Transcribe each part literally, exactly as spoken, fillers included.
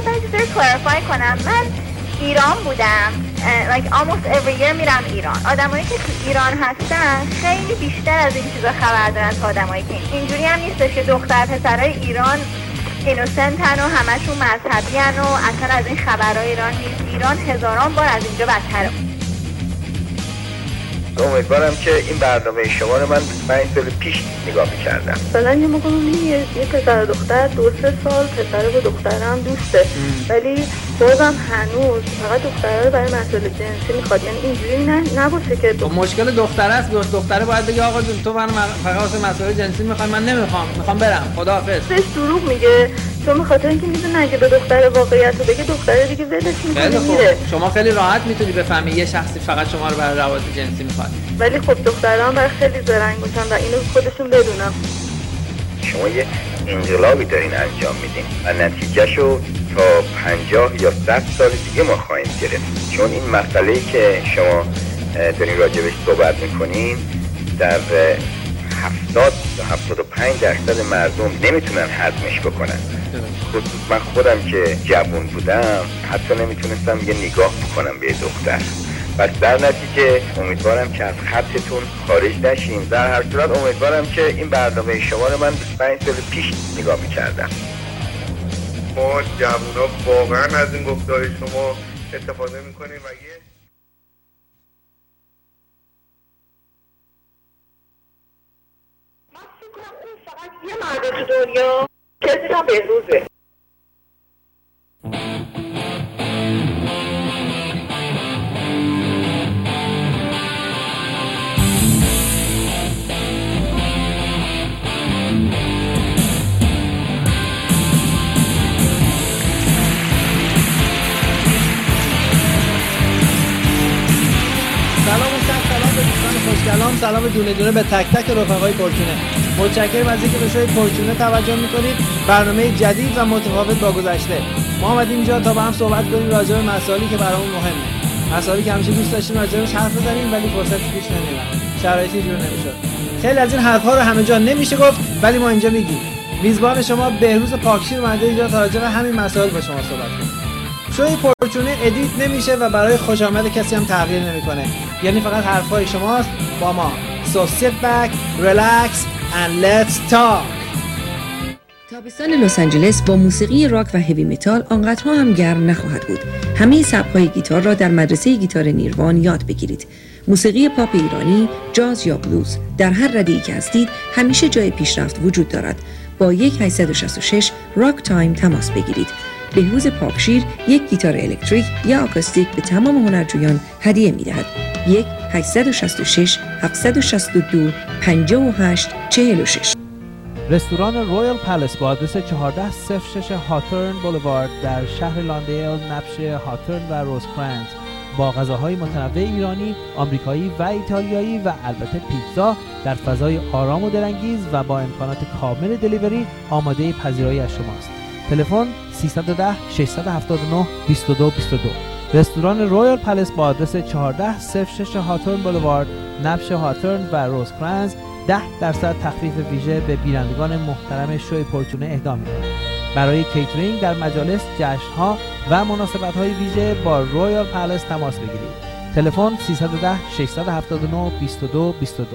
خواستم چیزی رو کلاریفای کنم. من ایران بودم like almost every year میرم ایران. آدمایی که تو ایران هستن خیلی بیشتر از این چیزا خبر دارن تا آدمایی که اینجوری هم نیستش که دختر پسرای ایران اینوسنتن و همشون مذهبی ان و اصلا از این خبرهای ایران نیست. ایران هزاران بار از اینجا بدتره. امیدوارم که این برنامه شما رو من بیست و پنج سال پیش نگاه می‌کردم. مثلا یه موقع می‌بینی یه پسر و دختر دو سه سال پسر و دختر هم دوسته، ولی بازم هنوز فقط دختره رو برای مسائل جنسی میخواد. یعنی اینجوری نه نباشه که دو... مشکل دختره است. دختره باید بگه آقا جون تو من فقط واسه مسائل جنسی میخوای، من نمیخوام، میخوام برم، خداحافظ. بهش دروغ میگه چون میخاطر اینکه میدونه اگه به دختر واقعیت رو بگه دختره دیگه ولش میکنه میره. شما خیلی راحت میتونی بفهمی یه شخصی فقط شما رو برای روابط جنسی میخواد، ولی خب دختران برای خیلی زرنگ میشن و اینو خودشون بدونن. شما یه انقلابی دارین انجام میدین و نتیجهشو تا پنجاه یا صد سال دیگه ما خواهیم گرفت، چون این مسئله‌ای که شما دارین راجبش صحبت میکنین در هفتاد تا هفتاد و پنج درصد مردم نمیتونن هضمش بکنن. خود من خودم که جوان بودم حتی نمیتونستم یه نگاه بکنم به دختر. پس در نتیجه امیدوارم که از خطتون خارج نشین. در هر صورت امیدوارم که این برنامه شما رو من بیست و پنج سال پیش نگاه میکردم. ما جوونا واقعا از این گفتار شما استفاده میکنیم و یه من فکر کنم اون فقط یه مرد تو دنیا کسی هم بهروزه. سلام سلام دونه دونه به تک تک رفقای پرچونه. متشکرم از اینکه به شوی پرچونه توجه میکنید. برنامه جدید و متفاوت با گذشته. ما اومدیم اینجا تا با هم صحبت کنیم راجع به مسائلی که برامون مهمه. مسائلی که همیشه دوست داشتیم راجعش حرف بزنیم ولی فرصتی پیش نمیاد. شرایطی جور نمیشد. خیلی از این حرفا رو همه جا نمیشه گفت ولی ما اینجا میگیم. میزبان شما بهروز پاکشیر اومده اینجا تا راجع به همین مسائل با شما صحبت کنه. شوی پرچونه ادیت نمیشه و برای خوش آمد کسی هم تغییر نمیکنه. یعنی فقط حرفای شماست با ما. So sit back, relax and let's talk. تابستان لس آنجلس با موسیقی راک و هیوی متال آنقدرها هم گرم نخواهد بود. همه سبک‌های گیتار را در مدرسه گیتار نیروان یاد بگیرید. موسیقی پاپ ایرانی، جاز یا بلوز در هر رده‌ای که هستید همیشه جای پیشرفت وجود دارد. با یک هشت شش شش راک تایم تماس بگیرید. بهروز پاکشیر یک گیتار الکتریک یا آکوستیک به تمام هنرجویان هدیه می‌دهد. یک هشت شش شش هفت شش دو پنج هشت چهار شش. رستوران رویال پلس با آدرس چهارده صفر شش هاترن بولوارد در شهر لاندیل نبش هاترن و روزکرانز با غذاهای متنوع ایرانی، آمریکایی و ایتالیایی و البته پیتزا در فضای آرام و دلانگیز و با امکانات کامل دلیوری آماده پذیرایی از شماست. تلفن سیصد و ده ششصد و هفتاد و نه بیست و دو بیست و دو. رستوران رویال پلس با آدرس چهارده صفر شش هاترن بولوارد نبش هاترن و روزکرانز ده درصد تخفیف ویژه به بینندگان محترم شوی پرچونه اهدا می‌کند. برای کیترینگ در مجالس، جشن‌ها و مناسبت‌های ویژه با رویال پلس تماس بگیرید. تلفن سیصد و ده ششصد و هفتاد و نه بیست و دو بیست و دو.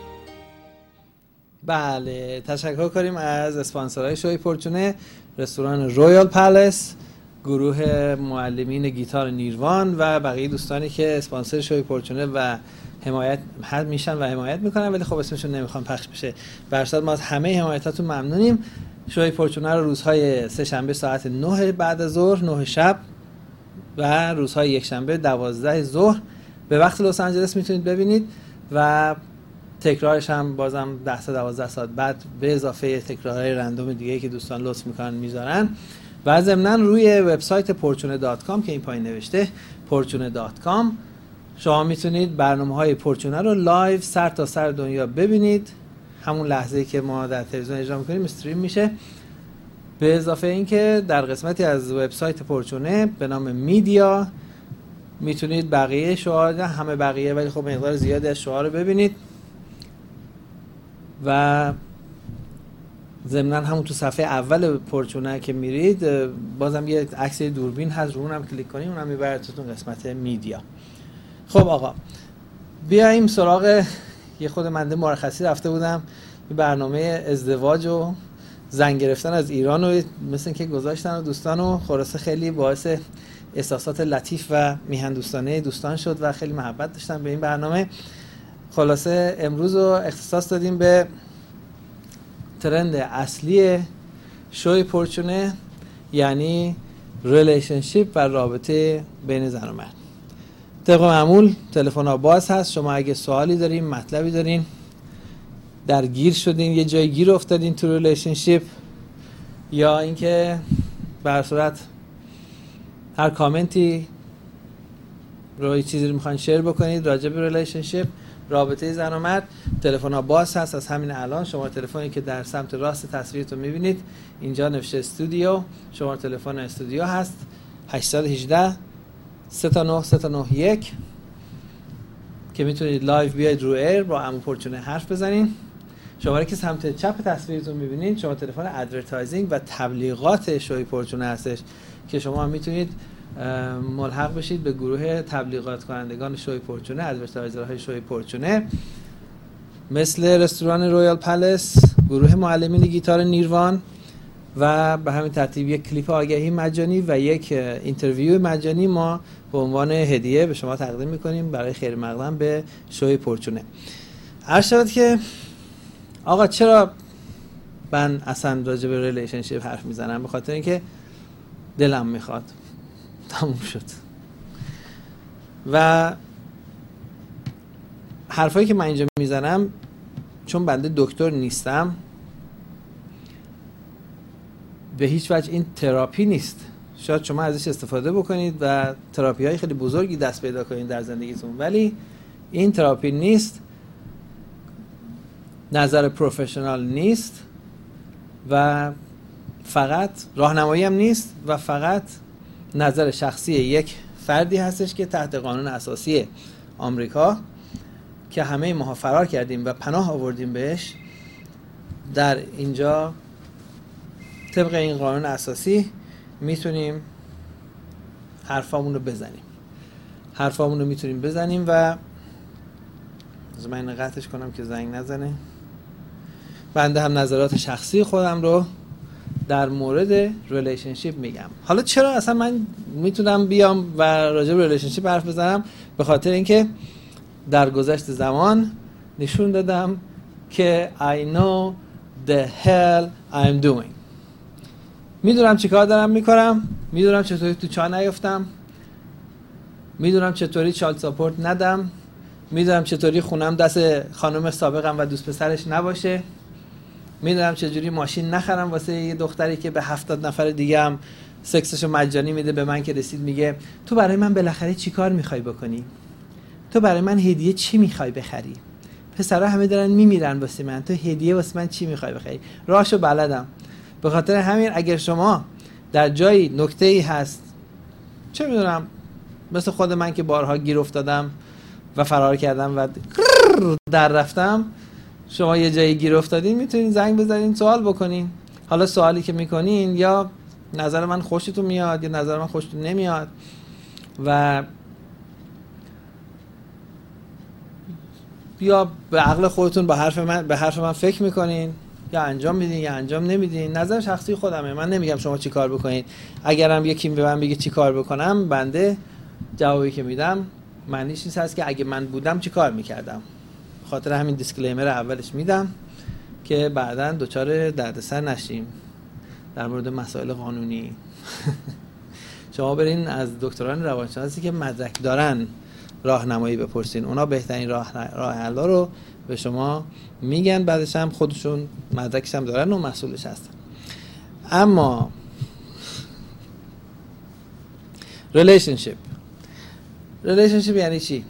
بله، تشکر کنیم از اسپانسرهای شوی پرچونه، رستوران رویال پلس، گروه معلمین گیتار نیروان و بقیه دوستانی که اسپانسر شوی پرچونه و حمایت حد میشن و حمایت میکنن ولی خب اسمشون نمیخوان پخش بشه. برصد ما از همه حمایتاتون ممنونیم. شوی پرچونه رو روزهای سه شنبه ساعت نه بعد از ظهر، نه شب و روزهای یک شنبه دوازده ظهر به وقت لس آنجلس میتونید ببینید و تکرارش هم بازم ده تا دوازده ساعت بعد به اضافه تکرارهای رندوم دیگه که دوستان لطف میکنن میذارن. و ضمناً روی وبسایت پرچونه دات کام که این پایین نوشته پرچونه دات کام شما میتونید برنامه‌های پرچونه رو لایو سر تا سر دنیا ببینید. همون لحظه‌ای که ما در تلویزیون اجرا می‌کنیم استریم میشه. به اضافه اینکه در قسمتی از وبسایت پرچونه به نام میدیا میتونید بقیه شعار، همه بقیه ولی خب مقدار زیادی از شعار رو ببینید و ضمناً همون تو صفحه اول پورچونه که میرید بازم یه عکس دوربین هست، رو اونم کلیک کنید اونم میبرتتون قسمت میدیا. خب آقا بیایم سراغ یه خود منده مرخصی رفته بودم این برنامه ازدواج و زن گرفتن از ایران و مثل که گذاشتن و دوستان و خلاصه خیلی باعث احساسات لطیف و میهن دوستانه دوستان شد و خیلی محبت داشتن به این برنامه. خلاصه امروز رو اختصاص دادیم به ترند اصلی شوی پورچونه، یعنی ریلیشنشیپ و رابطه بین زن و مرد. طبق معمول تلفن ها باز هست، شما اگه سوالی دارین، مطلبی دارین، درگیر شدین، یه جای گیر افتادین تو ریلیشنشیپ، یا اینکه به هر صورت هر کامنتی رو یه چیزی رو میخواین شیر بکنید راجع به ریلیشنشیپ، رابطه زن و مرد، تلفن ها باز هست. از همین الان شما تلفنی که در سمت راست تصویرتون میبینید اینجا نوشته استودیو، شما تلفن استودیو هست هشت یک هشت سه نه سه نه یک که میتونید لایو بیاید رو ایر با عمو پورچونه حرف بزنین. شماره که سمت چپ تصویرتون میبینید شما تلفن ادورتایزینگ و تبلیغات شوی پورچونه هستش که شما میتونید ملحق بشید به گروه تبلیغات کنندگان شوی پورچونه، ادورتایزرهای شوی پورچونه، مثل رستوران رویال پلس، گروه معلمین گیتار نیروان و به همین ترتیب یک کلیپ آگهی مجانی و یک اینترویو مجانی ما به عنوان هدیه به شما تقدیم میکنیم برای خیر مقدم به شوی پورچونه. عرض شد که آقا چرا من اصلا راجع به ریلیشنشیپ حرف میزنم؟ به خاطر اینکه دلم میخواد، تموم شد. و حرفایی که من اینجا میزنم چون بنده دکتر نیستم به هیچ وجه این تراپی نیست. شاید شما ازش استفاده بکنید و تراپی های خیلی بزرگی دست پیدا کنید در زندگیتون، ولی این تراپی نیست، نظر پروفشنال نیست و فقط راهنمایی هم نیست و فقط نظر شخصی یک فردی هستش که تحت قانون اساسی آمریکا که همه ما فرار کردیم و پناه آوردیم بهش، در اینجا طبق این قانون اساسی میتونیم حرفامون رو بزنیم حرفامون رو میتونیم بزنیم و از من اینو قطعش کنم که زنگ نزنه. بنده هم نظرات شخصی خودم رو در مورد ریلیشنشیپ میگم. حالا چرا اصلا من میتونم بیام و راجع به ریلیشنشیپ حرف بزنم؟ به خاطر اینکه در گذشت زمان نشون دادم که I know the hell I'm doing. میدونم چی کار دارم میکنم، میدونم چطوری تو چاه نیفتم، میدونم چطوری چالد ساپورت ندم، میدونم چطوری خونم دست خانم سابقم و دوست پسرش نباشه، میدونم چجوری ماشین نخرم واسه یه دختری که به هفتاد نفر دیگه هم سکسشو مجانی میده، به من که رسید میگه تو برای من بالاخره چی کار میخوای بکنی؟ تو برای من هدیه چی میخوای بخری؟ پسرها همه دارن میمیرن واسه من، تو هدیه واسه من چی میخوای بخری؟ راهشو بلدم. به خاطر همین اگر شما در جایی نکته‌ای هست، چه میدونم مثل خود من که بارها گیر افتادم و فرار کردم و در رفتم، شما یه جایی گیر افتادین میتونین زنگ بزنین سوال بکنین. حالا سوالی که میکنین یا نظر من خوشتون میاد یا نظر من خوشتون نمیاد و یا به عقل خودتون به حرف من به حرف من فکر میکنین یا انجام میدین یا انجام نمیدین. نظر شخصی خودمه، من نمیگم شما چی کار بکنین. اگرم یکی به من بگه چی کار بکنم، بنده جوابی که میدم معنیش نیست هست که اگه من بودم چی کار میکردم. خاطر همین دیسکلیمر اولش میدم که بعداً دوچار دردسر نشیم در مورد مسائل قانونی. شما برین از دکتران روانشناسی که مدرک دارن راهنمایی بپرسین، اونا بهترین راه راه حلا رو به شما میگن، بعدش هم خودشون مدرکش هم دارن و مسئولش هستن. اما ریلیشنشیپ ریلیشنشیپ یعنی چی؟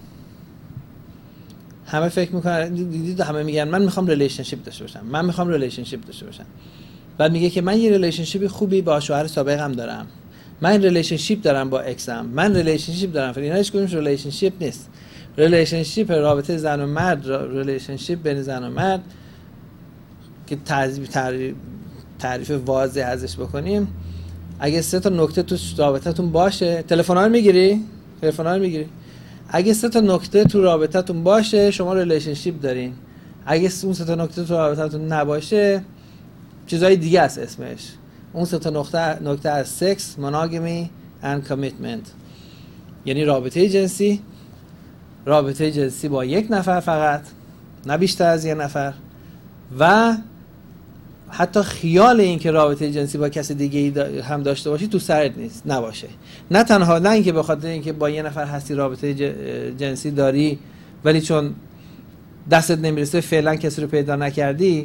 همه فکر میکنن، دیدید همه میگن من میخوام ریلیشنشیپ داشته باشم، من میخوام ریلیشنشیپ داشته باشم. بعد میگه که من یه ریلیشنشیپ خوبی با شوهر سابقم دارم، من ریلیشنشیپ دارم با اکسم، من ریلیشنشیپ دارم. اینا هیچ کدومش ریلیشنشیپ نیست. ریلیشنشیپ رابطه زن و مرد، ریلیشنشیپ بین زن و مرد که تعریف تعریف واضح ازش بکنیم، اگه سه تا نکته تو رابطتون باشه، تلفن‌ها رو میگیری؟ تلفن‌ها رو میگیری؟ اگه سه تا نکته تو رابطتون باشه شما ریلیشنشیپ دارین. اگه اون سه تا نکته تو رابطتون نباشه چیزای دیگه است اسمش. اون سه تا نکته نکته از سکس، مونوگامی and commitment، یعنی رابطه جنسی، رابطه جنسی با یک نفر فقط، نه بیشتر از یک نفر، و حتی خیال این که رابطه جنسی با کسی دیگه هم داشته باشی تو سرت نیست، نباشه. نه تنها نه اینکه به خاطر اینکه با یه نفر هستی رابطه جنسی داری ولی چون دستت نمیرسه فعلا کسی رو پیدا نکردی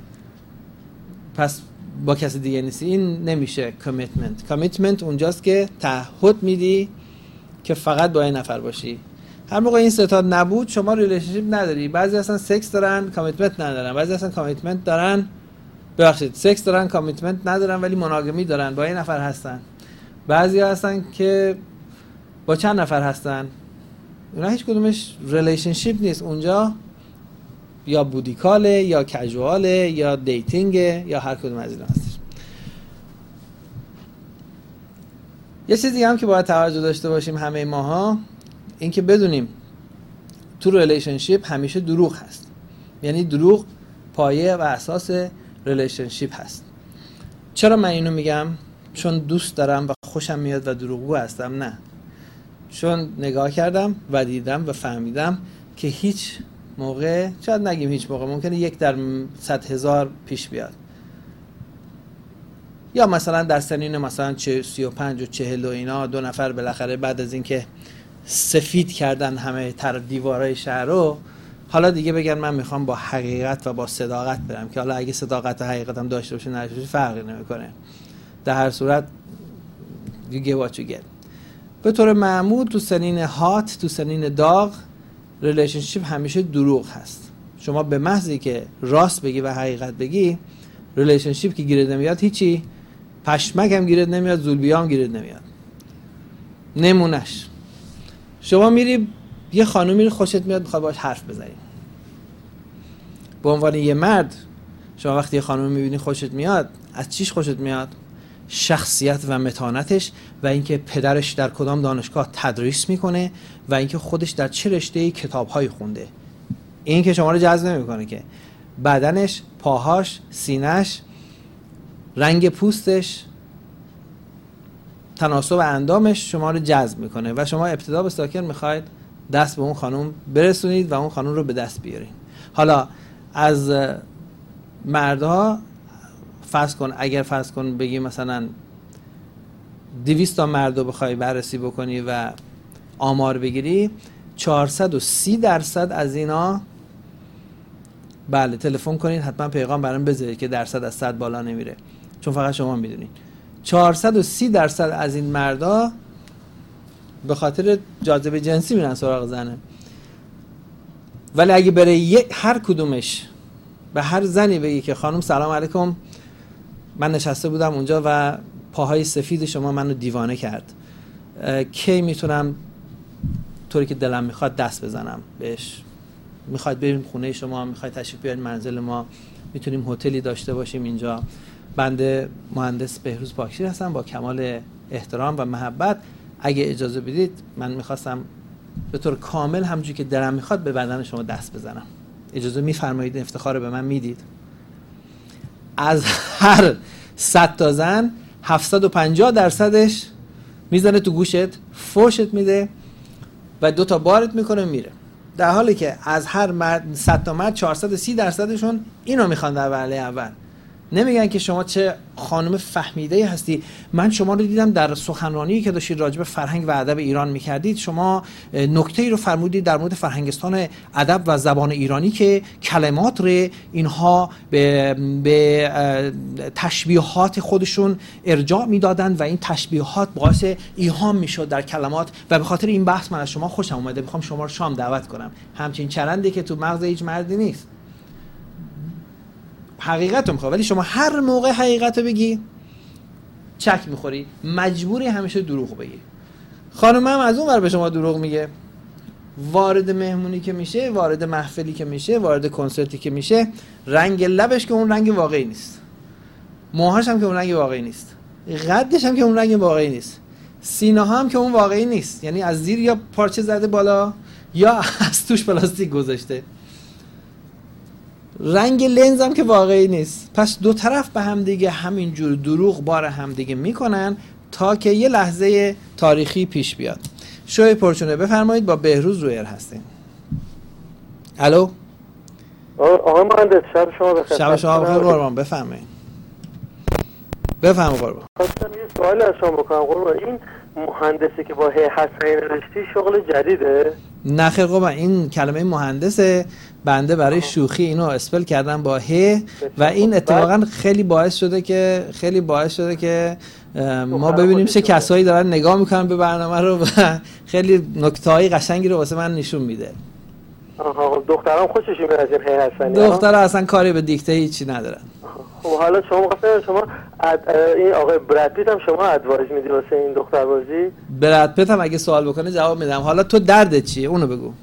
پس با کسی دیگه نیستی، این نمیشه کامیتمنت. کامیتمنت اونجاست که تعهد میدی که فقط با این نفر باشی. هر موقع این سه تا نبود شما ریلیشنشیپ نداری. بعضی اصلا سکس دارن کامیتمنت ندارن، بعضی اصلا کامیتمنت دارن ببخشید سکس دارن کامیتمنت ندارن ولی مونوگامی دارن، با این نفر هستن. بعضی هستن که با چند نفر هستن، اونا هیچ کدومش ریلیشنشیپ نیست، اونجا یا بودیکاله یا کژواله یا دیتینگه یا هر کدوم از اینا هستش. یه چیزی هم که باید توجه داشته باشیم همه ماها این که بدونیم تو ریلیشنشیپ همیشه دروغ هست، یعنی دروغ پایه و اساس ریلیشنشیپ هست. چرا من اینو میگم؟ چون دوست دارم و خوشم میاد و دروغگو هستم؟ نه، چون نگاه کردم و دیدم و فهمیدم که هیچ موقع، شاید نگیم هیچ موقع، ممکنه یک در صد هزار پیش بیاد، یا مثلا در سنین مثلا سی و پنج و چهل و اینا دو نفر بالاخره بعد از اینکه سفید کردن همه تر دیوارای شهر رو، حالا دیگه بگن من میخوام با حقیقت و با صداقت برم، که حالا اگه صداقت و حقیقت هم داشته باشه نداشته باشه فرقی نمیکنه، در هر صورت you get what you get. به طور معمول تو سنین هات، تو سنین داغ، ریلیشنشیپ همیشه دروغ هست. شما به محضی که راست بگی و حقیقت بگی، ریلیشنشیپ که گیرت نمیاد هیچی، پشمک هم گیرت نمیاد، زولبیا هم گیرت نمیاد. نمونش شما میری یه خانومی رو خوشت میاد میخواد باهاش حرف بزنی، به عنوان یه مرد شما وقتی یه خانومی میبینی خوشت میاد، از چیش خوشت میاد؟ شخصیت و متانتش و اینکه پدرش در کدام دانشگاه تدریس میکنه و اینکه خودش در چه رشته کتاب‌هایی خونده. این که شما رو جذب نمیکنه که بدنش، پاهاش، سینه‌اش، رنگ پوستش، تناسب اندامش شما رو جذب میکنه و شما ابتدا به ساکن میخواید دست به اون خانم برسونید و اون خانم رو به دست بیارید. حالا از مردها فرض کن، اگر فرض کن بگی مثلا دویست تا مرد رو بخوای بررسی بکنی و آمار بگیری، چهارصد و سی درصد از اینا، بله تلفن کنید حتما پیغام برام بذارید که درصد از صد بالا نمیره چون فقط شما میدونید، چهارصد و سی درصد از این مردا به خاطر جاذبه جنسی میرن سراغ زنه. ولی اگه بره یک هر کدومش به هر زنی بگی که خانم سلام علیکم، من نشسته بودم اونجا و پاهای سفید شما منو دیوانه کرد، کی میتونم طوری که دلم میخواد دست بزنم بهش؟ میخواید بریم خونه شما، میخواید تشریف بیارید منزل ما، میتونیم هتلی داشته باشیم اینجا. بنده مهندس بهروز پاکشیر هستم، با کمال احترام و محبت اگه اجازه بدید من میخواستم به طور کامل همونجوری که دلم میخواد به بدن شما دست بزنم. اجازه میفرمایید؟ افتخار به من میدید؟ از هر صد تا زن هفتصد و پنجاه درصدش میزنه تو گوشت، فوشت میده و دو تا بارت میکنه میره، در حالی که از هر مرد صد تا مرد چهارصد و سی درصدشون اینو میخوان در وهله اول. نمیگن که شما چه خانم فهمیده هستی، من شما رو دیدم در سخنرانی که داشتید راجع به فرهنگ و ادب ایران میکردید، شما نکته‌ای رو فرمودید در مورد فرهنگستان ادب و زبان ایرانی که کلمات رو اینها به, به تشبیهات خودشون ارجاع میدادن و این تشبیهات باعث ایهام میشد در کلمات و به خاطر این بحث من از شما خوشم اومده، میخوام شما رو شام دعوت کنم. همچین چرندی که تو مغز هیچ مردی نیست. حقیقت رو میخواد، ولی شما هر موقع حقیقت رو بگی چک میخوری، مجبوری همیشه دروغ بگی. خانم هم از اون ور به شما دروغ میگه، وارد مهمونی که میشه، وارد محفلی که میشه، وارد کنسرتی که میشه، رنگ لبش که اون رنگ واقعی نیست. موهاش هم که اون رنگ واقعی نیست، قدش هم که اون رنگ واقعی نیست، سینه ها هم که اون واقعی نیست، یعنی از زیر یا پارچه زده بالا یا از توش پلاستیک گذاشته. رنگ لنز هم که واقعی نیست. پس دو طرف به هم دیگه همینجور دروغ بار هم دیگه میکنن تا که یه لحظه تاریخی پیش بیاد. شوی پرچونه بفرمایید، با بهروز رویر هستیم. الو آقای مهندس، شب شما بخیر. شب شما بخیر قربان، بفرمایید. بفرمایید قربان. خواستم یه سوال از شما بکنم قربان. این مهندسی که با ه حسین نوشتی شغل جدیده؟ نه خیر قربان، این کلمه مهندسه، بنده برای شوخی اینو اسپل کردم با ه و این اتفاقا خیلی باعث شده که خیلی باعث شده که ما ببینیم چه کسایی دارن نگاه میکنن به برنامه رو و خیلی نکته‌های قشنگی رو واسه من نشون میده. آها، دخترام خوشش میاد از این ه حسینی. دخترها اصلا کاری به دیکته هیچی ندارن. خب حالا شما گفتید شما اد... این آقای براد پیت هم شما ادوایز میدی واسه این دختر بازی؟ براد پیت هم اگه سوال بکنه جواب میدم. حالا تو دردت چیه؟ اونو بگو.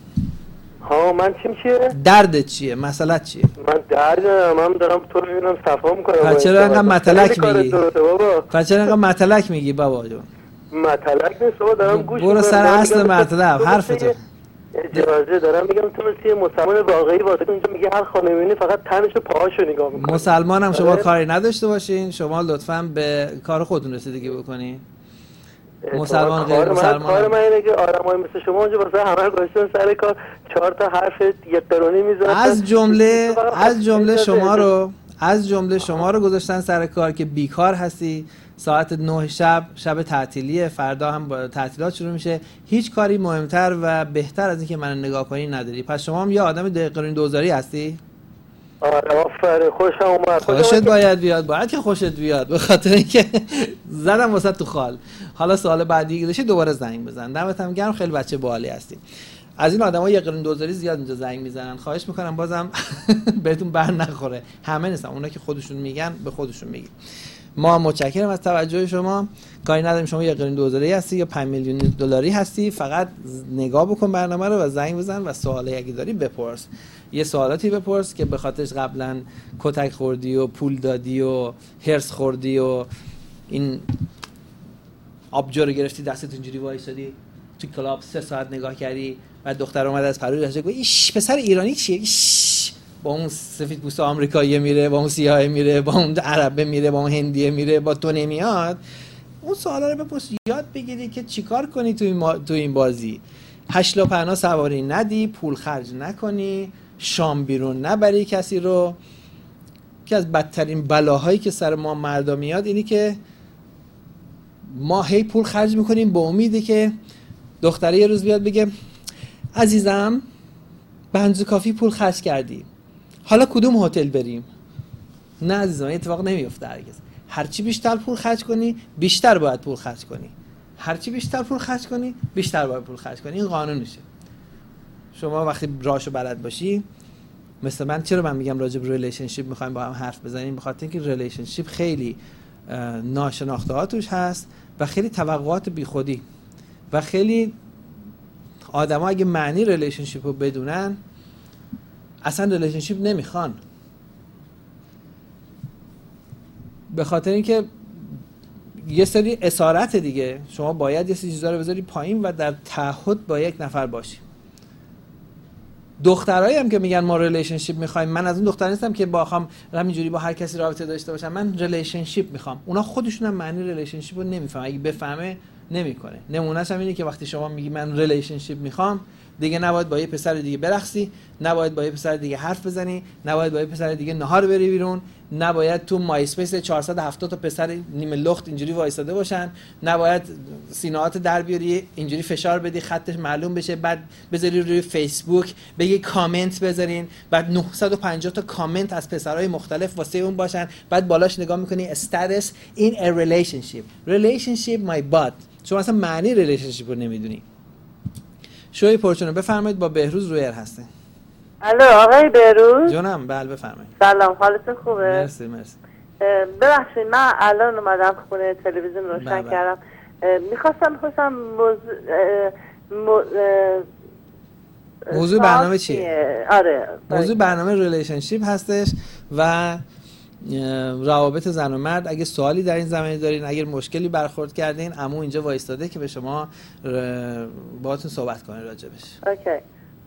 ها من چیم چیه؟ دردت چیه؟ مسئله‌ت چیه؟ من درد من دارم تو رو میبینم صفا میکنم. پس چرا اینقدر متلک میگی؟ پس چرا اینقدر متلک میگی بابا جون؟ متلک نیست بابا، دارم گوش میکنم. برو سر اصل مطلب، حرف تو. اجازه دارم میگم تو مثل مسلمان واقعی واسه اینجا میگه هر خانمینی فقط تنش و پاهاشو نگاه میکنه. مسلمان هم شما کاری نداشته باشین، شما لطفاً به کار خودتون رسیدگی بکنین. مسلمان غیر مسلمان کار من اینه که آدمای مثل شما اونجا واسه همه گذاشتن سر کار چهار تا حرف یک قرونی میذارن، از جمله از جمله شما رو از جمله شما رو گذاشتن سر کار که بیکار هستی، ساعت نه شب شب تعطیلیه، فردا هم با تعطیلات شروع میشه، هیچ کاری مهمتر و بهتر از اینکه من نگاه کنی نداری. پس شما هم یه آدم دقیقاً دوزاری هستی؟ آره آفرین، خوشم اومد. خوشت باید بیاد، باید که خوشت بیاد، به خاطر اینکه زدم واسه تو خال. حالا سوال بعدی داشتی دوباره زنگ بزن. دمت هم گرم، خیلی بچه باحالی هستی. از این آدمای یقین دوزاری زیاد اینجا زنگ میزنن، خواهش میکنم بازم بهتون بر نخوره. همه نیستن، اونا که خودشون میگن به خودشون میگن. ما متشکرم از توجه شما. کاری نداریم شما یقین دوزاری هستی یا پنج میلیون دلاری هستی، فقط نگاه بکن برنامه رو و زنگ بزن و سوالی اگه داری بپرس. یه سوالاتی بپرس که به خاطرش قبلا کتک خوردی و پول دادی و هرس خوردی و این آبجو رو گرفتی دستت اینجوری وایسادی تو کلاب سه ساعت نگاه کردی، بعد دختر اومد از پروی رفت گفت ایش پسر ایرانی چیه؟ ایش با اون سفید پوست آمریکایی میره، با اون سیاه میره، با اون عربه میره، با اون هندیه میره، با تو نمیاد. اون سوالا رو بپرس، یاد بگیری که چیکار کنی تو این ما... تو این بازی. هشت پهنا سواری ندی، پول خرج نکنی، شام بیرون نبری کسی رو. که از بدترین بلاهایی که سر ما مردا میاد اینی که ما هی پول خرج میکنیم به امیدی که دختره یه روز بیاد بگه عزیزم بنز کافی پول خرج کردی، حالا کدوم هتل بریم؟ نه عزیزم، این اتفاق نمیفته هرگز. هرچی بیشتر پول خرج کنی بیشتر باید پول خرج کنی، هرچی بیشتر پول خرج کنی بیشتر باید پول خرج کنی. این قانونشه. شما وقتی راهشو بلد باشی، مثل من، چرا من میگم راجع به ریلیشنشیپ میخوایم با هم حرف بزنیم؟ بخاطر اینکه ریلیشنشیپ خیلی ناشناخته ها توش هست و خیلی توقعات بیخودی و خیلی آدم ها اگه معنی ریلیشنشیپ رو بدونن اصلا ریلیشنشیپ نمیخوان، به خاطر اینکه یه سری اسارت دیگه. شما باید یه سری چیزا رو بذاری پایین و در تعهد با یک نفر باشی. دخترایی هم که میگن ما ریلیشنشیپ میخوایم، من از اون دختر نیستم که بخوام همینجوری با هر کسی رابطه داشته باشم. من ریلیشنشیپ میخوام. اونا خودشون هم معنی ریلیشنشیپ رو نمیفهمن، اگه بفهمه نمیکنه. نمونهش هم اینه که وقتی شما میگی من ریلیشنشیپ میخوام، دیگه نباید با یه پسر دیگه برقصی، نباید با یه پسر دیگه حرف بزنی، نباید با یه پسر دیگه نهار بری بیرون، نباید تو مای اسپیس چهارصد و هفتاد تا پسر نیمه لخت اینجوری وایساده باشن، نباید سینه‌هات در بیاری اینجوری فشار بدی خطش معلوم بشه، بعد بذاری روی فیسبوک بگی کامنت بذارین، بعد نهصد و پنجاه تا کامنت از پسرای مختلف واسه اون باشن، بعد بالاش نگاه میکنی استاتس این ا ریلیشنشیپ. ریلیشنشیپ مای باد. شما اصلا معنی ریلیشنشیپ رو نمیدونی. شوی پرچونه بفرمایید، با بهروز رویر هسته. الو آقای بهروز جونم. بله بفرمایید. سلام، حالتون خوبه؟ مرسی مرسی. ببخشید من الان اومدم خونه، تلویزیون روشن کردم. میخواستم بپرسم موضوع مو... موضوع برنامه چیه؟ آره موضوع برنامه ریلیشنشیپ هستش و روابط زن و مرد. اگه سوالی در این زمینه دارین، اگر مشکلی برخورد کردین، عمو اینجا وایستاده که به شما باهاتون صحبت کنه راجبش. اوکی.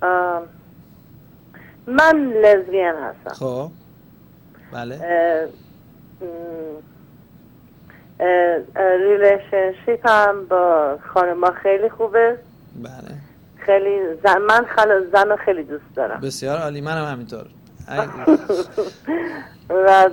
من لزبیان هستم. خب بله. ریلیشنشیپ هم با خانما خیلی خوبه. بله. خیلی زن، من خل... زن رو خیلی دوست دارم. بسیار عالی، منم هم همینطور. و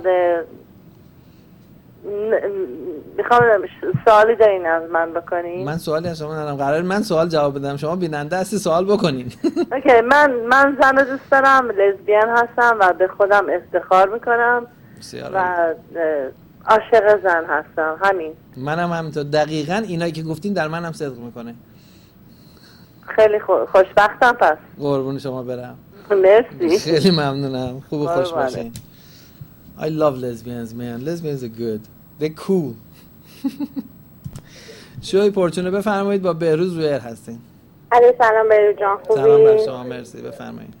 میخوام سوالی دارین از من بکنین؟ من سوالی از شما ندارم، قرار من سوال جواب بدم، شما بیننده هستی سوال بکنین. اوکی. من من زن رو دوست دارم، لزبیان هستم و به خودم افتخار میکنم و عاشق زن هستم. همین. منم همینطور. دقیقاً اینایی که گفتین در منم صدق میکنه. خیلی خو... خوشبختم. پس قربون شما برم. مرسی. خیلی ممنونم. خوب و خوش باشین. I love lesbians man. Lesbians are good. They're cool. شوی پورچونه بفرمایید، با بهروز روی ایر هستین. علیه سلام بهروز جان، خوبی؟ سلام بر شما، مرسی. بفرمایید.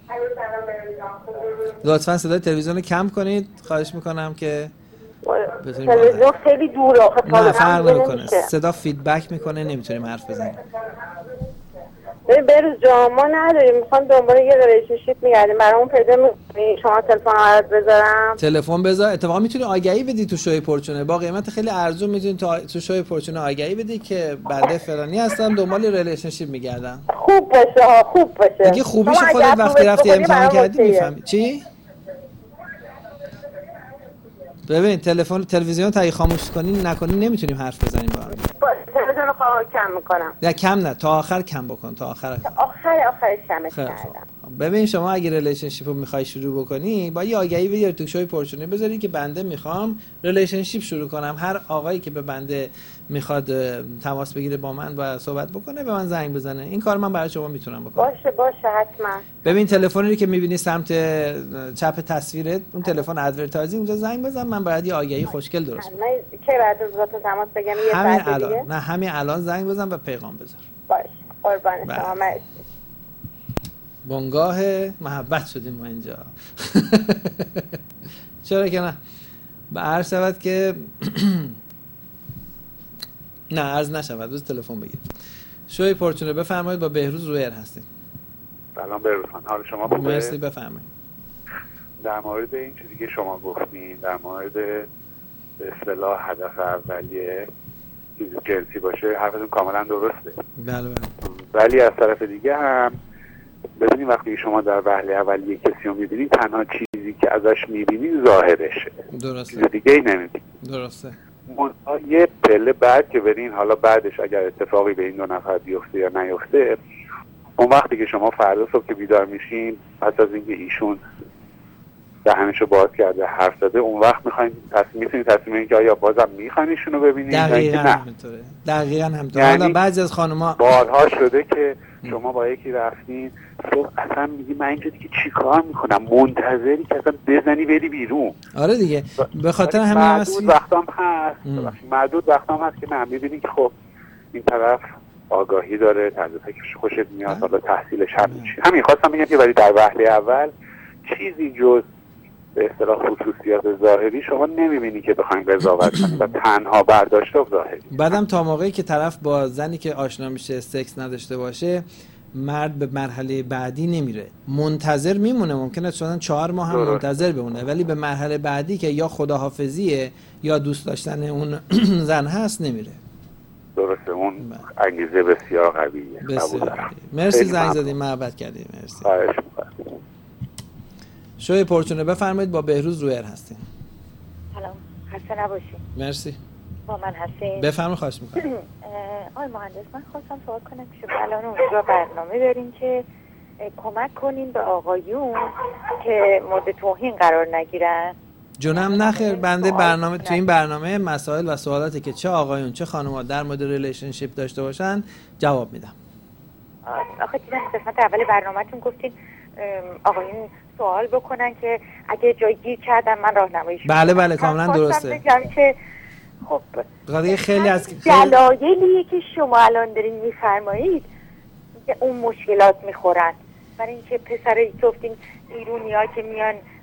لطفاً صدای تلویزیون رو کم کنید، خواهش میکنم که تلویزیون خیلی دوره. نه فرق نمیکنه، صدا فیدبک میکنه، نمیتونیم حرف بزنیم. ببین بهروز جان، ما نداریم، میخوام دنبال یه ریلیشنشیپ میگردیم، برامون پیدا میکنی؟ شما تلفن رو بذارم؟ تلفن بذار. اتفاقا میتونی آگهی بدی تو شوی پورچونه، با قیمت خیلی ارزون میتونی تو تو شوی پورچونه آگهی بدی که بنده فلانی هستم دنبال ریلیشنشیپ میگردم. خوب باشه ها، خوب باشه. دیگه خوبیش خودت وقتی رفتی امتحان کردی میفهمی. چی؟ ببین تلفن تلویزیون تا خاموش کنی نکنی نمیتونیم حرف بزنیم با هم. تلویزیون رو کم میکنم. نه کم نه، تا آخر کم بکن، تا آخر. تا آخر آخرش کمش کردم. ببین شما اگه ریلیشنشیپ رو میخوای شروع بکنی، با یه آگهی بیار تو شوی پورچونه بذاری که بنده میخوام ریلیشنشیپ شروع کنم. هر آقایی که به بنده میخواد تماس بگیره با من و صحبت بکنه به من زنگ بزنه. این کار من برای شما میتونم بکنم. باشه باشه حتما. ببین تلفنی که میبینی سمت چپ تصویرت، اون تلفن ادورتایزینگ، اونجا زنگ بزن، من باید یه آگهی خوشگل درست کنم. من که بعد از وقت تماس بگم یه همین ساعت الان دیگه؟ نه همین الان زنگ بزن و پیغام بذار. باشه قربان شما، مرسی. بنگاه محبت شدیم ما اینجا. چرا که نه. به عرض شود که نه عرض نشود، روز تلفن بگیر. شوی پورچونه بفرمایید، با بهروز روی ایر هستیم. سلام بهروز خان، حال شما خوبه؟ مرسی، بفرمایید. در مورد این چیزی که شما گفتین، در مورد به اصطلاح هدف اولیه چیز جنسی باشه، حرفتون کاملا درسته. بله بله. ولی از طرف دیگه هم ببینید وقتی شما در وهله اولیه کسی رو میبینید، تنها چیزی که ازش میبینید ظاهرشه. درسته. چیز دیگه ای نمیبینید. درسته. یه پله بعد که برین، حالا بعدش اگر اتفاقی به این دو نفر بیفته یا نیفته، اون وقتی که شما فردا صبح که بیدار میشین، پس از اینکه ایشون دهنشو باز کرده حرف زده، اون وقت میخواین تصمیم میتونید تصمیم بگیرید که آیا بازم میخواین ایشون رو ببینید. دقیقاً همینطوره. دقیقاً همینطوره. یعنی حالا بعضی از خانم‌ها بارها شده که شما با یکی رفتین، صبح اصلا میگی من اینجا دیگه چیکار میکنم، منتظری که اصلا بزنی بری بیرون. آره دیگه، به خاطر همین معدود وقتام هست معدود وقتام هست که نه میبینی که خب این طرف آگاهی داره، طرز فکرش خوشت میاد، حالا تحصیلش هم میشه. همین خواستم بگم که ولی در وهله اول چیزی جز به اصطلاح خصوصیات ظاهری شما نمیبینی که بخواین قضاوت کنید و تنها برداشته ظاهری. بعدم تا موقعی که طرف با زنی که آشنا میشه سکس نداشته باشه، مرد به مرحله بعدی نمیره، منتظر میمونه. ممکنه چون چهار ماه هم منتظر بمونه، ولی به مرحله بعدی که یا خداحافظیه یا دوست داشتن اون زن هست نمیره. درسته، اون انگیزه بسیار قویه. بسیار مرسی زنگ زدیم، محبت کردیم. مرسی. خواهش می‌کنم. شوی پورچونه بفرمایید، با بهروز رویر هستین. سلام، خسته نباشید. مرسی. با من هستین؟ بفرمایید، خواهش می‌کنم. آقای مهندس، من خواستم سوال کنم که شما الان اونجا برنامه دارین که کمک کنین به آقایون که مورد توهین قرار نگیرن؟ جونم نخیر، بنده برنامه تو این برنامه مسائل و سوالاتی که چه آقایون چه خانم‌ها در مورد ریلیشنشیپ داشته باشن جواب میدم. آخه دیدم قسمت اول برنامه‌تون گفتین آقایون سوال بکنن که اگه جای گیر کردن من راهنماییش کنم. بله بله کاملا درسته. بگم که خب قضیه خیلی از دلایلی که شما الان دارین میفرمایید که اون مشکلات میخورن، برای اینکه پسرایی گفتین ایرونی‌ها که میان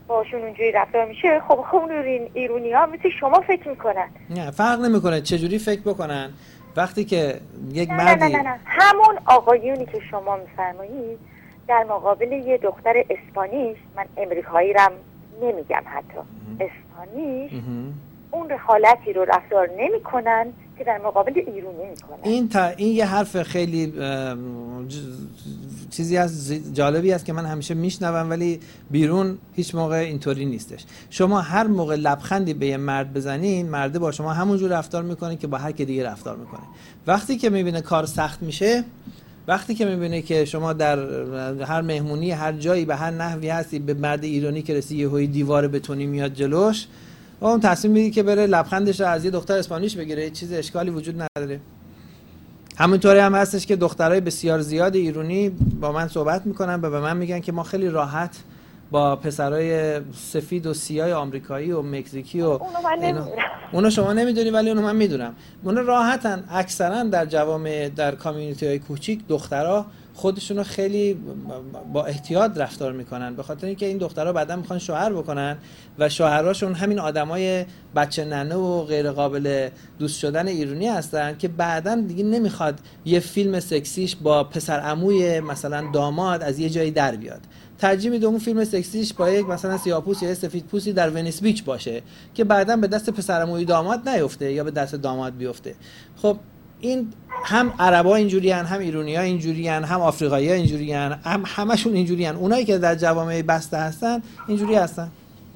باشون اونجوری رفتار میشه، خب خب ایرانی ها مثل شما فکر میکنن. نه فرق نمیکنه چجوری فکر بکنن. وقتی که یک نه مردی نه نه نه همون آقایونی که شما میفرمایید در مقابل یه دختر اسپانیش، من امریکایی رم نمیگم حتی اسپانیش، اون حالتی رو رفتار نمیکنن که در مقابل ایرانی میکنن. این تا این یه حرف خیلی ج... چیزی از جالبی است که من همیشه میشنوم ولی بیرون هیچ موقع اینطوری نیستش. شما هر موقع لبخندی به یه مرد بزنین، مرد با شما همونجور رفتار میکنه که با هر کی دیگه رفتار میکنه. وقتی که میبینه کار سخت میشه، وقتی که میبینه که شما در هر مهمونی هر جایی به هر نحوی هستی به مرد ایرانی که رسی یهویی دیوار بتونی میاد جلوش، اون تصمیم میگیره که بره لبخندش رو از یه دختر اسپانیش بگیره. چیز اشکالی وجود نداره. همونطوری هم هستش که دخترای بسیار زیاد ایرانی با من صحبت میکنن و به من میگن که ما خیلی راحت با پسرای سفید و سیاه آمریکایی و مکزیکی و اونو من نمیدونم. اونو شما نمیدونی ولی اونو من میدونم. اونو راحتن اکثرا در جوامع در کامیونیتی های کوچیک دخترها خودشونو خیلی با احتیاط رفتار میکنن، به خاطر اینکه این دخترها بعدا میخوان شوهر بکنن و شوهراشون همین آدمای بچه ننه و غیر قابل دوست شدن ایرانی هستن که بعدا دیگه نمیخواد یه فیلم سکسیش با پسر عموی مثلا داماد از یه جایی در بیاد. ترجیح میده اون فیلم سکسیش با یک مثلا سیاه‌پوست یا سفیدپوستی در ونیس بیچ باشه که بعدا به دست پسر عموی داماد نیفته یا به دست داماد بیفته. خب این هم عربا اینجوریان، هم ایرانی‌ها اینجوریان، هم آفریقایی‌ها اینجوریان، هم همشون اینجوریان. اونایی که در جوامع بسته هستن اینجوری هستن.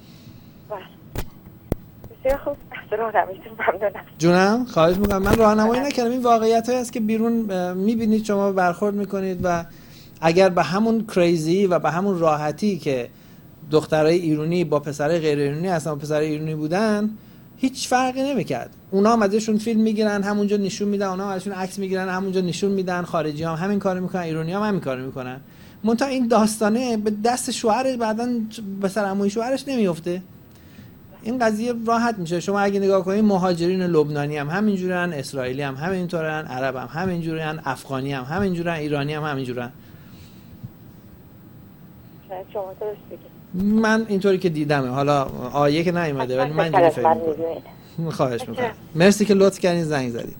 بسیار خوب، راهنماییتون ممنونم. جونم خواهش می‌کنم. من راهنمایی نکردم، این واقعیتایی است که بیرون می‌بینید شما برخورد می‌کنید و اگر به همون کریزی و به همون راحتی که دخترای ایرانی با پسرای غیر ایرانی هستن و پسرای ایرانی بودن هیچ فرقی نمی‌کرد. اونا هم ازشون فیلم میگیرن همونجا نشون میدن، اونا هم ازشون عکس میگیرن همونجا نشون میدن، خارجی هم همین کارو میکنن، ایرانی هم همین کارو میکنن. منتها این داستانه به دست شوهرش بعداً به سر عموی شوهرش نمیفته. این قضیه راحت میشه. شما اگه نگاه کنید مهاجرین لبنانی هم همینجورن، اسرائیلی هم همینطورن، عرب هم همینجورن، افغانی هم همینجورن، ایرانی هم همینجورن. شما درست بگید. من اینطوری که دیدمه، حالا آیه که نیومده ولی من اینجوری فکر می‌کنم. خواهش می‌کنم. مرسی که لطف کردین زنگ زدید.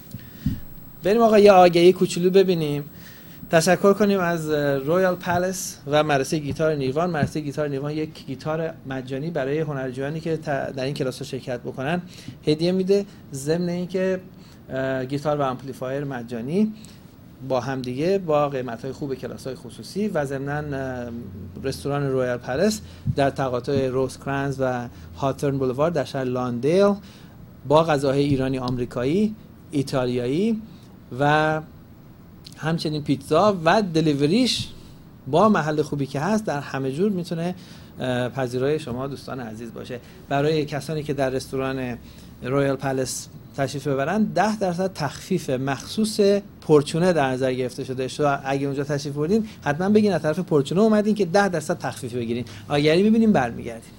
بریم آقا یه آگهی کوچولو ببینیم. تشکر کنیم از رویال پلس و مدرسه گیتار نیروان. مدرسه گیتار نیروان یک گیتار مجانی برای هنرجویانی که در این کلاس شرکت بکنن هدیه میده، ضمن اینکه گیتار و آمپلیفایر مجانی با هم دیگه با قیمت‌های خوب کلاس‌های خصوصی و ضمناً رستوران رویال پلس در تقاطع روز کرانز و هاترن بولوارد در شهر لاندیل با غذاهای ایرانی، آمریکایی، ایتالیایی و همچنین پیتزا و دلیوریش با محل خوبی که هست در همه جور میتونه پذیرای شما دوستان عزیز باشه. برای کسانی که در رستوران رویال پلس تشریف ببرن ده درصد تخفیف مخصوص پورچونه در نظر گرفته شده. شما اگه اونجا تشریف بردین حتما بگین از طرف پورچونه اومدین که ده درصد تخفیف بگیرین. آگهی می‌بینیم برمیگردیم.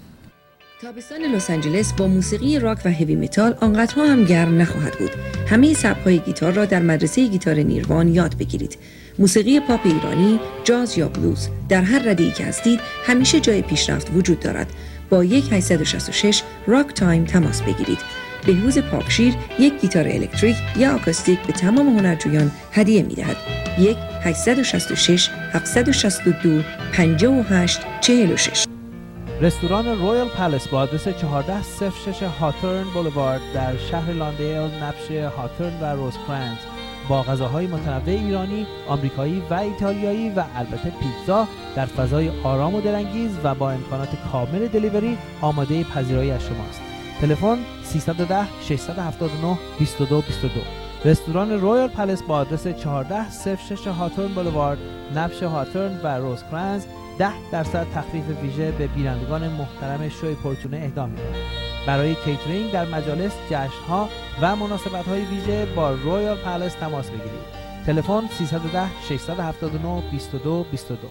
تابستان لس آنجلس با موسیقی راک و هوی متال آنقدرها هم گرم نخواهد بود. همه سبک‌های گیتار را در مدرسه گیتار نیروان یاد بگیرید. موسیقی پاپ ایرانی، جاز یا بلوز، در هر رده‌ای که هستید همیشه جای پیشرفت وجود دارد. با یک هشت شش شش راک تایم تماس بگیرید. بهروز پاکشیر یک گیتار الکتریک یا آکوستیک به تمام هنرجویان هدیه می‌دهد. یک هشت شش شش هفت شش دو پنج هشت چهار شش. رستوران رویال پلس با آدرس چهارده صفر شش هاترن بولوارد در شهر لاندیل، نبش هاترن و روزکرانز با غذاهای متنوع ایرانی، آمریکایی و ایتالیایی و البته پیتزا در فضای آرام و دلانگیز و با امکانات کامل دلیوری آماده پذیرایی از شماست. تلفن سیصد و ده ششصد و هفتاد و نه بیست و دو بیست و دو. رستوران رویال پلس با آدرس چهارده صفر شش هاترن بولوارد، نبش هاترن و روزکرانز ده درصد تخفیف ویژه به بینندگان محترم شوی پورچونه اهدا می‌کند. برای کیترینگ در مجالس، جشن‌ها و مناسبت‌های ویژه با رویال پلس تماس بگیرید. تلفن سیصد و ده ششصد و هفتاد و نه بیست و دو بیست و دو.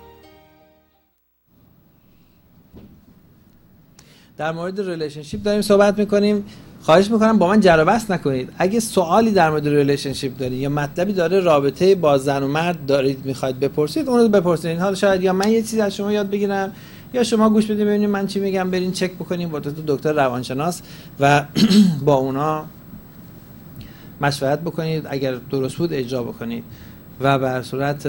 در مورد ریلیشنشیپ داریم صحبت می‌کنیم. خواهش میکنم با من جر و بحث نکنید. اگه سوالی در مورد ریلیشنشیپ دارید یا مطلبی داره رابطه با زن و مرد دارید میخواید بپرسید، اون رو بپرسید. حالا شاید یا من یه چیزی از شما یاد بگیرم یا شما گوش بدید ببینید من چی میگم، برین چک بکنین با دو دکتر روانشناس و با اونا مشورت بکنید، اگر درست بود اجرا بکنید. و به هر صورت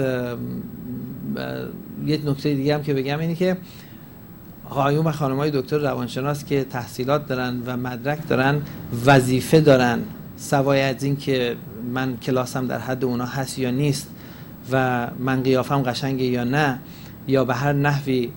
یک نکته دیگه هم که بگم اینه که آقایون و خانم‌های دکتر روانشناس که تحصیلات دارن و مدرک دارن وظیفه دارن، سوای از این که من کلاسم در حد اونا هست یا نیست و من قیافم قشنگه یا نه، یا به هر نحوی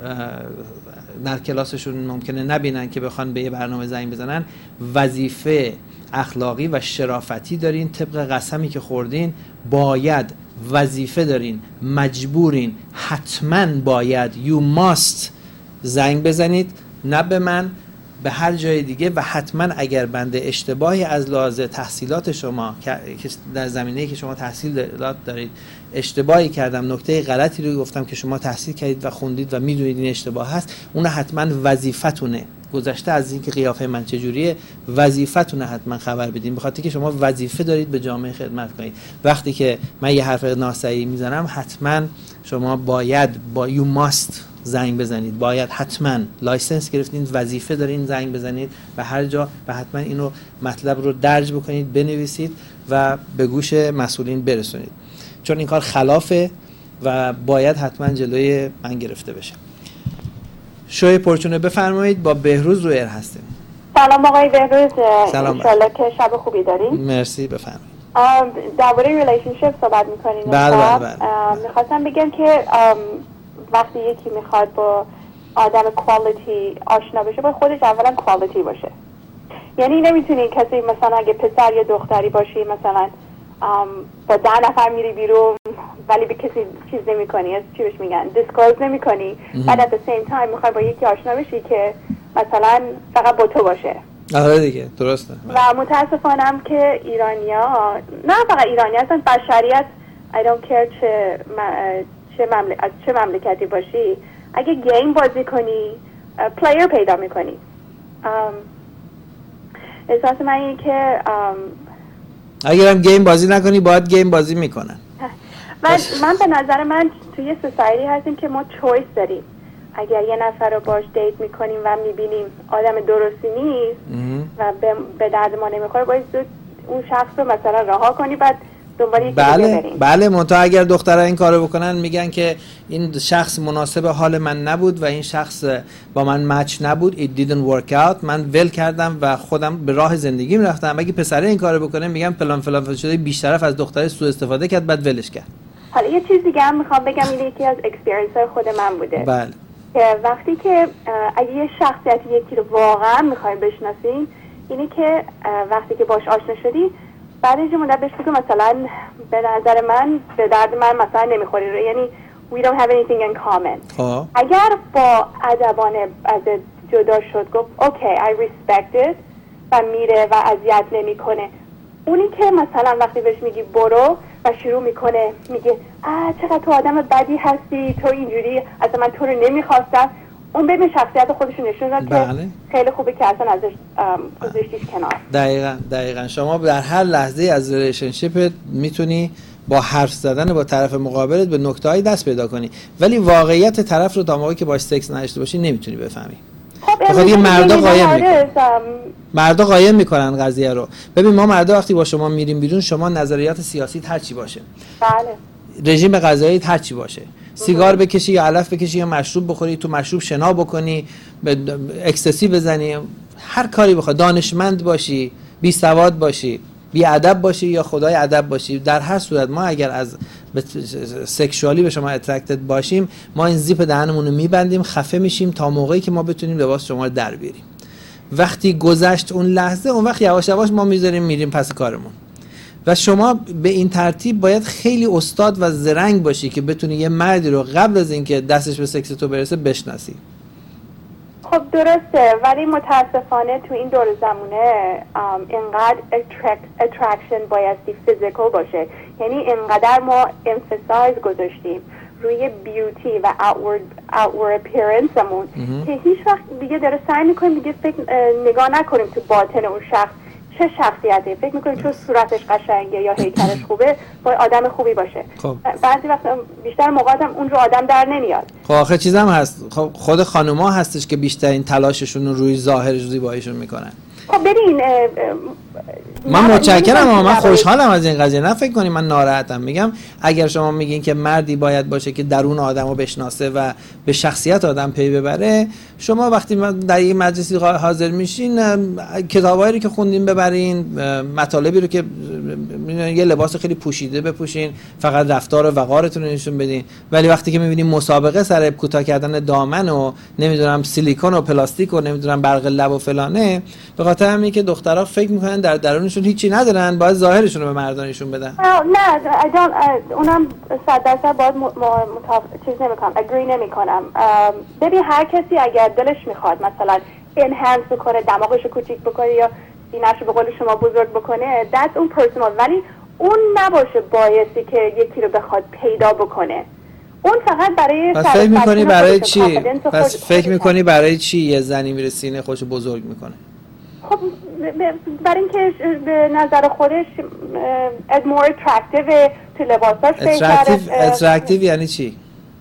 در کلاسشون ممکنه نبینن که بخوان به یه برنامه زنگ بزنن، وظیفه اخلاقی و شرافتی دارین، طبق قسمی که خوردین باید وظیفه دارین، مجبورین، حتما باید you must زنگ بزنید، نه به من، به هر جای دیگه، و حتما اگر بنده اشتباهی از لحاظ تحصیلات شما که در زمینه‌ای که شما تحصیلات دارید اشتباهی کردم، نکته غلطی رو گفتم که شما تحصیل کردید و خوندید و میدونید این اشتباه هست، اون حتما وظیفتونه، گذشته از این که قیافه من چجوریه، وظیفتونه حتما خبر بدین، به خاطر که شما وظیفه دارید به جامعه خدمت کنید. وقتی که من یه حرف ناصحیح میزنم حتما شما باید با you must زنگ بزنید، باید حتما لایسنس گرفتین، وظیفه دارین زنگ بزنید و هر جا و حتما اینو مطلب رو درج بکنید، بنویسید و به گوش مسئولین برسونید، چون این کار خلافه و باید حتما جلوی من گرفته بشه. شوی پرچونه بفرمایید، با بهروز رو ایر هستیم. سلام آقای بهروز، سلام. انشالله که شب خوبی دارین. مرسی، بفرمایید. درباره ریلیشنشیپ صحبت میکنین. بله بله بله. میخواستم بگم که وقتی یکی میخواد با آدم کوالیتی آشنا بشه باید خودش اولا کوالیتی باشه. یعنی نمیتونی کسی مثلا اگه پسر یا دختری باشی مثلا با ده نفر میری بیرون ولی به کسی چیز نمی کنی، از چی بهش میگن دیسکلوز نمی کنی، بعد at the same time میخوای با یکی آشنا بشی که مثلا فقط با تو باشه. آره دیگه، درسته. و متاسفانم که ایرانیا، نه فقط ایرانیا، اصلا بشریت I don't care چه چه مملک... از چه مملکتی باشی، اگه گیم بازی کنی پلیر پیدا میکنی. احساس من اینه که اگرم گیم بازی نکنی باید گیم بازی میکنن. و من به نظر من توی سوسایتی هستیم که ما چویس داریم. اگر یه نفر رو باش دیت میکنیم و میبینیم آدم درستی نیست و به درد ما نمیخوره، باید زود اون شخص رو مثلا رها کنی، بعد دنبال یکی بله دیگه بریم. بله منتها اگر دخترها این کارو بکنن میگن که این شخص مناسب حال من نبود و این شخص با من مچ نبود، it didn't work out، من ول کردم و خودم به راه زندگیم رفتم. اگه پسره این کارو بکنه میگن فلان فلان شده، بیشتر از دختر سوء استفاده کرد بعد ولش کرد. حالا یه چیز دیگه هم میخوام بگم، اینه یکی از اکسپریانس های خود من بوده. بله. که وقتی که اگه یه شخصیت یکی رو واقعا میخوای بشناسین، اینه که وقتی که باش آشنا شدی بعد از مدت بهش بگو مثلا به نظر من به درد من مثلا نمیخوری، یعنی we don't have anything in common. آه. اگر با ادبانه از جدا شد گفت okay I respect it و میره و اذیت نمیکنه، اونی که مثلا وقتی بهش میگی برو و شروع میکنه میگه آه چقدر تو آدم بدی هستی، تو اینجوری، اصلا من تو رو نمیخواستم، اون ببین شخصیت خودشون نشون داد بله. که خیلی خوبه که اصلا ازش گذاشتیش کنار. دقیقاً دقیقاً شما در هر لحظه از ریلیشنشیپ میتونی با حرف زدن با طرف مقابلت به نکته‌های دست پیدا کنی، ولی واقعیت طرف رو تا موقعی که باش سکس نداشته باشی نمیتونی بفهمی. خب بخاطر این مردا قایم میکنن، مردا قایم میکنن قضیه رو. ببین ما مردا وقتی با شما میریم بیرون، شما نظریات سیاسی هر چی باشه، بله، رژیم غذایی هر چی باشه، سیگار بکشی یا علف بکشی یا مشروب بخوری، تو مشروب شنا بکنی، اکستسی بزنی، هر کاری بخوای، دانشمند باشی، بی سواد باشی، بی ادب باشی یا خدای ادب باشی، در هر صورت ما اگر از سکشوالی به شما اترکتد باشیم، ما این زیپ دهنمون رو میبندیم، خفه میشیم تا موقعی که ما بتونیم لباس شما رو در بیاریم. وقتی گذشت اون لحظه، اون وقت یواش یواش ما میذاریم میریم پس کارمون. و شما به این ترتیب باید خیلی استاد و زرنگ باشی که بتونی یه مردی رو قبل از اینکه دستش به سکس تو برسه بشناسی. خب درسته، ولی متاسفانه تو این دور زمونه اینقدر اترکشن بایستی فیزیکال باشه، یعنی اینقدر ما امفسایز گذاشتیم روی بیوتی و outward, outward appearance همون که هیچ وقت دیگه داره سعی میکنیم دیگه فکر نگاه نکنیم تو باطن اون شخص چه شخصیتی؟ فکر میکنی چون صورتش قشنگه یا هیکلش خوبه با آدم خوبی باشه؟ خب بعضی وقتا بیشتر موقعات هم اون رو آدم در نمیاد. خب آخه چیزم هست، خب خود خانوما هستش که بیشترین تلاششون رو روی ظاهر زیباییشون میکنن. خب ببین من متشکرم، من خوشحالم از این قضیه، نه فکر کنی من ناراحتم. میگم اگر شما میگین که مردی باید باشه که درون آدمو بشناسه و به شخصیت آدم پی ببره، شما وقتی در یک مجلسی حاضر میشین کتابایی رو که خوندین ببرین، مطالبی رو که یه لباس خیلی پوشیده بپوشین، فقط رفتار و وقارتون رو نشون بدین، ولی وقتی که میبینین مسابقه سر کوتاه کردن دامن و نمیدونم سیلیکون و پلاستیک و نمیدونم برق لب و فلانه، به خاطر همین که دخترها فکر میکنن در درونشون هیچی ندارن، باید ظاهرشون رو به مردانشون بدن. نه اونم صد درصد باید متفق چیز نمیکنم، اگری نمیکنم. ببین هر کسی اگر دلش میخواد مثلا انهانس بکنه، دماغش رو کوچیک بکنه یا سینه‌ش رو به قول شما بزرگ بکنه، that's اون پرسونال، ولی اون نباشه باعثی که یکی رو بخواد پیدا بکنونه. اون فقط برای پس فکر میکنی برای چی؟ پس فکر میکنی برای چی یه زنی میره سینه خودشو بزرگ میکنه؟ خب برای اینکه به نظر خودش more attractive تو لباساش attractive attractive یعنی چی؟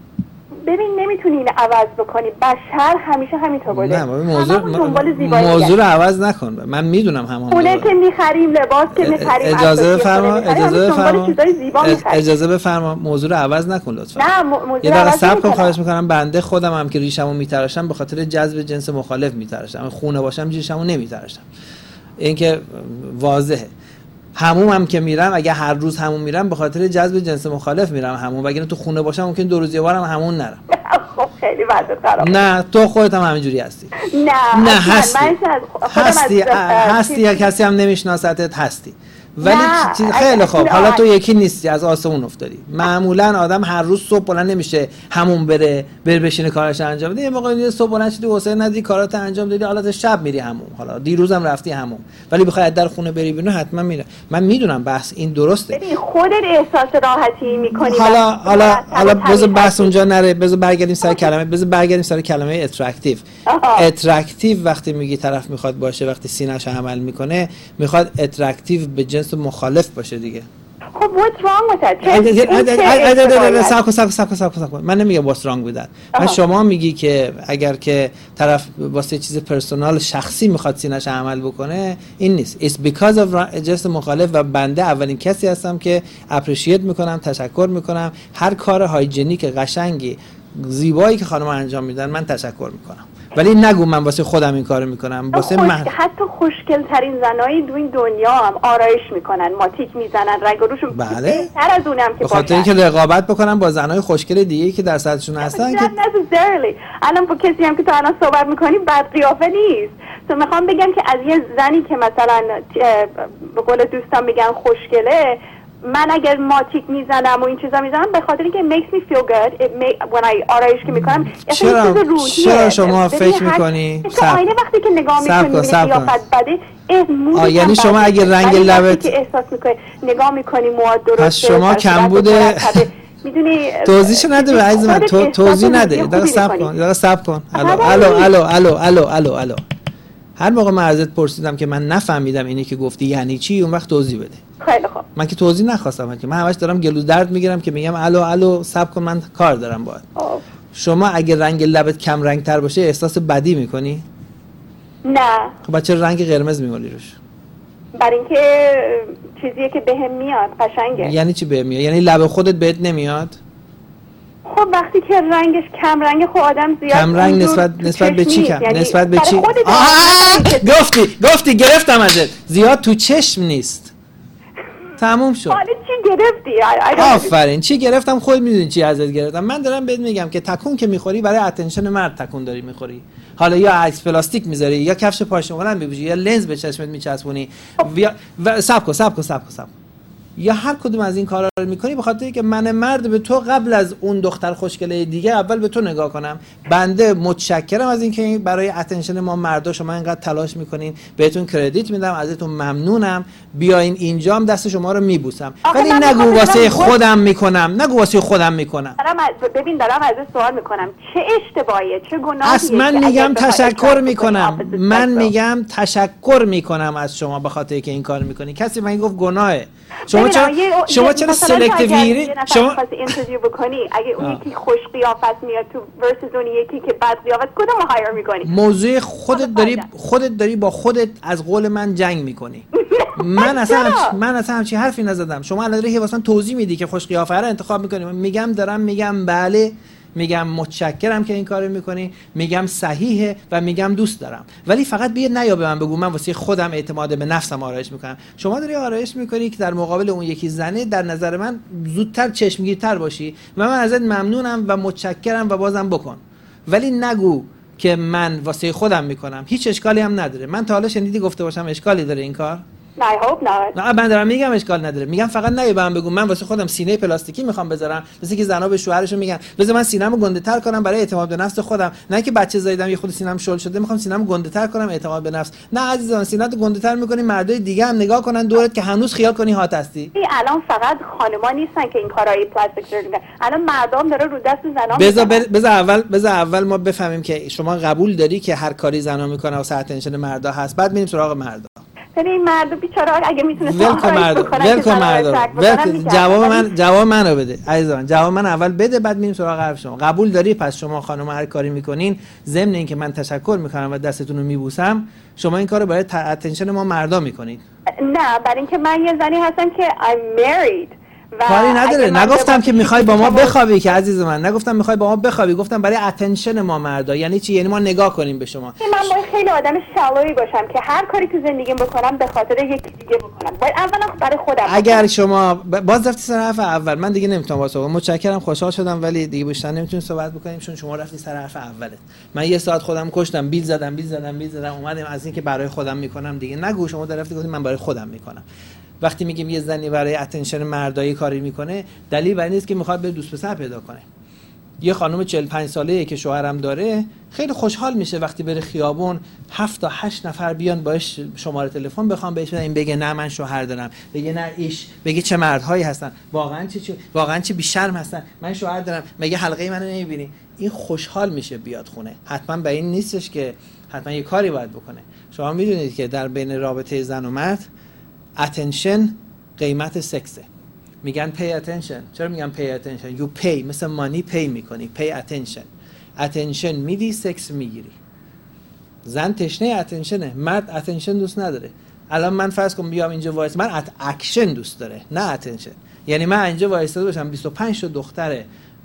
ببین نمیتونی اینو عوض بکنی، بشر همیشه همینطور بوده. نه موضوع موضوع رو عوض نکن، من میدونم همون اونه که میخریم لباس که میخریم اجازه بفرما اجازه بفرما اجازه بفرما موضوع رو عوض نکن لطفا. نه موضوع یه دقیقه صبر کن خواهش میکنم. بنده خودم هم که ریشمو میتراشم به خاطر جذب جنس مخالف میتراشم، خونه باشم ریشمو نمیتراشم، این که واضحه. حموم هم که میرم، اگه هر روز حموم میرم به خاطر جذب جنس مخالف میرم حموم، وگرنه تو خونه باشم ممکن دو روز یه بارم حموم نرم. خب خیلی وضعیت خرابه. نه تو خودت هم همینجوری هستی. نه نه هستی هستی هستی یا کسی هم نمیشناستت هستی، ولی خیلی خوب حالا تو یکی نیستی، از آسمون افتادی. معمولا آدم هر روز صبح بلند نمیشه همون بره بره بشینه کارش انجام بده. یه موقع صبح بلند شدی حسین ندی کارات انجام دادی، حالا شب میری همون، حالا دیروزم رفتی همون، ولی بخوای در خونه بری بیرون حتما میره. من میدونم بحث این درسته، ببین خودت احساس راحتی میکنی. حالا حالا حالا بذار بحث اونجا نره، بذار برگردیم سر کلمه بذار برگردیم سر کلمه اترکتیو. اترکتیو وقتی میگی طرف میخواد باشه، وقتی سینه‌ش عمل میکنه میخواد اترکتیو به جنس مخالف باشه دیگه. خب what's wrong with that؟ ساکو ساکو ساکو ساکو ساکو من نمیگم what's wrong with that. من شما میگی که اگر که طرف واسه چیز پرسونال شخصی میخواد سینه‌ش عمل بکنه، این نیست. It's because of جنس مخالف و بنده اولین کسی هستم که اپریشیت میکنم، تشکر میکنم. هر کار هایجینیک قشنگی زیبایی که خانم‌ها انجام میدن من تشکر میکنم، ولی نگو من واسه خودم این کارو میکنم. واسه خوش... من حتی خوشگل ترین زنای دو این دنیا هم آرایش میکنن، ماتیک میزنن، رنگ و روشون بله. بهتر از اونم که به خاطر اینکه رقابت بکنن با زنای خوشگل دیگه که در سطحشون هستن که necessarily. الان با کسی هم که تو الان صحبت میکنی بد قیافه نیست. تو میخوام بگم که از یه زنی که مثلا به قول دوستان میگن خوشگله، من اگر ماتیک میزنم و این چیزا میزنم به خاطر اینکه it makes me feel good. It make, when I آرایش که میکنم چرا چرا شما فکر میکنی آینه وقتی که نگاه میکنی قیافت بده آه یعنی شما اگر رنگ لبت که احساس میکنی نگاه میکنی مواد درسته، پس شما کم بوده میدونی توضیحش نده به عزیز من، تو توضیح نده. دقیقاً صبر کن دقیقاً صبر کن. الو الو الو الو الو الو الو هر موقع من ازت پرسیدم که من نفهمیدم اینی که گفتی یعنی چی، اون وقت توضیح بده. خیلی خوب. من که توضیح نخواستم، که من همش دارم گلو درد میگیرم که میگم الو الو صبر کن من کار دارم باهات. شما اگه رنگ لبت کم رنگ تر باشه احساس بدی میکنی؟ نه. خب بچه رنگ قرمز میمالی روش؟ برای اینکه چیزیه که بهم میاد قشنگه. یعنی چی بهم میاد؟ یعنی لب خودت بهت نمیاد؟ خب وقتی که رنگش کم رنگ خب آدم زیاد کم رنگ نسبت نسبت به چی کم؟ یعنی نسبت به چی؟ گفتی گفتی گرفتم ازت. زیاد تو چشم نیست. تموم شد. حالا چی گرفتی؟ آفرین. چی گرفتم خود میدونی چی ازت گرفتم. من دارم بهت میگم که تکون که میخوری برای اتنشن مرد تکون داری میخوری. حالا یا عکس پلاستیک میذاری یا کفش پاشنه بلند میپوشی یا لنز به چشمت میچسبونی یا صبر کن صبر کن صبر کن صبر یا هر کدوم از این کارا رو میکنی به خاطر که من مرد به تو قبل از اون دختر خوشگله دیگه اول به تو نگاه کنم. بنده متشکرم از اینکه برای اتنشن ما مردا شما اینقدر تلاش میکنین، بهتون کردیت میدم، ازتون ممنونم، بیاین اینجا هم دست شما رو میبوسم، ولی نگو واسه خودم میکنم، نگو واسه خودم میکنم. دارم ببین دارم از سوال میکنم چه اشتباهیه، چه گناهیه؟ اصلا من میگم تشکر میکنم، من میگم تشکر میکنم از شما به خاطر که این کار میکنی. کسی من گفت گناهه. شما چرا شما چرا سلکتیویری شما اینترویو بکنی اگه اون یکی خوش قیافت میاد تو ورسز اون یکی که بد قیافت، کدومو هایر میکنی؟ موضوع خودت داری خودت داری با خودت از قول من جنگ میکنی. من اصلا همچ... من اصلا همچی حرفی نزدم. شما الان داری واسه توضیح میدی که خوش قیافه رو انتخاب میکنی. من میگم دارم میگم بله، میگم متشکرم که این کارو میکنی، میگم صحیحه و میگم دوست دارم، ولی فقط بیا نیا به من بگو من واسه خودم اعتماد به نفسم آرایش میکنم. شما داری آرایش میکنی که در مقابل اون یکی زنه در نظر من زودتر چشمگیرتر باشی و من ازت ممنونم و متشکرم و بازم بکن، ولی نگو که من واسه خودم میکنم. هیچ اشکالی هم نداره. من تا حالا شنیدی گفته باشم اشکالی داره این کار؟ نه hope not. نه من دارم میگم اشکال نداره. میگم فقط نیا به من بگو من واسه خودم سینه پلاستیکی میخوام بذارم، مثل که زنا به شوهرشون میگن بذار من سینه‌مو گنده‌تر کنم برای اعتماد به نفس خودم، نه که بچه زاییدم یه خود سینه‌م شل شده میخوام سینه‌مو گنده‌تر کنم اعتماد به نفس. نه عزیزان، سینه‌تو گنده‌تر می‌کنی مردای دیگه هم نگاه کنن دورت که هنوز خیال کنی هات هستی. الان فقط خانم‌ها نیستن که این کارهای پلاستیک سرجری می‌کنن، الان مردام داره رو دست زنا. بذار بذار اول بذار اول ما بفهمیم که شما قبول داری که هر کاری زنا میکنه واسه اتنشن مردا هست، بعد میریم سراغ مردا. این مرد بیچاره اگه میتونه ولکم مرد ولکم مرد جواب من جواب منو بده عزیزان، جواب من اول بده بعد میریم سراغ حرف شما. قبول داری پس شما خانم هر کاری میکنین ضمن اینکه من تشکر میکنم و دستتون رو میبوسم شما این کارو برای اتنشن ما مردا میکنید؟ نه، برای اینکه من یه زنی هستم که I'm married کاری نداره. نگفتم که میخوای با ما بخوابی که عزیز من، نگفتم میخوای با ما بخوابی، گفتم برای اتنشن ما مردا. یعنی چی؟ یعنی ما نگاه کنیم به شما. من باید خیلی آدم شالویی باشم که هر کاری تو زندگیم بکنم به خاطر یکی دیگه بکنم. باید اولا برای خودم. اگر شما باز رفتی سر حرف اول، من دیگه نمیتونم واسه متشکرم خوشحال شدم ولی دیگه بیشتر نمیتونیم صحبت بکنیم چون شما رفتی سر حرف اولت. من یه ساعت خودم کشتم، بیل زدم بیل زدم بیل زدم اومدم از اینکه برای خودم میکنم دیگه نگو. شما رفتی گفتید من برای خودم میکنم. وقتی میگیم یه زنی برای اتنشن مردایی کاری میکنه دلیل بر این نیست که میخواد به دوست پسر پیدا کنه. یه خانم چهل و پنج ساله‌ای که شوهرم داره خیلی خوشحال میشه وقتی بره خیابون هفت تا هشت نفر بیان باش شماره تلفن بخوام بهش بدن، این بگه نه من شوهر دارم، بگه نه ایش، بگه چه مردهایی هستن، واقعا چه چه واقعا چه بیشرم هستن، من شوهر دارم، مگه حلقه منو نمیبینی؟ این خوشحال میشه بیاد خونه. حتما به این نیستش که حتما یه کاری باید بکنه. شما میدونید که در بین رابطه زن و مرد attention قیمت سکسه. میگن pay attention. چرا میگن pay attention؟ you pay، مثل مانی pay میکنی، pay attention. attention میدی سکس میگیری. زن تشنه attentionه، مرد attention دوست نداره. الان من فرض کنم بیام اینجا وایس، من اکشن دوست داره نه attention. یعنی من اینجا وایساده باشم بیست و پنج تا دختر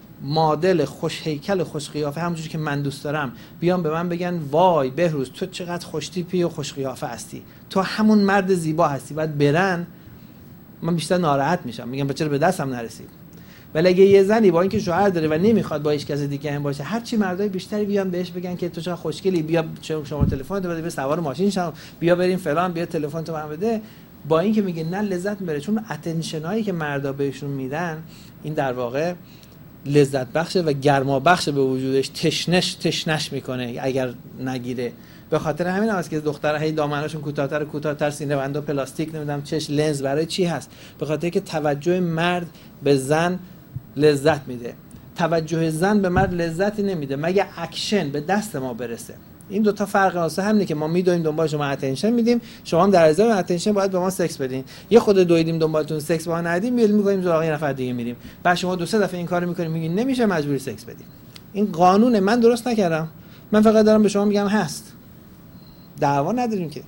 مدل خوش هیکل خوش قیافه همونجوری که من دوست دارم بیان به من بگن وای بهروز تو چقدر خوش تیپی و خوش قیافه هستی، تو همون مرد زیبا هستی، بعد برن، من بیشتر ناراحت میشم، میگم چرا به دستم نرسید. ولی اگه یه زنی با اینکه شوهر داره و نمیخواد با هیچ کس دیگه هم باشه، هر چی مردای بیشتری بیان بهش بگن که تو چقدر خوشگلی، بیا شما تلفن تو بده، بیا سوار ماشین شم، بیا بریم فلان، بیا تلفن تو من بده، با اینکه میگه نه لذت میبره. چون اتنشن هایی که مردا بهشون میدن این در واقع لذت بخشه و گرما بخشه به وجودش، تشنش تشنش میکنه اگر نگیره. به خاطر همین هم است که دخترها هی دامناشون کوتاه‌تر کوتاه‌تر، سینه بند و پلاستیک نمیدونم چش لنز برای چی هست؟ به خاطر که توجه مرد به زن لذت میده. توجه زن به مرد لذتی نمیده مگه اکشن به دست ما برسه. این دو تا فرق واسه همینه که ما میدویم دنبال شما اتنشن میدیم، شما هم در ازای اتنشن باید به ما سکس بدین. یه خود دویدیم دنبالتون سکس با ندیم، میل میگیم سراغ یه نفر دیگه میریم، بعد شما دو سه دفعه این کارو میکنین میگین نمیشه مجبوری سکس بدیم. این قانونه، من درست نکردم، من فقط دارم به شما میگم هست. دعوا نداریم که.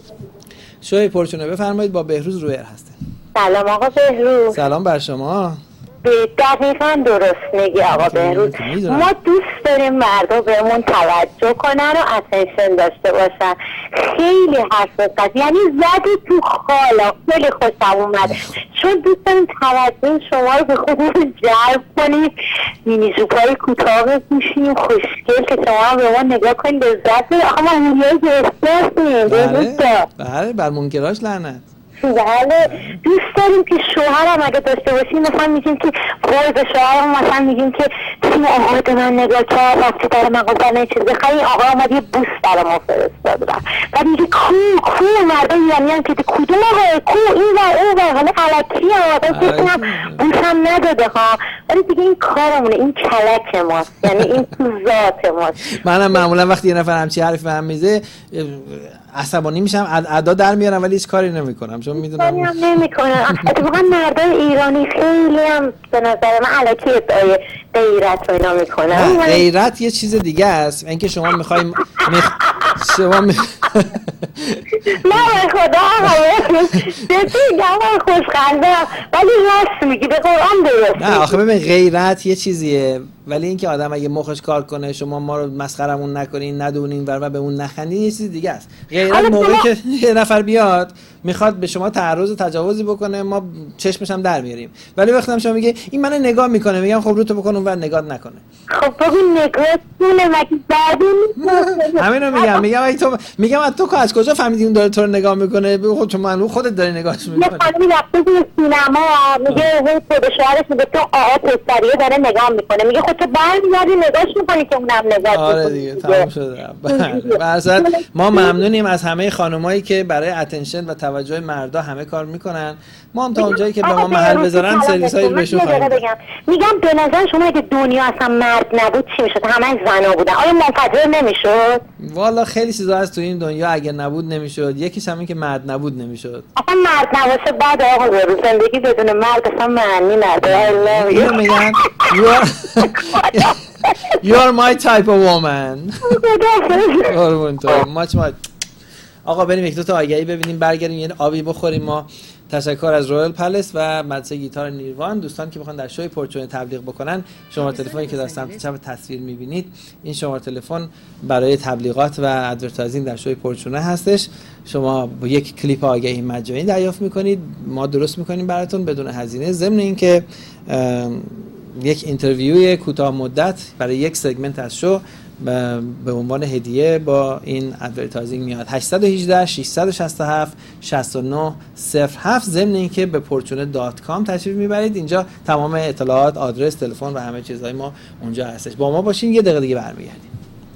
شوی پرچونه بفرمایید، با بهروز رویر هستن. سلام آقا بهروز. سلام بر شما. دقیقاً درست میگی آقا بهروز. ما دوست داریم مردا بهمون توجه کنن و اتنشن داشته باشن. خیلی حساس، یعنی زدی تو خالا. خیلی خوشم اومد چون دوست داریم توجه شما رو به خودمون جلب کنیم. مینی جوبای کوتاه بپوشیم خوشگل که شما به ما نگاه کنید لذت ببرید. آقا ما هوریای گرفته هستیم. بله بله بر منکراش لعنت. بله دوست داریم که شوهرم اگه داشته باشیم مثلا میگیم که وای به شوهرم مثلا میگیم که تیم آقا به من نگاه کرد وقتی در مغازه یه چیز بخری آقا اومد یه بوس برام فرستاد بعد میگه کو کو مردم ایرانی هم که کدوم آقا کو این و اون و همه علکی آقا بسیدم بوس هم نداده ها ولی دیگه این کارمونه این کلک ماست یعنی این تو ذات ماست. منم معمولا وقتی یه نفر همچی حرفی به هم میزه عصبانی میشم ادا در میارم ولی هیچ کاری نمیکنم چون میدونم کاری هم نمیکنم. اتفاقا مردای ایرانی خیلی هم به نظر من الکی ادعای غیرت و اینا میکنن. غیرت یه چیز دیگه است اینکه شما میخوایم میخ... شما می... نه خدا آقا جدی گم خوشخنده ولی راست میگی به قرآن درست. نه آخه ببین غیرت یه چیزیه ولی اینکه آدم اگه مخش کار کنه شما ما رو مسخرمون نکنین ندونین و به اون نخندین یه چیز دیگه است. غیرت موقعی که یه نفر بیاد میخواد به شما تعرض و تجاوزی بکنه ما چشمش هم در میاریم ولی وقتی هم شما میگه این منو نگاه میکنه میگم خب رو تو بکن اونور نگاه نکنه. خب بگو نگاهتونه مگه بعدی همینو میگم میگم ای تو میگم تو از کجا فهمیدی اون داره تو رو نگاه میکنه بگو خب تو من خودت داری نگاهش میکنی. یه خانمی رفته توی سینما میگه اون خود شوهرش میگه تو آقا پسریه داره نگاه میکنه میگه خب تو برمیگردی نگاهش میکنی که اونم نگاه میکنه. آره دیگه تمام شده. مثلا ما ممنونیم از همه خانمایی که برای اتنشن و توجه مردا همه کار میکنن ما هم تا اونجایی که به ما محل بذارن سرویسای رو بهشون خواهیم داد. میگم به نظر شما اگه دنیا اصلا مرد نبود چی میشد؟ همه زنا بودن آیا منفجر نمیشد؟ والا خیلی چیزا هست تو این دنیا اگه نبود نمیشد یکیش همین که مرد نبود نمیشد. اصلا مرد نباشه بعد آقا برو زندگی بدون مرد اصلا معنی نداره. اینو میگن you are my type of woman. قربون تو ماچ ماچ. آقا بریم یک دو تا آگهی ببینیم برگردیم یه آبی بخوریم. ما تشکر از رویال پلس و مدرسه گیتار نیروان. دوستان که بخوان در شوی پرچونه تبلیغ بکنن شماره تلفنی که در سمت چپ تصویر میبینید این شماره تلفن برای تبلیغات و ادورتایزینگ در شوی پرچونه هستش. شما با یک کلیپ آگهی مجانی دریافت میکنید ما درست میکنیم براتون بدون هزینه ضمن اینکه یک اینترویوی کوتاه مدت برای یک سگمنت از شو به عنوان هدیه با این ادورتایزینگ میاد. هشت یک هشت شش شش هفت شش نه صفر هفت ضمن اینکه به پورچونه دات کام تشریف میبرید اینجا تمام اطلاعات آدرس تلفن و همه چیزهای ما اونجا هستش. با ما باشین یه دقیقه دیگه برمیگردیم.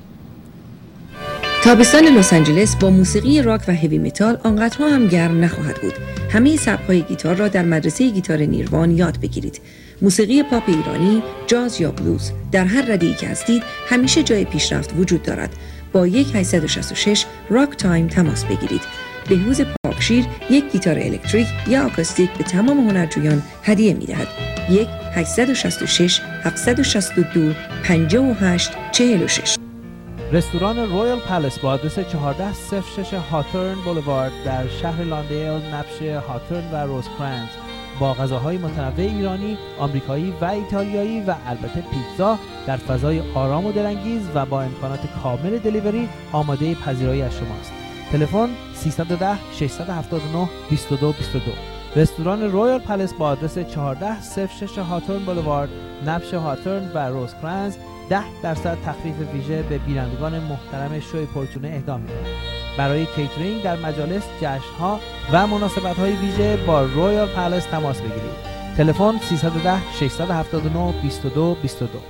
تابستان لس آنجلس با موسیقی راک و هیوی متال آنقدرها هم گرم نخواهد بود. همه سبک‌های گیتار را در مدرسه گیتار نیروان یاد بگیرید. موسیقی پاپ ایرانی، جاز یا بلوز در هر رده‌ای که هستید همیشه جای پیشرفت وجود دارد. با یک هشت شش شش راک تایم تماس بگیرید. بهروز پاکشیر یک گیتار الکتریک یا آکوستیک به تمام هنرجویان هدیه می‌دهد. یک هشت شش شش هفت شش دو پنج هشت چهار شش. رستوران رویال پلس با آدرس چهارده صفر شش هاترن بولوارد در شهر لاندیل نبش هاترن و روزکرانز با غذاهای متنوع ایرانی، آمریکایی و ایتالیایی و البته پیتزا در فضای آرام و دلانگیز و با امکانات کامل دلیوری آماده پذیرایی از شماست. تلفن سیصد و ده ششصد و هفتاد و نه بیست و دو بیست و دو. رستوران رویال پلس با آدرس چهارده صفر شش هاترن بولوارد نبش هاترن و روزکرانز ده درصد تخفیف ویژه به بینندگان محترم شوی پرچونه اهدا می‌کند. برای کیترینگ در مجالس، جشن‌ها و مناسبت‌های ویژه با رویال پلس تماس بگیرید. تلفن سیصد و ده ششصد و هفتاد و نه بیست و دو بیست و دو.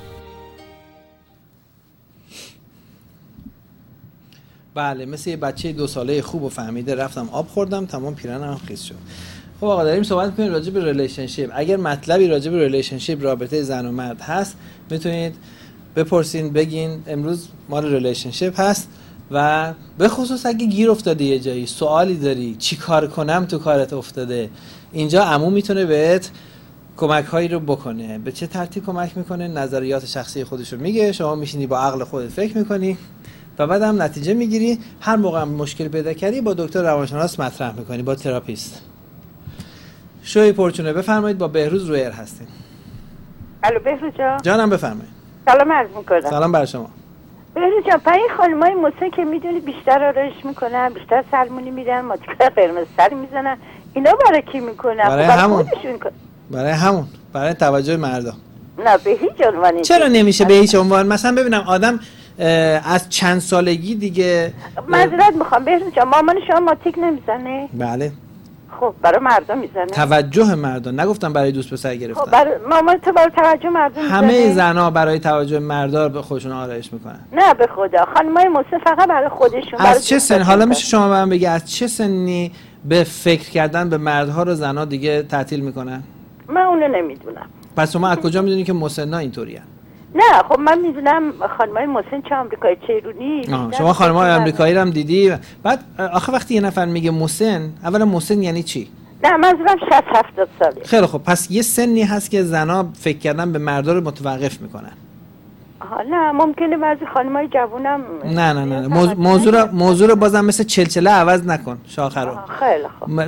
بله مثل یه بچه دو ساله خوب و فهمیده رفتم آب خوردم تمام پیرنم خیس شد. خب آقا داریم صحبت می‌کنیم راجع به ریلیشنشیپ. اگر مطلبی راجع به ریلیشنشیپ رابطه زن و مرد هست میتونید بپرسین بگین امروز مال ریلیشنشیپ هست و به خصوص اگه گیر افتاده یه جایی سوالی داری چی کار کنم تو کارت افتاده اینجا عمو میتونه بهت کمک هایی رو بکنه. به چه ترتیب کمک میکنه؟ نظریات شخصی خودش رو میگه، شما میشینی با عقل خودت فکر میکنی و بعد هم نتیجه میگیری. هر موقع مشکل پیدا کردی با دکتر روانشناس مطرح میکنی، با تراپیست. شوی پرچونه بفرمایید با بهروز رویر هستیم. الو بهروز جان. جانم بفرمایید. سلام عرض میکنم. سلام بر شما. بهروز جان پای خانمای موسیقی که میدونی بیشتر آرایش میکنن، بیشتر سلمونی میدن، ماتیکای قرمز سری میزنن، اینا برای کی میکنن؟ برای همون. برای همون. برای توجه مردا. نه به هیچ عنوان. چرا نمیشه به هیچ عنوان؟ مثلا ببینم آدم از چند سالگی دیگه معذرت میخوام بهروز جان مامان شما ماتیک نمیزنه؟ بله. خب برای مردم میزنه. توجه مردان، نگفتم برای دوست پسر گرفتن. خب برای مامان تو برای توجه مردم میزنه. همه زنا برای توجه مردا به خودشون آرایش میکنن. نه به خدا، خانمای مسن فقط برای خودشون. از چه سن؟ حالا میشه شما به من بگی از چه سنی به فکر کردن به مردها رو زنا دیگه تعطیل میکنن؟ من اونو نمیدونم. پس شما از کجا میدونی که مسنا اینطوریه؟ نه خب من میدونم خانمای مسن چه آمریکایی چه ایرانی. شما خانمای آمریکایی رو هم دیدی؟ بعد آخه وقتی یه نفر میگه مسن، اولا مسن یعنی چی؟ نه منظورم شصت هفتاد ساله. خیلی خب، پس یه سنی هست که زنا فکر کردن به مردا رو متوقف میکنن. آها نه ممکنه بعضی خانمای جوونم. نه نه نه موضوع موضوع رو موضوع رو بازم مثل چلچله عوض نکن شاخه رو. خیلی خوب.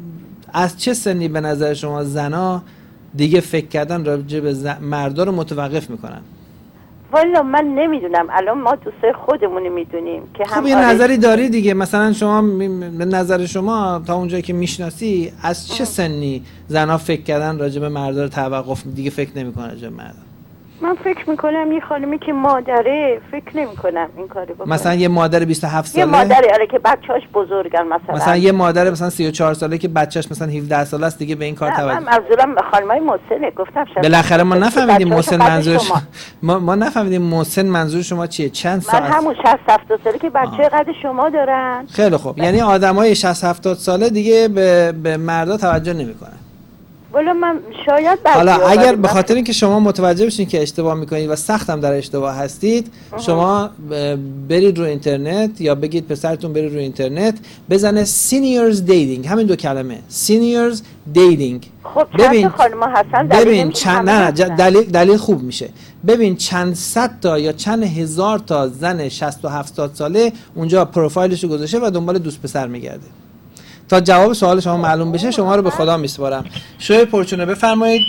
از چه سنی به نظر شما زنا دیگه فکر کردن راجع به ز... مردا رو متوقف میکنن؟ والا من نمیدونم، الان ما دوستای خودمون میدونیم که هم خب یه نظری داری دیگه. مثلا شما به نظر شما تا اونجایی که میشناسی از چه سنی زنا فکر کردن راجع به مردا رو توقف دیگه فکر نمیکنه راجع به مردا؟ من فکر میکنم یه خانمی که مادره فکر نمیکنم این کاری بکنه. مثلا یه مادر بیست و هفت ساله، یه مادری آره که بچه‌اش بزرگن، مثلا مثلا یه مادر مثلا سی و چهار ساله که بچه‌ش مثلا هفده ساله است دیگه به این کار توجه. من منظورم خانمای مسنه، گفتم شما بالاخره ما نفهمیدیم مسن منظور شما. ما ما نفهمیدیم مسن منظور شما چیه؟ چند سال؟ من همون شصت هفتاد ساله که بچه قد شما دارن. خیلی خوب، یعنی آدمای شصت هفتاد ساله دیگه به به مردا توجه نمیکنن. والا من شاید حالا اگر به خاطر اینکه شما متوجه بشین که اشتباه میکنید و سختم در اشتباه هستید، اه. شما برید رو اینترنت یا بگید پسرتون برید رو اینترنت بزنه seniors dating، همین دو کلمه seniors dating. خب چند خانم هستن؟ ببین چند نه دلیل دلیل خوب میشه. ببین چند صد تا یا چند هزار تا زن شصت و هفتاد ساله اونجا پروفایلشو گذاشته و دنبال دوست پسر میگرده. تا جواب سوال شما معلوم بشه شما رو به خدا میسپارم. شوی پرچونه بفرمایید.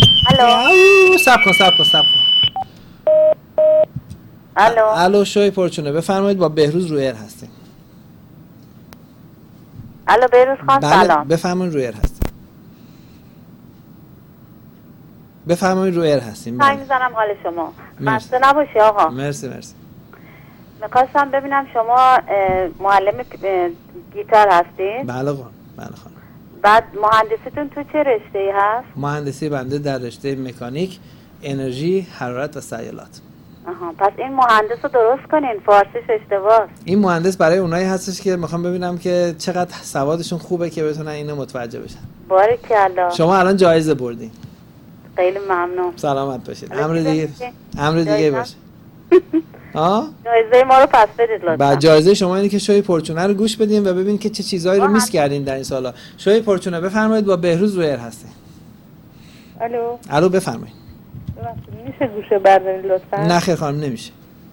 الو. صبر کن صبر کن صبر کن. الو. الو شوی پرچونه بفرمایید، با بهروز روی ایر هستیم. الو بهروز خان بله سلام. بفرمایید روی ایر هستیم. بفرمایید روی ایر هستیم. زنگ میزنم حال شما. خسته نباشی آقا. مرسی مرسی. می‌خواستم ببینم شما معلم گیتار هستین؟ بله خانم. بله خانم. بعد مهندسیتون تو چه رشته‌ای هست؟ مهندسی بنده در رشته مکانیک، انرژی، حرارت و سیالات. آها، پس این مهندس رو درست کنین، فارسیش اشتباهه. این مهندس برای اونایی هستش که میخوام ببینم که چقدر سوادشون خوبه که بتونن اینو متوجه بشن. باریکلا. شما الان جایزه بردین. خیلی ممنون. سلامت باشید. امر دیگه امر دیگه باشه. ها؟ جایزه ما رو پس بدید لطفا. بعد جایزه شما اینه که شوی پرچونه رو گوش بدین و ببین که چه چیزایی رو میس کردین در این سالا. شوی پرچونه بفرمایید، با بهروز روی ایر هستین. الو. الو بفرمایید. میشه گوشه بردارید لطفا؟ نه خیر خانم نمیشه.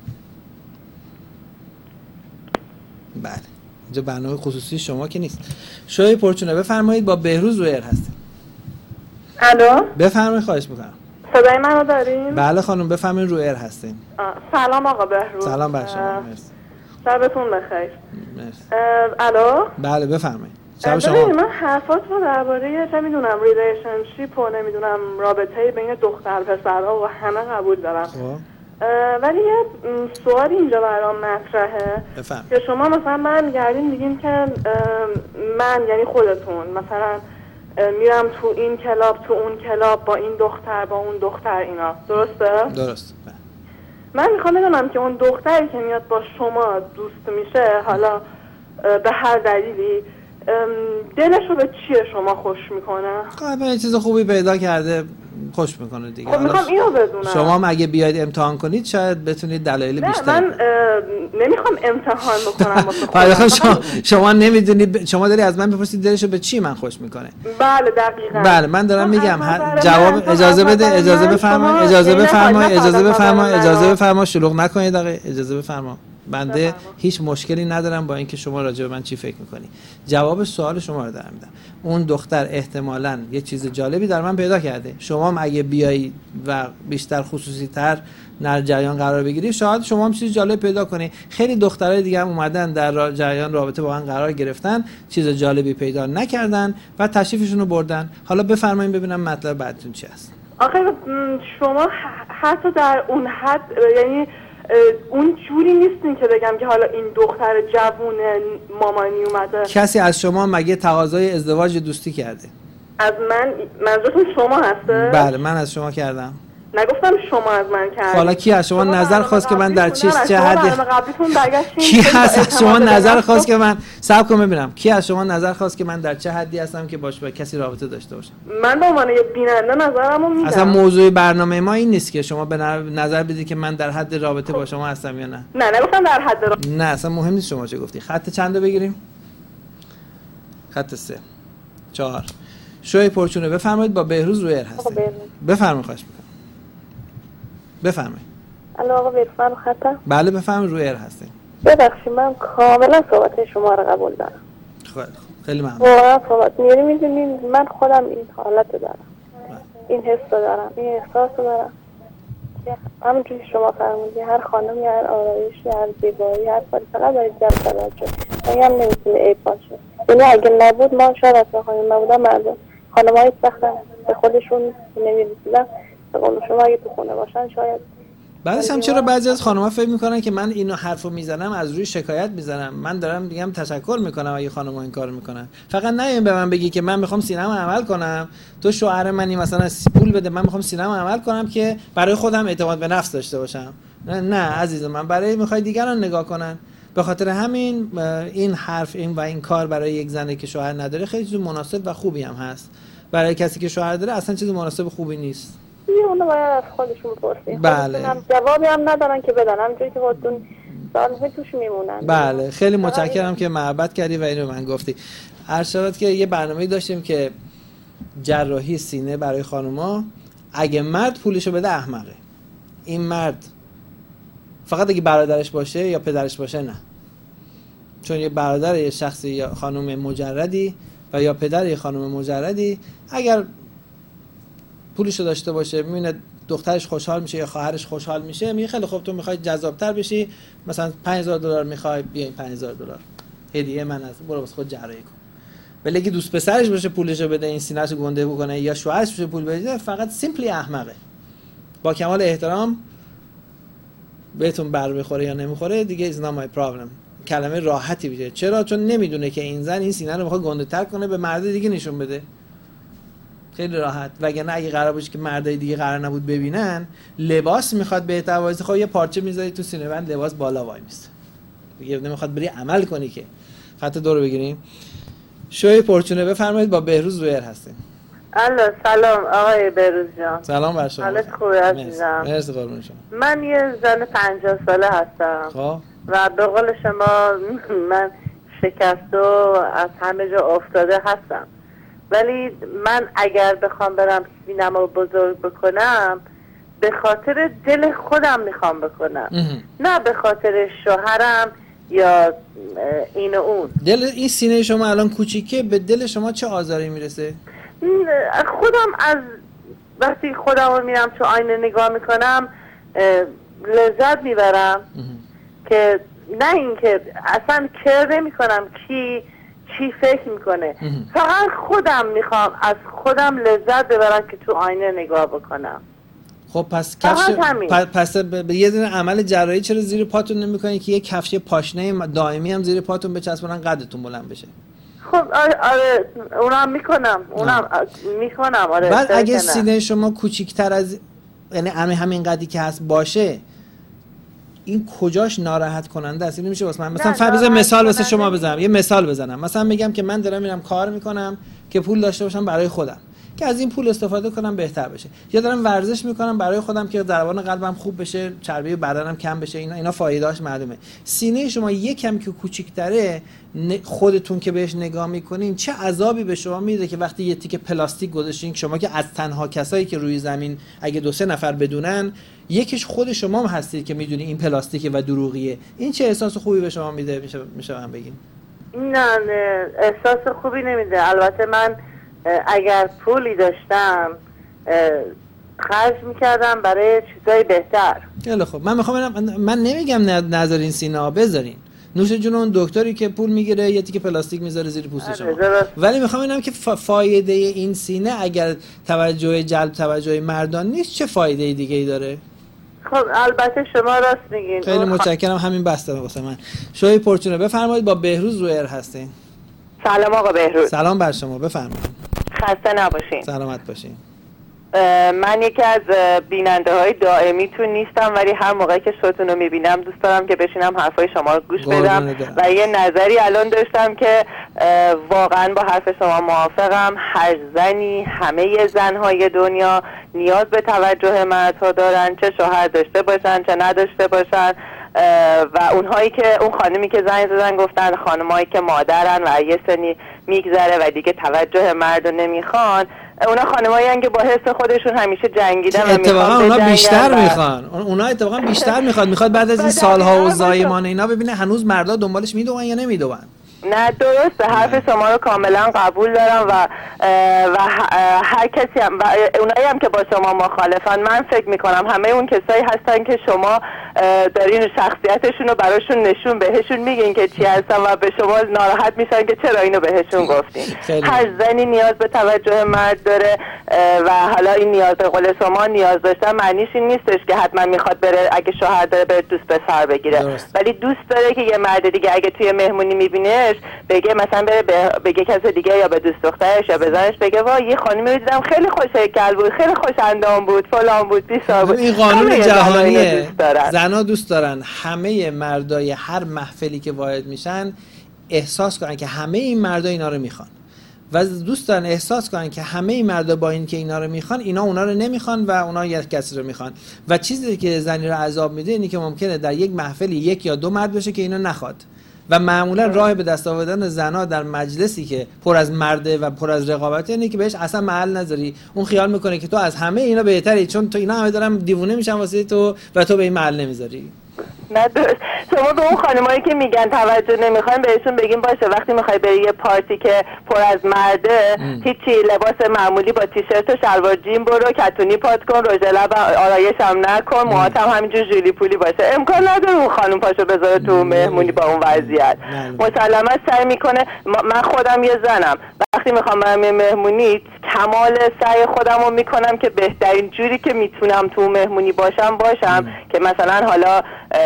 بله. اینجا برنامه خصوصی شما که نیست. شوی پرچونه بفرمایید، با بهروز روی ایر هستین. الو. بفرمایید خواهش میکنم. صدای منو دارین؟ بله خانم بفرمایید روی ایر هستین. سلام آقا بهروز. سلام بر شما. مرسی. شبتون بخیر. مرسی. الو. بله بفرمایید. شب شما. ببینید من حرفات رو درباره چه میدونم ریلیشنشیپ و نمیدونم رابطه بین دختر پسرها و همه قبول دارم. خب. ولی یه سوالی اینجا برام مطرحه که شما مثلا برمیگردین میگین که من یعنی خودتون مثلا میرم تو این کلاب تو اون کلاب با این دختر با اون دختر اینا، درسته؟ درست. من میخوام بدونم که اون دختری که میاد با شما دوست میشه، حالا به هر دلیلی دلش رو به چیه شما خوش میکنه؟ خب یه چیز خوبی پیدا کرده خوش میکنه دیگه. خب میخوام اینو بدونم. شما هم اگه بیاید امتحان کنید شاید بتونید دلایل بیشتر. نه من نمیخوام امتحان بکنم واسه خودم. شما شما نمیدونید، شما داری از من بپرسید دلش رو به چی من خوش میکنه. بله دقیقاً. بله من دارم میگم جواب. اجازه بده اجازه بفرمایید اجازه بفرمایید اجازه بفرمایید اجازه بفرمایید شلوغ نکنید آقا، اجازه بفرمایید. بنده هیچ مشکلی ندارم با اینکه شما راجع به من چی فکر میکنی. جواب سوال شما رو دارم میدم. اون دختر احتمالاً یه چیز جالبی در من پیدا کرده. شما هم اگه بیایی و بیشتر خصوصی تر در جریان قرار بگیری شاید شما هم چیز جالب پیدا کنی. خیلی دخترای دیگه هم اومدن در جریان رابطه با هم قرار گرفتن، چیز جالبی پیدا نکردن و تشریفشون رو بردن. حالا بفرمایید ببینم مطلب بعدتون چی است. آخه شما حتی در اون حد یعنی اون جوری نیستین که بگم که حالا این دختر جوون مامانی اومده. کسی از شما مگه تقاضای ازدواج دوستی کرده؟ از من؟ منظورتون شما هسته؟ بله من از شما کردم. نگفتم شما از من کردید. حالا کی از شما نظر خواست که من در چه چه حدی کی کی از شما نظر خواست که من صبر کنم ببینم کی از شما نظر خواست که من در چه حدی هستم که باش با کسی رابطه داشته باشم؟ من به عنوان یه بیننده نظرمو میدم. اصلا موضوع برنامه ما این نیست که شما به نظر بدید که من در حد رابطه با شما هستم یا نه. نه نگفتم در حد رابطه. نه اصلا مهم نیست شما چه گفتی. خط چندو بگیریم؟ خط سه چهار. شوی پرچونه بفرمایید با بهروز رویر هستید. بفرمایید خواهش می‌کنم. بفرمایید. الو آقا بفرمایید خطا. بله بفرمایید رویر هستید. ببخشید من کاملا صحبت شما رو قبول دارم. خیلی خیلی ممنون. واقعا صحبت می‌کنید می‌دونید من خودم این حالت رو دارم. این حس رو دارم، این احساس رو دارم. همونجوری که شما فرمودید هر خانمی هر آرایشی هر زیبایی هر کاری فقط برای جلب توجه. این هم نمی‌تونه عیب باشه. یعنی اگه نبود ما شاید اصلا خانم نبودم مردم خانم‌های سختن به خودشون نمی‌رسیدن. به قول شما اگه تو خونه باشن شاید. بعدش هم چرا بعضی از خانم‌ها فکر می‌کنن که من اینو حرفو میزنم از روی شکایت میزنم. من دارم میگم تشکر میکنم اگه خانم‌ها این کارو میکنن. فقط نیاین به من بگی که من میخوام سینه‌مو عمل کنم، تو شوهر منی مثلا پول بده من میخوام سینه‌مو عمل کنم که برای خودم اعتماد به نفس داشته باشم. نه نه عزیز من، برای میخوای دیگران نگاه کنن. به خاطر همین این حرف این و این کار برای یک زنی که شوهر نداره خیلی چیز مناسب و خوبی هم هست. برای کسی که شوهر داره اصلا چیز مناسب خوبی نیست. اونو باید از خودشون بپرسین. بله. هم جوابی هم ندارن که بدن، همونجوری که خودتون سالها توش میمونن. بله خیلی متشکرم که محبت کردی و اینو من گفتی. عرض شد که یه برنامه‌ای داشتیم که جراحی سینه برای خانوما. اگه مرد پولشو بده احمقه. این مرد فقط اگه برادرش باشه یا پدرش باشه نه. چون یه برادر یه شخصی یا خانم مجردی و یا پدر یه خانم مجردی اگر پولشو داشته باشه میبینه دخترش خوشحال میشه یا خواهرش خوشحال میشه میگه خیلی خوب تو میخوای جذابتر بشی مثلا پنج هزار دلار میخوای بیا پنج هزار دلار هدیه من از برو واسه خود جراحی کن. ولی اگه دوست پسرش باشه پولشو بده این سینه‌شو گنده بکنه یا شوهرش باشه پول بده فقط سیمپلی احمقه. با کمال احترام بهتون بر بخوره یا نمیخوره دیگه is not my problem. کلمه راحتی میشه. چرا؟ چون نمیدونه که این زن این سینه رو میخواد گنده تر کنه به مرد دیگه نشون بده. خیلی راحت. وگرنه اگه قرار باشه که مردای دیگه قرار نبود ببینن لباس میخواد بهتر وایسه خب یه پارچه میذاری تو سینه بند لباس بالا وای میسته دیگه نمیخواد بری عمل کنی که. خط دو رو بگیریم. شوی پرچونه بفرمایید با بهروز رویر هستیم. الو سلام آقای بهروز جان. سلام بر شما. حالت خوبه عزیزم؟ مرسی قربون شما. من یه زن پنجاه ساله هستم. خب و به قول شما من شکست و از همه جا افتاده هستم. ولی من اگر بخوام برم سینما رو بزرگ بکنم به خاطر دل خودم میخوام بکنم اه. نه به خاطر شوهرم یا این و اون. دل این سینه شما الان کوچیکه به دل شما چه آزاری میرسه؟ خودم از وقتی خودم رو میرم تو آینه نگاه میکنم لذت میبرم که نه اینکه اصلا کر نمیکنم کی چی فکر میکنه. فقط خودم میخوام از خودم لذت ببرم که تو آینه نگاه بکنم. خب پس کفش پ... پس به یه دونه عمل جراحی چرا زیر پاتون نمیکنین که یه کفش پاشنه دائمی هم زیر پاتون بچسبونن قدتون بلند بشه؟ خب آره, آره اونم میکنم اونم میکنم آره. بعد اگه سینه شما کوچیکتر از یعنی همین همین قدی که هست باشه این کجاش ناراحت کننده است؟ این نمیشه واسه من مثلا فرض مثال واسه شما بزنم یه مثال بزنم مثلا میگم که من دارم میرم کار میکنم که پول داشته باشم برای خودم که از این پول استفاده کنم بهتر بشه یا دارم ورزش میکنم برای خودم که ضربان قلبم خوب بشه چربی بدنم کم بشه اینا اینا فایده‌اش معلومه. سینه شما یکم که کوچیک‌تره خودتون که بهش نگاه میکنین چه عذابی به شما میده که وقتی یه تیکه پلاستیک گذاشتین شما که از تنها کسایی که روی زمین اگه دو سه نفر بدونن یکیش خود شما هم هستید که میدونی این پلاستیکه و دروغیه. این چه احساس خوبی به شما میده میشه میشه من بگین؟ نه نه احساس خوبی نمیده. البته من اگر پولی داشتم خرج میکردم برای چیزای بهتر. خیلی خوب. من میخوام من نمیگم نذارین سینه‌ها بذارین. نوش جون اون دکتری که پول میگیره یه تیکه پلاستیک میذاره زیر پوست شما. ولی میخوام ببینم که فایده این سینه اگر توجه جلب توجه مردان نیست چه فایده دیگه ای داره؟ خب البته شما راست میگین. خیلی متشکرم، همین بسته واسه من. شوی پرچونه بفرمایید، با بهروز روی ایر هستین. سلام آقا بهروز. سلام بر شما، بفرمایید. خسته نباشین. سلامت باشین. من یکی از بیننده های دائمیتون نیستم، ولی هر موقعی که شوتون رو میبینم دوست دارم که بشینم حرفای شما رو گوش بدم و یه نظری الان داشتم که واقعا با حرف شما موافقم. هر زنی، همه زنهای دنیا نیاز به توجه مردها دارن، چه شوهر داشته باشن چه نداشته باشن. و اونهایی که اون خانمی که زنگ زدن گفتن خانمایی که مادرن و یه سنی میگذره و دیگه توجه مرد رو نمیخوان، اونا خانمایی هستن که با حس خودشون همیشه جنگیدن و اتفاقا اونا بیشتر میخوان. اونا اتفاقا بیشتر میخواد میخواد بعد از این سالها و زایمان اینا ببینه هنوز مردا دنبالش میدوئن یا نمیدوئن. نه درسته، حرف شما رو کاملا قبول دارم و و هر کسی هم و اونایی هم که با شما مخالفن، من فکر میکنم همه اون کسایی هستن که شما دارین شخصیتشون رو براشون نشون بهشون میگین که چی هستن و به شما ناراحت میشن که چرا اینو بهشون گفتین. هر زنی نیاز به توجه مرد داره و حالا این نیاز به قول شما نیاز داشتن معنیش این نیستش که حتما میخواد بره اگه شوهر داره بره دوست پسر بگیره، درست. ولی دوست داره که یه مرد دیگه اگه توی مهمونی میبینه بگه مثلا بره بگه کس دیگه یا به دوست دخترش یا به زنش بگه وا یه خانمی رو دیدم خیلی خوش هیکل بود، خیلی خوش اندام بود، فلان بود، بیسار بود. این قانون جهانیه. زنا دوست دارن همه مردای هر محفلی که وارد میشن احساس کنن که همه این مردا اینا رو میخوان و دوست دارن احساس کنن که همه این مردا با این که اینا رو میخوان اینا اونا رو نمیخوان و اونا یک کسی رو میخوان. و چیزی که زنی رو عذاب میده اینه که ممکنه در یک محفلی یک یا دو مرد باشه که اینو نخواد و معمولا راه به دست آوردن زنا در مجلسی که پر از مرده و پر از رقابته اینه که بهش اصلا محل نذاری. اون خیال میکنه که تو از همه اینا بهتری چون تو اینا همه دارن دیوونه میشن واسه تو و تو به این محل نمیذاری. نه درست. شما به اون خانمایی که میگن توجه نمیخواین بهشون بگین باشه وقتی میخوای بری یه پارتی که پر از مرده ام. هیچی لباس معمولی با تیشرت و شلوار جین برو، کتونی پات کن، رژ لب آرایش هم نکن، موهات هم همینجور ژولی پولی باشه. امکان نداره اون خانم پاشو بذاره تو مهمونی با اون وضعیت. مسلما سعی میکنه. من خودم یه زنم وقتی میخوام برم یه مهمونی کمال سعی خودم رو میکنم که بهترین جوری که میتونم تو مهمونی باشم باشم ام. که مثلا حالا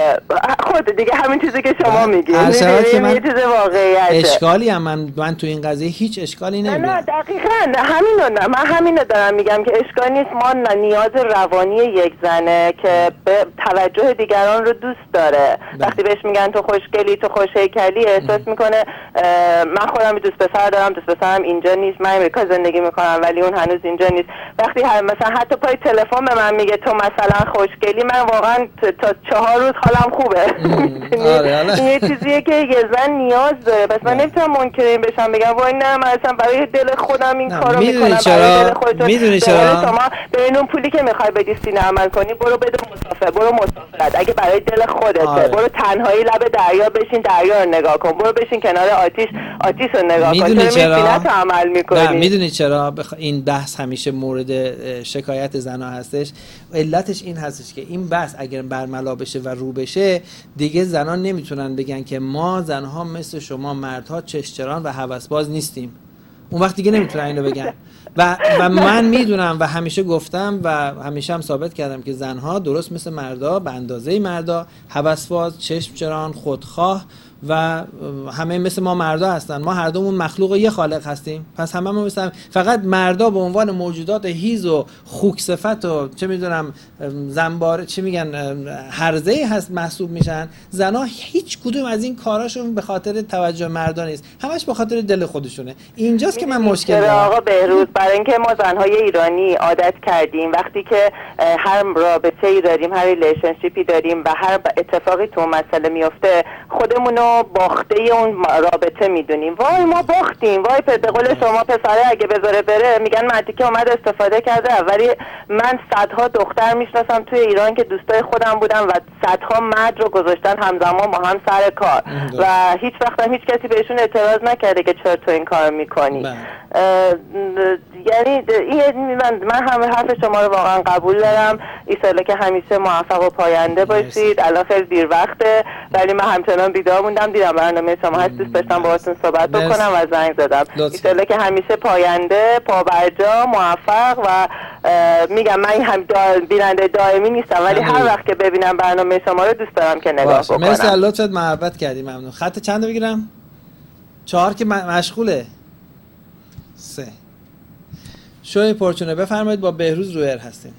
خود دیگه همین چیزی که شما میگید یه چیز واقعیته. اشکالی هم من من تو این قضیه هیچ اشکالی نمیبینم. نه دقیقاً همینو نه. من همینو دارم میگم که اشکال نیست. ما نیاز روانی یک زنه که به توجه دیگران رو دوست داره. ده. وقتی بهش میگن تو خوشگلی تو خوشهیکلی احساس میکنه من خودم دوست پسر دارم، دوست پسرم اینجا نیست، من امریکا زندگی میکنم ولی اون هنوز اینجا نیست. وقتی مثلا حتی پای تلفن به من میگه تو مثلا خوشگلی، من واقعا تا چهار روز حالم خوبه. این یه چیزیه که یه زن نیاز داره. بس من نمیتونم منکر این بشم بگم وای نه من اصلا برای دل خودم این کارو میکنم، برای دل خودتون. میدونی چرا؟ شما به اون پولی که میخوای بدی سینه عمل کنی برو بده مسافر، برو مسافرت. اگه برای دل خودته آره. برو تنهایی لب دریا بشین، دریا رو نگاه کن، برو بشین کنار آتیش، آتیش رو نگاه کن. میدونی چرا؟ عمل میکنی. نه میدونی چرا بخ... این بحث همیشه مورد شکایت زنا هستش؟ علتش این هستش که این بحث اگر برملا بشه و رو بشه دیگه زنان نمیتونن بگن که ما زنها مثل شما مردها چشچران و هوسباز نیستیم. اون وقت دیگه نمیتونن اینو بگن. و و من میدونم و همیشه گفتم و همیشه هم ثابت کردم که زنها درست مثل مردا به اندازه مردا هوسباز، چشمچران، خودخواه و همه مثل ما مردا هستن. ما هر دومون مخلوق یه خالق هستیم. پس همه ما مثل فقط مردا به عنوان موجودات هیز و خوک صفت و چه میدونم زنبار چه میگن هرزه‌ای هست محسوب میشن. زنا هیچ کدوم از این کاراشون به خاطر توجه مردا نیست، همش به خاطر دل خودشونه. اینجاست که من مشکل دارم. آقا بهروز برای اینکه ما زنهای ایرانی عادت کردیم وقتی که هر رابطه‌ای داریم، هر ریلیشنشیپی داریم و هر اتفاقی تو مسئله میفته خودمون باخته اون رابطه میدونیم. وای ما باختیم، وای به قول شما پسره اگه بذاره بره میگن مردی که اومد استفاده کرده. ولی من صدها دختر میشناسم توی ایران که دوستای خودم بودن و صدها مرد رو گذاشتن همزمان با هم سر کار و هیچ وقت هم هیچ کسی بهشون اعتراض نکرده که چرا تو این کار میکنی. یعنی من من همه حرف شما رو واقعا قبول دارم. ایشالله که همیشه موفق و پاینده باشید. الان خیلی دیر وقته ولی من همچنان بیدار موندم، دیدم برنامه شما هست، دوست داشتم باهاتون صحبت بکنم و زنگ زدم. ایشالله که همیشه پاینده، پابرجا، موفق و میگم من هم دا بیننده دائمی نیستم ولی هر وقت که ببینم برنامه شما رو دوست دارم که نگاه بکنم. مرسی از لطفت، محبت کردی، ممنون. خط چند بگیرم؟ چهار که مشغوله. سه. شوی پرچونه بفرمایید، با بهروز رویر هستیم.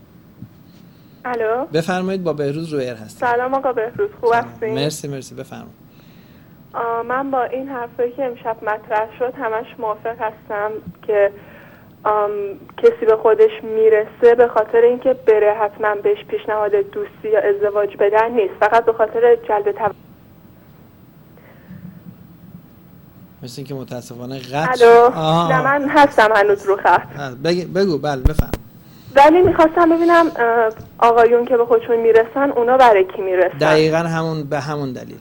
الو بفرمایید، با بهروز رویر هستیم. سلام آقا بهروز، خوب هستین؟ مرسی مرسی، بفرمایید. من با این حرفایی که امشب مطرح شد همش موافق هستم که کسی به خودش میرسه به خاطر اینکه بره حتما بهش پیشنهاد دوستی یا ازدواج بدن نیست، فقط به خاطر جلب توجه. مثل اینکه متاسفانه قطع. الو نه من هستم هنوز رو خط. بگو بله بفهم. ولی میخواستم ببینم آقایون که به خودشون میرسن اونا برای کی میرسن؟ دقیقاً همون به همون دلیل.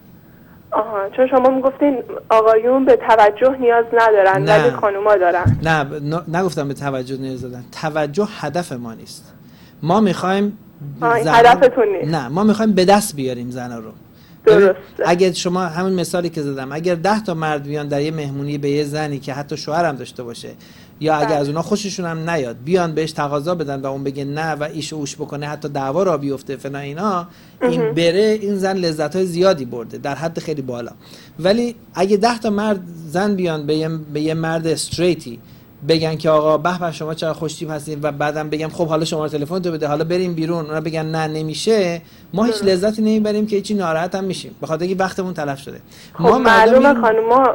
آها، چون شما میگفتین آقایون به توجه نیاز ندارن نه. ولی خانوما دارن. نه نگفتم به توجه نیاز دارن. توجه هدف ما نیست. ما میخوایم هدفتون نیست. نه، ما میخوایم به دست بیاریم زنا رو. درسته. اگر شما همون مثالی که زدم، اگر ده تا مرد بیان در یه مهمونی به یه زنی که حتی شوهرم داشته باشه یا اگر از اونا خوششون هم نیاد بیان بهش تقاضا بدن و اون بگه نه و ایش و اوش بکنه، حتی دعوا را بیفته فنا اینا، این بره این زن لذت‌های زیادی برده در حد خیلی بالا. ولی اگه ده تا مرد زن بیان به یه, به یه مرد استریتی بگن که آقا به به شما چقدر خوش‌تیپ هستین و بعدم بگم خب حالا شما تلفن تو بده حالا بریم بیرون، اونا بگن نه نمیشه، ما هیچ لذتی نمیبریم که هیچی ناراحت هم میشیم به خاطر اینکه وقتمون تلف شده. خب ما معلومه خانوما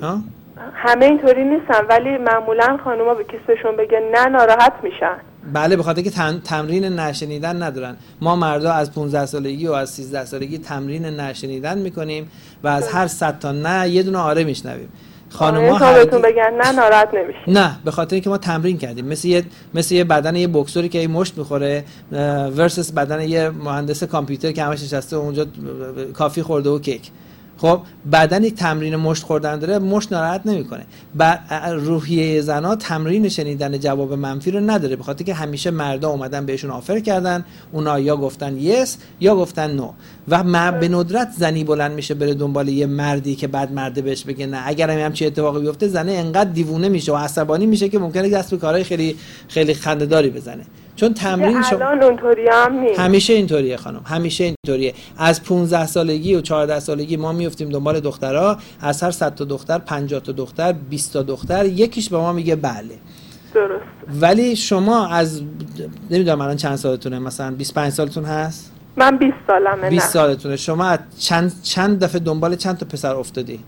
همه اینطوری نیستن ولی معمولا خانوما به کسشون بگن نه ناراحت میشن. بله، به خاطر که تم... تمرین نشنیدن ندارن. ما مردا از پانزده سالگی و از سیزده سالگی تمرین نشنیدن میکنیم و از هر صد تا نه یه دونه آره میشنویم. خانوما هرگز بگن نه ناراحت نمیشه. نه، به خاطر اینکه ما تمرین کردیم، مثل یه مثل یه بدن یه بوکسوری که یه مشت میخوره ورسس بدن یه مهندس کامپیوتر که همش نشسته اونجا کافی خورده و کیک. خب بدنی تمرین مشت خوردن داره، مشت ناراحت نمیکنه. روحیه زنا تمرین شنیدن جواب منفی رو نداره، به خاطر که همیشه مردا اومدن بهشون آفر کردن، اونا یا گفتن یس یا گفتن نو و به ندرت زنی بلند میشه بره دنبال یه مردی که بعد مرده بهش بگه نه. اگر هم چه اتفاقی بیفته زنه انقدر دیوونه میشه و عصبانی میشه که ممکنه دست به کارهای خیلی خیلی خنده‌داری بزنه، چون تمرین شما الان اونطوری هم نیست. همیشه اینطوریه خانم، همیشه اینطوریه. از پانزده سالگی و چهارده سالگی ما میافتیم دنبال دخترها، از هر صد تا دختر پنجاه تا دختر بیست تا دختر یکیش به ما میگه بله. درست. ولی شما از نمیدونم الان چند سالتونه، مثلا بیست و پنج سالتون هست؟ من بیست سالمه. بیست سالتونه. شما چند چند دفعه دنبال چند تا پسر افتادی؟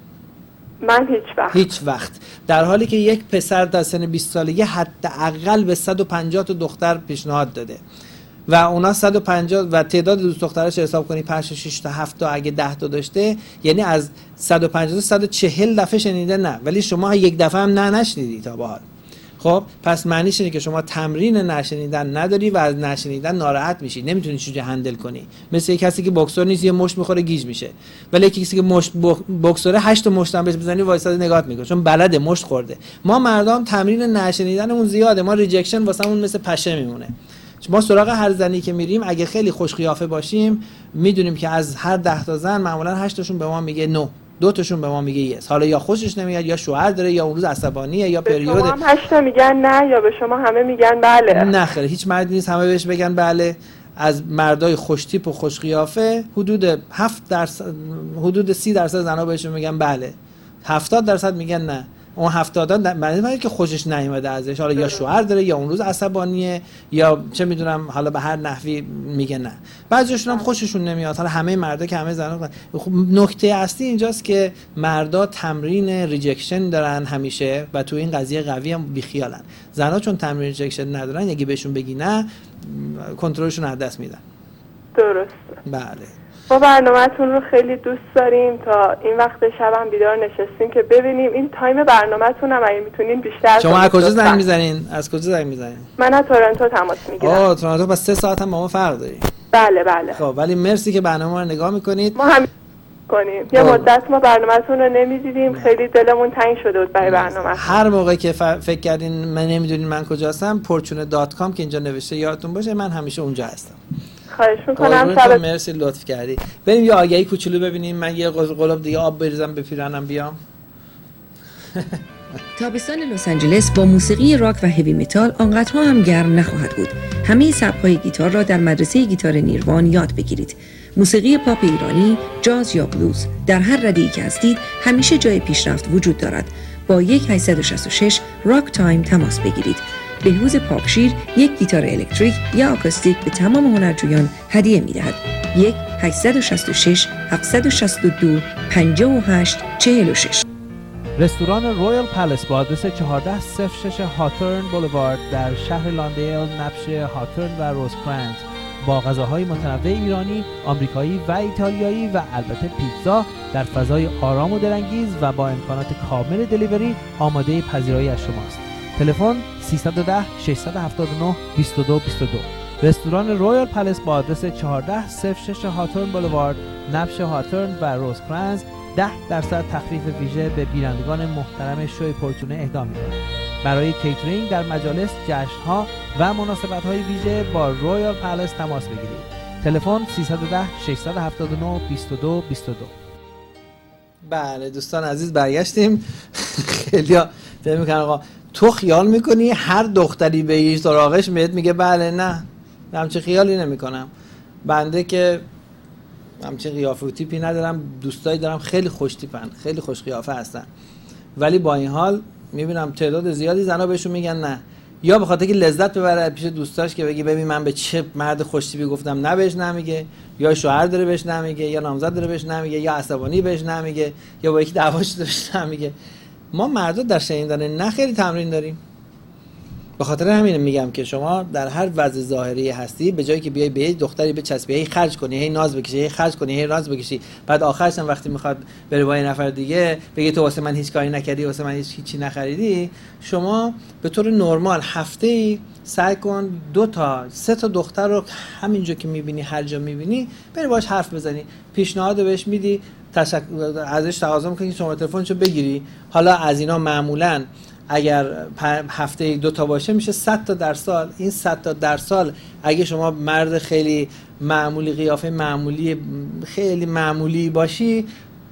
من هیچ وقت. هیچ وقت. در حالی که یک پسر در سن بیست سالگی حداقل به صد و پنجاه تا دختر پیشنهاد داده و اونا صد و پنجاه و تعداد دوست دخترش حساب کنی پنج شش تا هفت تا اگه ده تا داشته، یعنی از صد و پنجاه تا صد و چهل دفعه شنیده نه، ولی شما یک دفعه هم نه نشنیدی تا به حال. خب پس معنیش اینه که شما تمرین نشنیدن نداری و از نشنیدن ناراحت میشی، نمیتونی چجوری هندل کنی. مثل کسی که بوکسور نیست یه مشت میخوره گیج میشه، ولی کسی که مشت بوکسوره هشت تا مشت هم بهش بزنی وایساده نگات میکنه چون بلده مشت خورده. ما مردم تمرین نشنیدنمون زیاده، ما ریجکشن واسمون مثل پشه میمونه. ما سراغ هر زنی که میریم اگه خیلی خوش قیافه باشیم میدونیم که از هر ده تا زن معمولا هشت تاشون به ما میگه نو، دو تاشون به ما میگه یس. حالا یا خوشش نمیاد یا شوهر داره یا اون روز عصبانیه یا پریوده. شما هم هشت تا میگن نه یا به شما همه میگن بله؟ نه خیلی، هیچ مردی نیست همه بهش بگن بله. از مردای خوش تیپ و خوش قیافه حدود هفت درصد حدود سی درصد زنا بهشون میگن بله، هفتاد درصد میگن نه. اون هفتاد معنی که خوشش نیومده ازش، حالا یا شوهر داره یا اون روز عصبانیه یا چه میدونم حالا به هر نحوی میگه نه. بعضیشون هم خوششون نمیاد. حالا همه مردا که همه زنا. نکته اصلی اینجاست که مردا تمرین ریجکشن دارن همیشه و تو این قضیه قوی هم بیخیالن. زنا چون تمرین ریجکشن ندارن اگه بهشون بگی نه کنترلشون از دست میدن. درست. بله. ما برنامه‌تون رو خیلی دوست داریم، تا این وقت شب هم بیدار نشستیم که ببینیم این تایم برنامه‌تون هم اگه میتونین بیشتر. شما از کجا زنگ میزنین؟ از کجا زنگ میزنین؟ من از تورنتو تماس میگیرم. آه تورنتو، پس سه ساعت هم با ما فرق داری. بله بله. خب ولی مرسی که برنامه رو نگاه میکنید. ما هم کنیم. یه مدت ما برنامه‌تون رو نمیدیدیم، خیلی دلمون تنگ شده بود برای برنامه. هر موقع که ف... فکر کردین من نمیدونین من کجا هستم، پورچونه دات کام که اینجا نوشته یادتون باشه من همیشه اونجا هستم. خواهش میکنم. شب مرسی لطف کردی. بریم یه آگهی کوچولو ببینیم. من یه قلاب دیگه آب بریزم به پیرنم بیام. تابستان لس آنجلس با موسیقی راک و هوی متال آنقدرها هم گرم نخواهد بود. همه سبک‌های گیتار را در مدرسه گیتار نیروان یاد بگیرید. موسیقی پاپ ایرانی، جاز یا بلوز، در هر رده‌ای که هستید همیشه جای پیشرفت وجود دارد. با یک هشت شش شش راک تایم تماس بگیرید. بهروز پاکشیر یک گیتار الکتریک یا آکوستیک به تمام هنرجویان هدیه می‌دهد. یک هشت شش شش هفت شش دو پنج هشت چهار شش. رستوران رویال پلس با آدرس چهارده صفر شش هاترن بولوارد در شهر لاندیل، نبش هاترن و روزکرانز با غذاهای متنوع ایرانی، آمریکایی و ایتالیایی و البته پیتزا در فضای آرام و دلانگیز و با امکانات کامل دلیوری آماده پذیرایی از شماست. تلفن سیصد و ده ششصد و هفتاد و نه بیست و دو بیست و دو. رستوران رویال پلس با آدرس چهارده صفر شش هاترن بولوارد، نبش هاترن و روزکرانز ده درصد تخفیف ویژه به بینندگان محترم شوی پورتونه اهدا می‌کند. برای کیترینگ در مجالس، جشن‌ها و مناسبت‌های ویژه با رویال پلس تماس بگیرید. تلفن سیصد و ده ششصد و هفتاد و نه بیست و دو بیست و دو. بله دوستان عزیز برگشتیم. خیلی‌ها فکر می‌کنن آقا تو خیال می‌کنی هر دختری به سراغش میاد میگه بله؟ نه، همچین خیالی نمی‌کنم. بنده که همچین قیافه و تیپی ندارم، دوستایی دارم خیلی خوش تیپن، خیلی خوش قیافه هستن، ولی با این حال میبینم تعداد زیادی زنا بهشون میگن نه، یا به خاطر که لذت ببره پیش دوستاش که بگی ببین من به چه مرد خوش تیپی گفتم نه بهش نمیگه، یا شوهر داره بهش نمیگه، یا نامزد داره بهش نمیگه، یا عصبانی بهش نمیگه، یا با یکی دعواش داره بهش نمیگه. ما مردا در شنیدن نه خیلی تمرین داریم. به خاطر همین میگم که شما در هر وضع ظاهری هستی به جایی که بیای به یه دختری بچسبی، هی خرج کنی، هی ناز بکشی، هی خرج کنی، هی ناز بکشی، بعد آخرش هم وقتی میخواد بره با یه نفر دیگه بگی تو واسه من هیچ کاری نکردی، واسه من هیچ هیچی نخریدی، شما به طور نرمال هفته‌ای سعی کن دو تا سه تا دختر رو همینجا که میبینی، هر جا میبینی، بری باهاش حرف بزنی، پیشنهاد بهش میدی، تشک... ازش تقاضا میکنی شماره تلفنشو بگیری. حالا از اینا معمولاً اگر هفته دو تا باشه میشه صد تا در سال. این صد تا در سال اگه شما مرد خیلی معمولی، قیافه معمولی، خیلی معمولی باشی،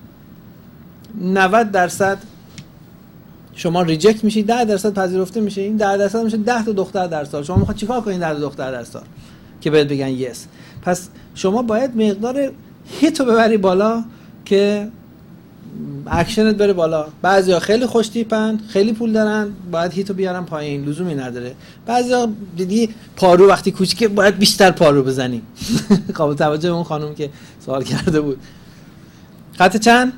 نود درصد شما ریجکت میشی، ده درصد پذیرفته میشه. این ده درصد میشه ده تا دختر در سال. شما میخواد چیکار کنین ده تا دختر در سال که بهت بگن یس؟ پس شما باید مقدار هیتو ببری بالا که اکشنت بره بالا. بعضیا خیلی خوش تیپن، خیلی پول دارن، باید هیتو بیارن پایین، لزومی نداره. بعضیا دیدی پارو وقتی کوچیکه باید بیشتر پارو بزنی. قابل توجه اون خانم که سوال کرده بود. خط چند؟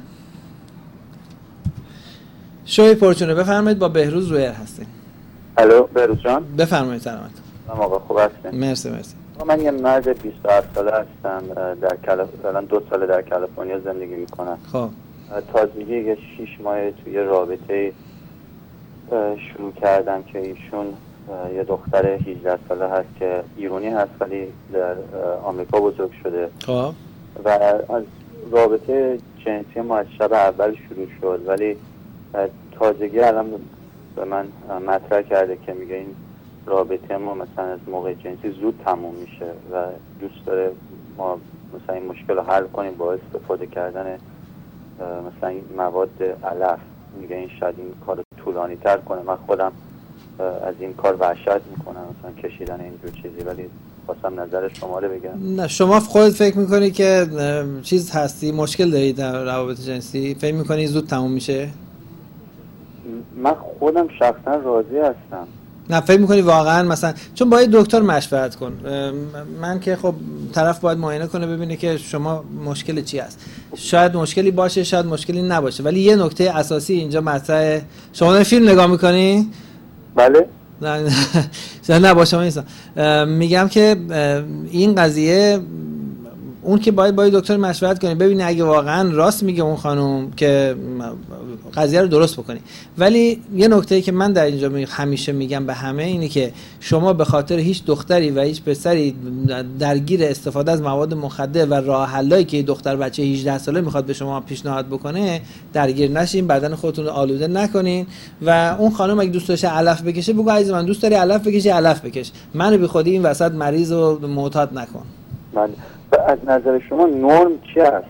شوی پورچونه بفرمایید، با بهروز رویر هستیم. الو بهروز جان، بفرمایید. سلامت. سلام آقا، خوب هستین؟ مرسی مرسی. من یه مرد بیست و هفت ساله هستم، در کالیفرنیا دو سال در کالیفرنیا زندگی میکنم. خب تازگی یه شیش ماه توی رابطه شروع کردم که ایشون یه دختر هجده ساله هست که ایرانی هست ولی در آمریکا بزرگ شده. خب و از رابطه جنسی ما از شب اول شروع شد، ولی تازگی الان به من مطرح کرده که میگه این رابطه ما مثلا از موقع جنسی زود تموم میشه و دوست داره ما مثلا این مشکل رو حل کنیم با استفاده کردن مثلا مواد علف. میگه این شاید این کار طولانی تر کنه. من خودم از این کار وحشت میکنم، مثلا کشیدن اینجور چیزی، ولی خواستم نظر شما رو بگم. نه شما خودت فکر میکنی که چیز هستی، مشکل دارید در روابط جنسی، فکر میکنی زود تموم میشه؟ من خودم شخصا راضی هستم. نه فکر میکنی واقعا مثلا، چون باید دکتر مشورت کن. من که خب طرف باید معاینه کنه ببینه که شما مشکل چی هست. شاید مشکلی باشه، شاید مشکلی نباشه، ولی یه نکته اساسی اینجا مطرحه. شما دارین فیلم نگاه میکنی؟ بله. نه نه نه با شما نیستم. میگم که این قضیه اون که باید باید دکتر مشورت کنی ببینی اگه واقعا راست میگه اون خانم که قضیه رو درست بکنی. ولی یه نکته‌ای که من در اینجا همیشه میگم به همه اینه که شما به خاطر هیچ دختری و هیچ پسری درگیر استفاده از مواد مخدر و راه حلایی که دختر بچه هجده ساله میخواد به شما پیشنهاد بکنه درگیر نشین، بدن خودتون رو آلوده نکنین. و اون خانم اگه دوست داشته علف بکشه بگو عزیز من دوست داری علف بکشی علف بکش، منو بی خودی این وسط مریض و معتاد نکن. من از نظر شما نرم چی است؟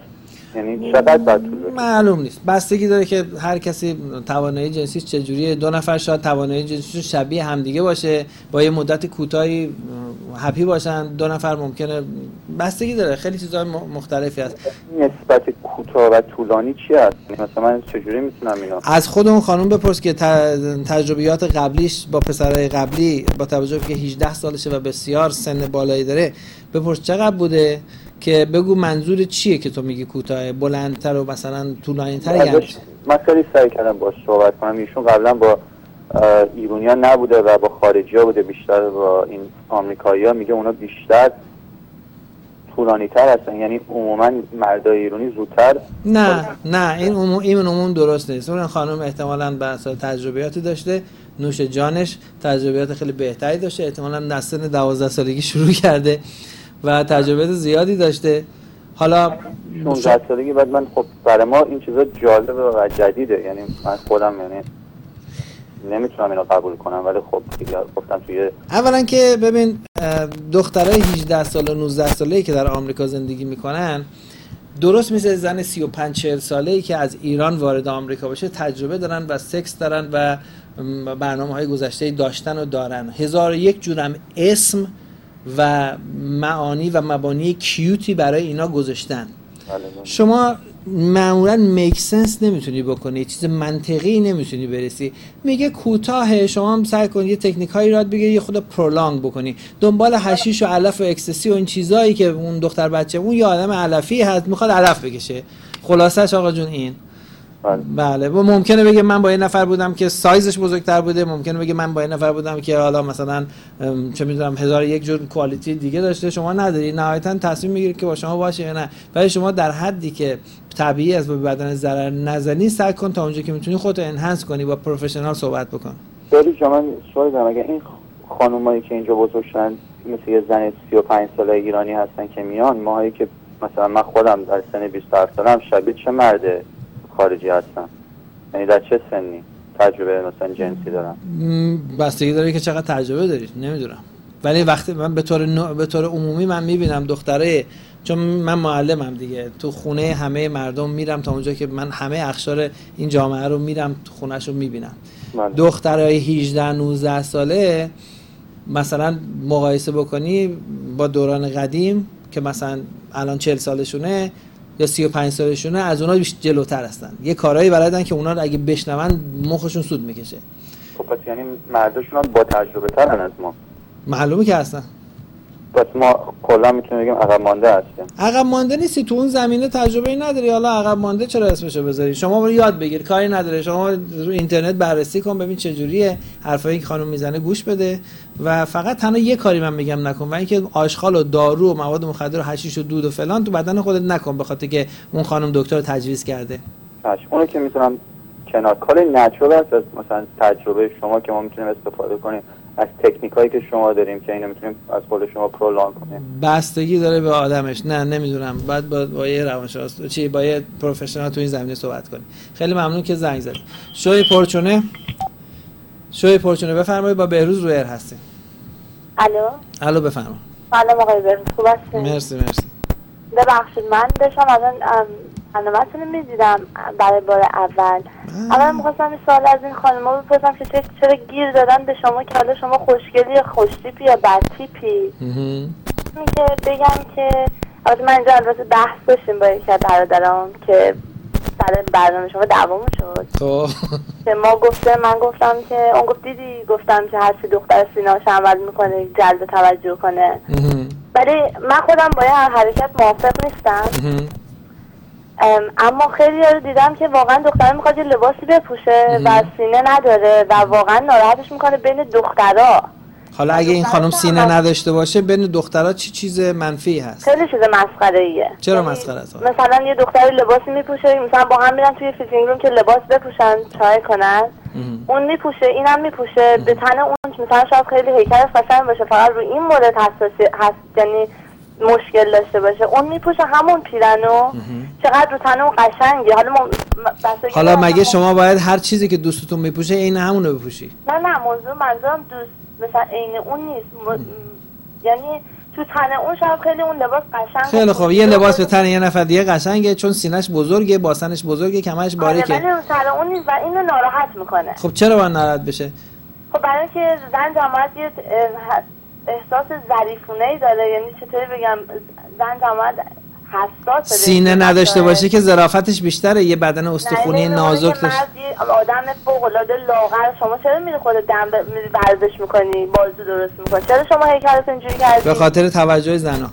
یعنی چقدر باید طول بکشه؟ معلوم نیست، بستگی داره که هر کسی توانایی جنسیش چجوریه. دو نفر شاید توانایی جنسیشون شبیه همدیگه باشه، با یه مدت کوتاهی هپی باشن، دو نفر ممکنه، بستگی داره، خیلی چیزای مختلفی هست. نسبت کوتاه و طولانی چی هست؟ مثلا من چجوری میتونم اینو از خود اون خانم بپرس که تجربیات قبلیش با پسرای قبلی با توجه که هجده سالشه و بسیار سن بالایی داره، بپرس چقدر بوده که بگو منظور چیه که تو میگی کوتاه، بلندتر و مثلا طولانی‌تر. یعنی من خیلی سعی کردم باش صحبت کنم، ایشون قبلا با ایرانی‌ها نبوده و با خارجی‌ها بوده، بیشتر با این آمریکایی‌ها، میگه اونا بیشتر طولانی‌تر هستن، یعنی عموما مردای ایرانی زودتر. نه نه این عموم این عموم درست نیست. اون خانم احتمالاً به اساس تجربیاتی داشته، نوش جانش تجربیات خیلی بهتری داشته، احتمالاً در سن دوازده سالگی شروع کرده و تجربیات زیادی داشته. حالا شانزده سالگی بعد من خب برای ما این چیزا جالب و جدیده، یعنی من خودم یعنی نمیتونم اینو قبول کنم، ولی خب گفتم توی اولا که ببین دخترای هجده ساله و نوزده ساله‌ای که در آمریکا زندگی میکنن، درست مثل زن سی و پنج چهل ساله‌ای که از ایران وارد آمریکا بشه تجربه دارن و سکس دارن و برنامه‌های گذشته داشتن و دارن، هزار و یک جورم اسم و معانی و مبانی کیوتی برای اینا گذاشتن. شما معمولا میک سنس نمیتونی بکنی، چیز منطقی نمیتونی برسی. میگه کوتاهه، شما هم سعی کن یه تکنیک هایی راد بگیری، یه خود پرولانگ بکنی، دنبال حشیش و علف و اکستسی و این چیزایی که اون دختر بچه، اون یه آدم علفی هست میخواد علف بکشه. خلاصش آقا جون این بله. و ممکنه بگه من با یه نفر بودم که سایزش بزرگتر بوده، ممکنه بگه من با یه نفر بودم که حالا مثلا چه میدونم هزار یک جور کوالیتی دیگه داشته، شما نداری، نهایتا تصمیم میگیری که با شما باشه یا نه. ولی شما در حدی که طبیعی است به بدن ضرر نزنی، سعی کن تا اونجا که میتونی خودت انهانس کنی، با پروفشنال صحبت بکن. ولی شما سوال دارم، اگه این خانمایی که اینجا بزرگ شدن مثل یه زن سی و پنج ساله ایرانی هستن که میان، ماهایی که مثلا من خودم در سن بیست و هفت سالم، شبیه چه مرد خارجی هستم؟ یعنی در چه سنی تجربه مثلا جنسی دارم؟ بستگی داره که چقدر تجربه داری، نمیدونم. ولی وقتی من به طور نوع، به طور عمومی من میبینم دختره، چون من معلمم دیگه، تو خونه همه مردم میرم، تا اونجا که من همه اقشار این جامعه رو میرم تو خونه‌شو میبینم. دخترای هجده نوزده ساله مثلا مقایسه بکنی با دوران قدیم که مثلا الان چهل سالشونه یا سی و پنج سالشونه، از اونها بیشتر جلوتر هستن، یه کارهایی بلدن که اونا اگه بشنون مخشون سود میکشه. خب پس یعنی مرداشون هم با تجربه ترن از ما؟ معلومه که هستن. پس ما کلا میتونیم بگیم عقب مانده هستیم. عقب مانده نیستی، تو اون زمینه تجربه ای نداری، حالا عقب مانده چرا اسمشو بذاری؟ شما برو یاد بگیر، کاری نداره، شما رو اینترنت بررسی کن، ببین چه جوریه، حرفایی که خانم میزنه گوش بده و فقط تنها یه کاری من میگم نکن، و اینکه آشغال و دارو و مواد مخدر و حشیش و دود و فلان تو بدن خودت نکن، به خاطر که اون خانم دکتر تجویز کرده. باشه، اونو که میتونم کنار، کار نچرال است، مثلا تجربه شما که ما میتونیم استفاده کنیم از تکنیکایی که شما داریم که اینو میتونیم از خود شما پرولانگ کنیم. بستگی داره به آدمش. نه نمیدونم، بعد با, با یه روانشناس چی با یه پروفشنال تو این زمینه صحبت کنی. خیلی ممنون که زنگ زدید. شوی پرچونه شوی پرچونه بفرمایید، با بهروز رویر هستیم. الو الو بفرمایید. سلام آقای بهروز، خوب هستین؟ مرسی مرسی. ببخشید من داشتم الان برنامه‌تون رو می‌دیدم برای بار اول. اول می‌خواستم این سوال از این خانم‌ها بپرسم که چرا گیر دادن به شما که حالا شما خوشگلی یا خوشتیپی یا بدتیپی؟ این که بگم که البته من اینجا البته بحث داشتیم با یکی از برادرام که سر برنامه شما دعوامون شد که ما گفته من گفتم که اون گفت دیدی گفتم که هر چی دختر سینه‌اش عمل میکنه جلب توجه کنه، ولی من خودم با این حرکت موافق نیستم. اما خیلی رو دیدم که واقعا دختره میخواد یه لباسی بپوشه و سینه نداره و واقعا ناراحتش میکنه بین دخترها. حالا اگه این خانم سینه نداشته باشه بین دخترها چی چیز منفی هست؟ خیلی چیز مسخره ایه. چرا مسخره است؟ مثلا یه دختری لباسی میپوشه، مثلا با هم میرن توی فیتینگ روم که لباس بپوشن چای کنن، اون میپوشه اینم میپوشه، به تن اون مثلا شاید خیلی هیکلش قشنگ باشه، فقط رو این مورد حساسی هست، یعنی مشکل داشته باشه، اون میپوشه همون پیرنو، چقدر رو تن اون قشنگه. حالا ما حالا مگه شما باید هر چیزی که دوستتون میپوشه عین همون رو بپوشی؟ نه نه، موضوع منظورم دوست مثلا عین اون نیست. م... یعنی تو تن اون شاید خیلی اون لباس قشنگ. خیلی خوب، یه لباس به تن یه نفر دیگه قشنگه چون سینه‌اش بزرگه، باسنش بزرگه، کمرش باریکه. ولی اون سر اون نیست و اینو ناراحت میکنه. خب چرا باید ناراحت بشه؟ خب برای اینکه زن جامعه یه احساس ظریفونه‌ای داره، یعنی چطوری بگم، زن جامعه حساسه. سینه نداشته باشه که ظرافتش بیشتره، یه بدن استخونی نازک داشته. آدم فوق‌العاده لاغر، شما چرا میری خودت دم میری ورزش میکنی، بازو درست میکنی، چرا شما هیکلت اینجوری کردی؟ به خاطر توجه زنا.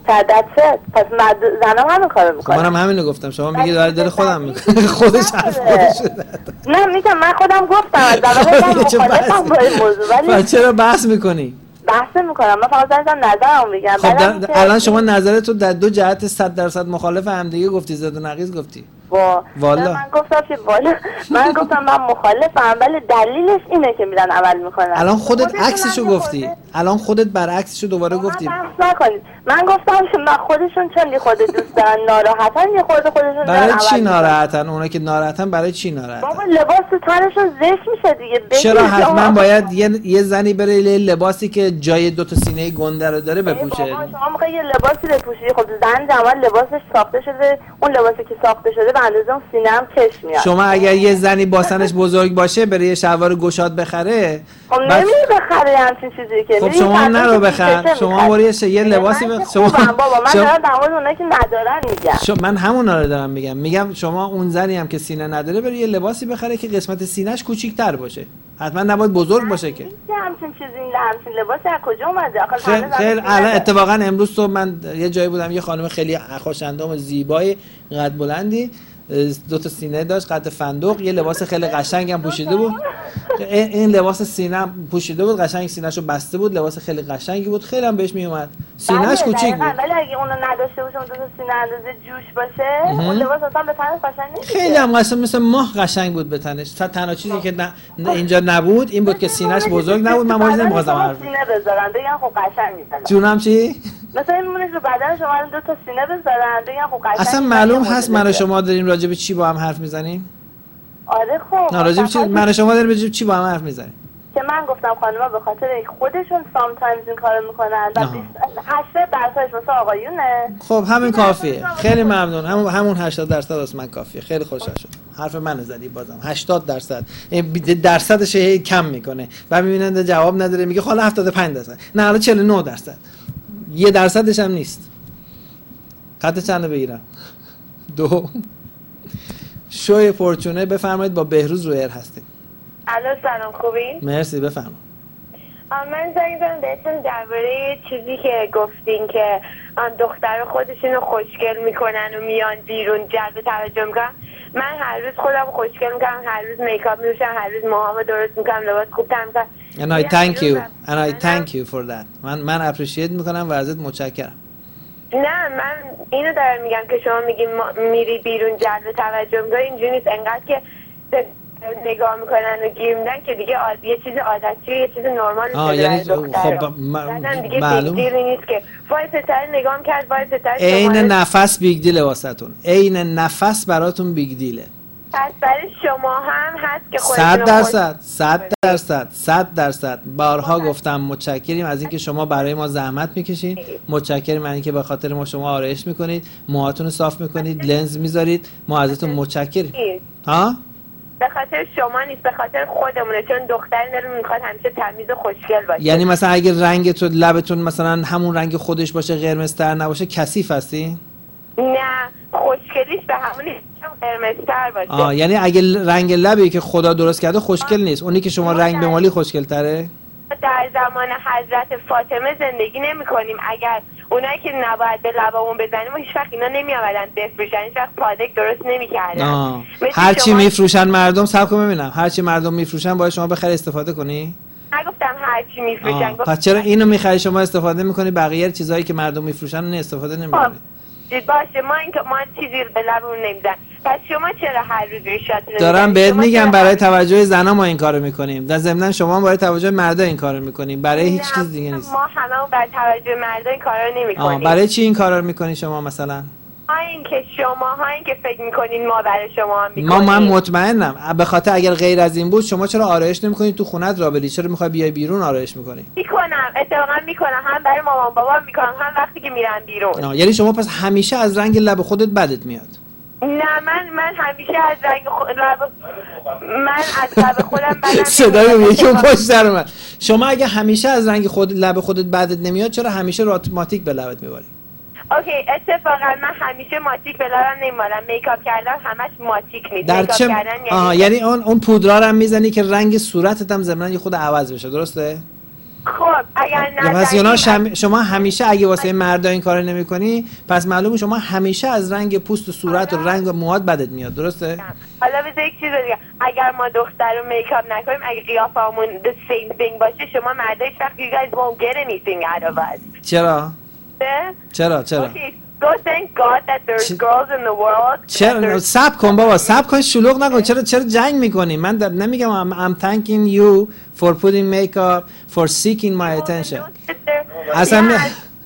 تدت پس مد... زنا همین کارو میکنه. منم همینو گفتم، شما میگی داره دل خودم میکنه. خودش حرف خودش. نه میگم من خودم گفتم از اول مخالفم با این موضوع، ولی چرا بحث میکنی؟ بحث میکنم، من فقط دارم نظرم میگم. خب الان شما نظرت رو در دو جهت صد درصد مخالف هم دیگه گفتی، زد و نقیض گفتی. وا والا من گفتم که والا من گفتم من مخالفم، ولی دلیلش اینه که میرن عمل میکنن. الان خودت عکسشو گفتی، الان خودت برعکسشو دوباره گفتی. بحث نکنید. من گفتم که من خودشون چون یه خود دوست دارن ناراحتن، یه خود خودشون برای چی ناراحتن؟ اونا که ناراحتن برای چی ناراحتن؟ بابا لباس تو تنشون زشت میشه دیگه. چرا حتما باید یه یه زنی بره لباسی که جای دو تا سینه گنده رو داره بپوشه؟ بابا شما میخوای یه لباسی بپوشی، خب زن جمال لباسش ساخته شده، اون لباسی که ساخته شده به اندازه اون سینه هم کش میاد. شما اگر یه زنی باسنش بزرگ باشه بره یه شلوار گشاد بخره، خب نمیری بخره همچین چیزی که. خب شما نرو بخر، شما برو یه لباسی بخر. شما بابا من دارم در مورد اونایی که ندارن میگم. شما من همونا رو دارم میگم. میگم شما اون زنی هم که سینه نداره بره یه لباسی بخره که قسمت سینه‌اش کوچیک‌تر باشه. حتما نباید بزرگ باشه که. همچین چیزی این همچین لباسی از کجا اومده؟ آخه خیلی خیلی الان اتفاقا امروز صبح من یه جایی بودم، یه خانم خیلی خوش‌اندام و زیبای قد بلندی، دو تا سینه داشت قد فندق، یه لباس خیلی قشنگ هم پوشیده بود. این لباس سینه پوشیده بود، قشنگ سینه‌شو بسته بود، لباس خیلی قشنگی بود، خیلی هم بهش میومد. سینه‌اش کوچیک بود. ولی اگه اونو نداشته باشه، اون دو تا سینه اندازه جوش باشه، اون لباس اصلا به تنش قشنگ نمیشه. خیلی هم قشنگ مثل ماه قشنگ بود به تنش. تنها چیزی که نه اینجا نبود این بود که سینه‌اش بزرگ نبود. من موضوع نمی‌خواستم حرف سینه بذارن بگن خب قشنگ می‌زنه. جونم چی؟ مثلا این مونش رو بدن شما دو تا سینه بذارن بگن خب قشنگ. اصلا معلوم هست من و شما داریم راجع به چی با هم حرف میزنیم؟ آره خب. نه راجع به چی من و شما داریم راجع به چی با هم حرف میزنیم؟ که من گفتم خانم‌ها به خاطر خودشون سام تایمز این کارو میکنن و هشتاد درصدش واسه آقایونه. خب همین کافیه. خیلی ممنون. همون همون هشتاد درصد واسه من کافیه. خیلی خوشحال شدم. حرف منو زدی بازم. هشتاد درصد. درصدش هی کم میکنه. و میبیننده جواب نداره میگه حالا هفتاد و پنج درصد. نه حالا چهل و نه درصد. یه درصدش هم نیست. خط چند بگیرم؟ دو. شوی فورچونه بفرمایید، با بهروز رویر هستیم. الو سلام، خوبین؟ مرسی بفرمایید. من زنگ زدم بهتون درباره چیزی که گفتین که دختر خودشونو خوشگل میکنن و میان بیرون جلب توجه میکنن. من هر روز خودم خوشگل میکنم، هر روز میکاپ میپوشم، هر روز موهامو درست میکنم، لباس خوب تمیز میکنم. And I thank you. And I thank you for that. من من اپریشیت میکنم و ازت متشکرم. نه من اینو دارم میگم که شما میگی میری بیرون جلب توجه میکنی، اینجوری نیست. انقدر که نگاه میکنن و گیر میدن که دیگه آد... یه چیز عادتیه، یه چیز نرمال آه یعنی خب معلوم دیگه نیست که وای پسر نگاه میکرد، وای پسر عین نفس بیگ دیله واسهتون، عین نفس براتون بیگ دیله. پس برای شما هم هست که صد درصد صد درصد صد درصد بارها گفتم متشکریم از اینکه شما برای ما زحمت میکشید، متشکریم از اینکه به خاطر ما شما آرایش میکنید، موهاتون رو صاف میکنید، لنز میذارید، ما ازتون متشکریم. ها به خاطر شما نیست، به خاطر خودمونه، چون دختری داره میخواد همیشه تمیز و خوشگل باشه. یعنی مثلا اگه رنگتون لبتون مثلا همون رنگ خودش باشه، قرمزتر نباشه، کثیف هستی؟ نه خوشگلیش به همون قرمزتر باشه. آه یعنی اگه رنگ لبی که خدا درست کرده خوشگل نیست، اونی که شما رنگ بمالی خوشگل تره؟ در زمان حضرت فاطمه زندگی نمی کنیم. اگر اونایی که نباید به لبامون بزنیم هیچ وقت اینا نمی آمدن بفروشن، هیچ وقت پادک درست نمی کردن. هرچی شما... میفروشن مردم، صبر کن ببینم، هرچی مردم میفروشن باید شما بخری استفاده کنی؟ نگفتم هرچی میفروشن. پس چرا اینو میخری شما استفاده میکنی، بقیه چیزایی که مردم میفروشن اون استفاده نمیکنی؟ باشه ما این که ما چیزی به لبمون نمیزن. پس شما چرا هر روز ریشاتون دارم بهت میگم برای توجه زنا ما این کارو میکنیم، در ضمن شما برای توجه مردا این کارو میکنیم، برای هیچ چیز دیگه نیست. ما هممون برای توجه مردا این کارا نمیکنیم. برای چی این کارا رو میکنی شما مثلا؟ این که شما این که فکر میکنین ما برای شما میکنیم. ما من مطمئنم به خاطر اگر غیر از این بود شما چرا آرایش نمیکنید تو خونت را بری؟ چرا میخوای بیای بیرون آرایش میکنی؟ میکنم اتفاقا میکنم، هم برای مامان بابا میکنم هم وقتی که میرم بیرون. یعنی شما پس همیشه از رنگ لب خودت بدت میاد؟ نه من من همیشه از رنگ خود لب من از لب خودم بدم صدای یکی اون پشت سر من. شما اگه همیشه از رنگ خود لب خودت بدت نمیاد چرا همیشه راتماتیک به لبت میباری؟ اوکی اتفاقا من همیشه ماتیک به لبم نمیمالم، میکاپ کردن همش ماتیک نیست. در میکاپ چه کردن یعنی آها یعنی اون اون پودرا رو هم میزنی که رنگ صورتت هم ضمن یه خود عوض بشه، درسته؟ خب اگر نه پس یعنی شم... شما همیشه اگه واسه مردا این کارو نمی‌کنی پس معلومه شما همیشه از رنگ پوست و صورت و رنگ و موهات بدت میاد، درسته؟ حالا بذار یک چیز دیگه، اگر ما دختر رو میکاپ نکنیم اگه قیافمون the same thing باشه شما مردا هیچ وقت you guys won't get anything out of us. چرا؟ نه؟ چرا چرا؟ Okay. So thank God that there's girls in the world. چرا سب کن بابا سب کن شلوغ نکن. چرا چرا جنگ میکنی؟ من در نمیگم I'm, I'm thanking you for putting makeup for seeking my attention. اصلا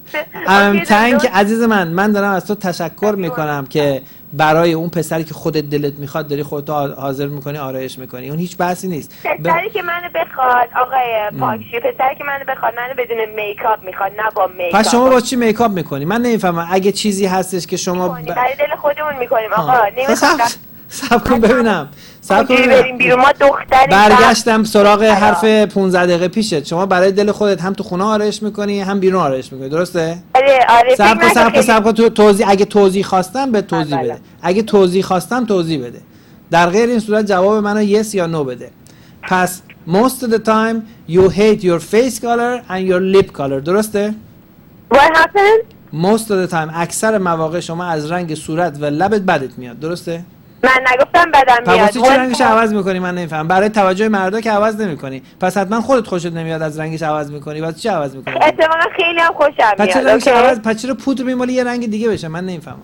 I'm thank عزیز من من دارم از تو تشکر میکنم که برای اون پسری که خودت دلت میخواد داری خودت حاضر میکنی آرایش میکنی. اون هیچ بحثی نیست. پسری که منو بخواد آقای پاکشی پسری که منو بخواد منو بدون میکاپ میخواد نه با میکاپ. پس شما با چی میکاپ میکنی؟ من نمیفهمم. اگه چیزی هستش که شما ب... برای دل خودمون میکنیم آقا. نمیخوام سب کن ببینم سب کن بریم بیرون ما دختریم. برگشتم سراغ حرف پانزده دقیقه پیشت. شما برای دل خودت هم تو خونه آرایش میکنی هم بیرون آرایش میکنی، درسته؟ آره آره. سب کن سب کن سب کن تو توضیح اگه توضیح خواستم به توضیح بده. اگه توضیح خواستم توضیح بده. در غیر این صورت جواب منو yes یا no بده. پس most of the time you hate your face color and your lip color، درسته؟ What happened? most of the time اکثر مواقع شما از رنگ صورت و لبت بدت میاد، درسته؟ من نگفتم بدم میاد. پس چه رنگش عوض میکنی؟ من نمیفهم. برای توجه مردا که عوض نمیکنی پس حتما خودت خوشت نمیاد از رنگش عوض میکنی. واسه چی عوض میکنی؟ اتفاقا خیلی هم خوشم میاد. پس چرا رنگش عوض پس چرا پودر میمالی یه رنگ دیگه بشه؟ من نمیفهمم.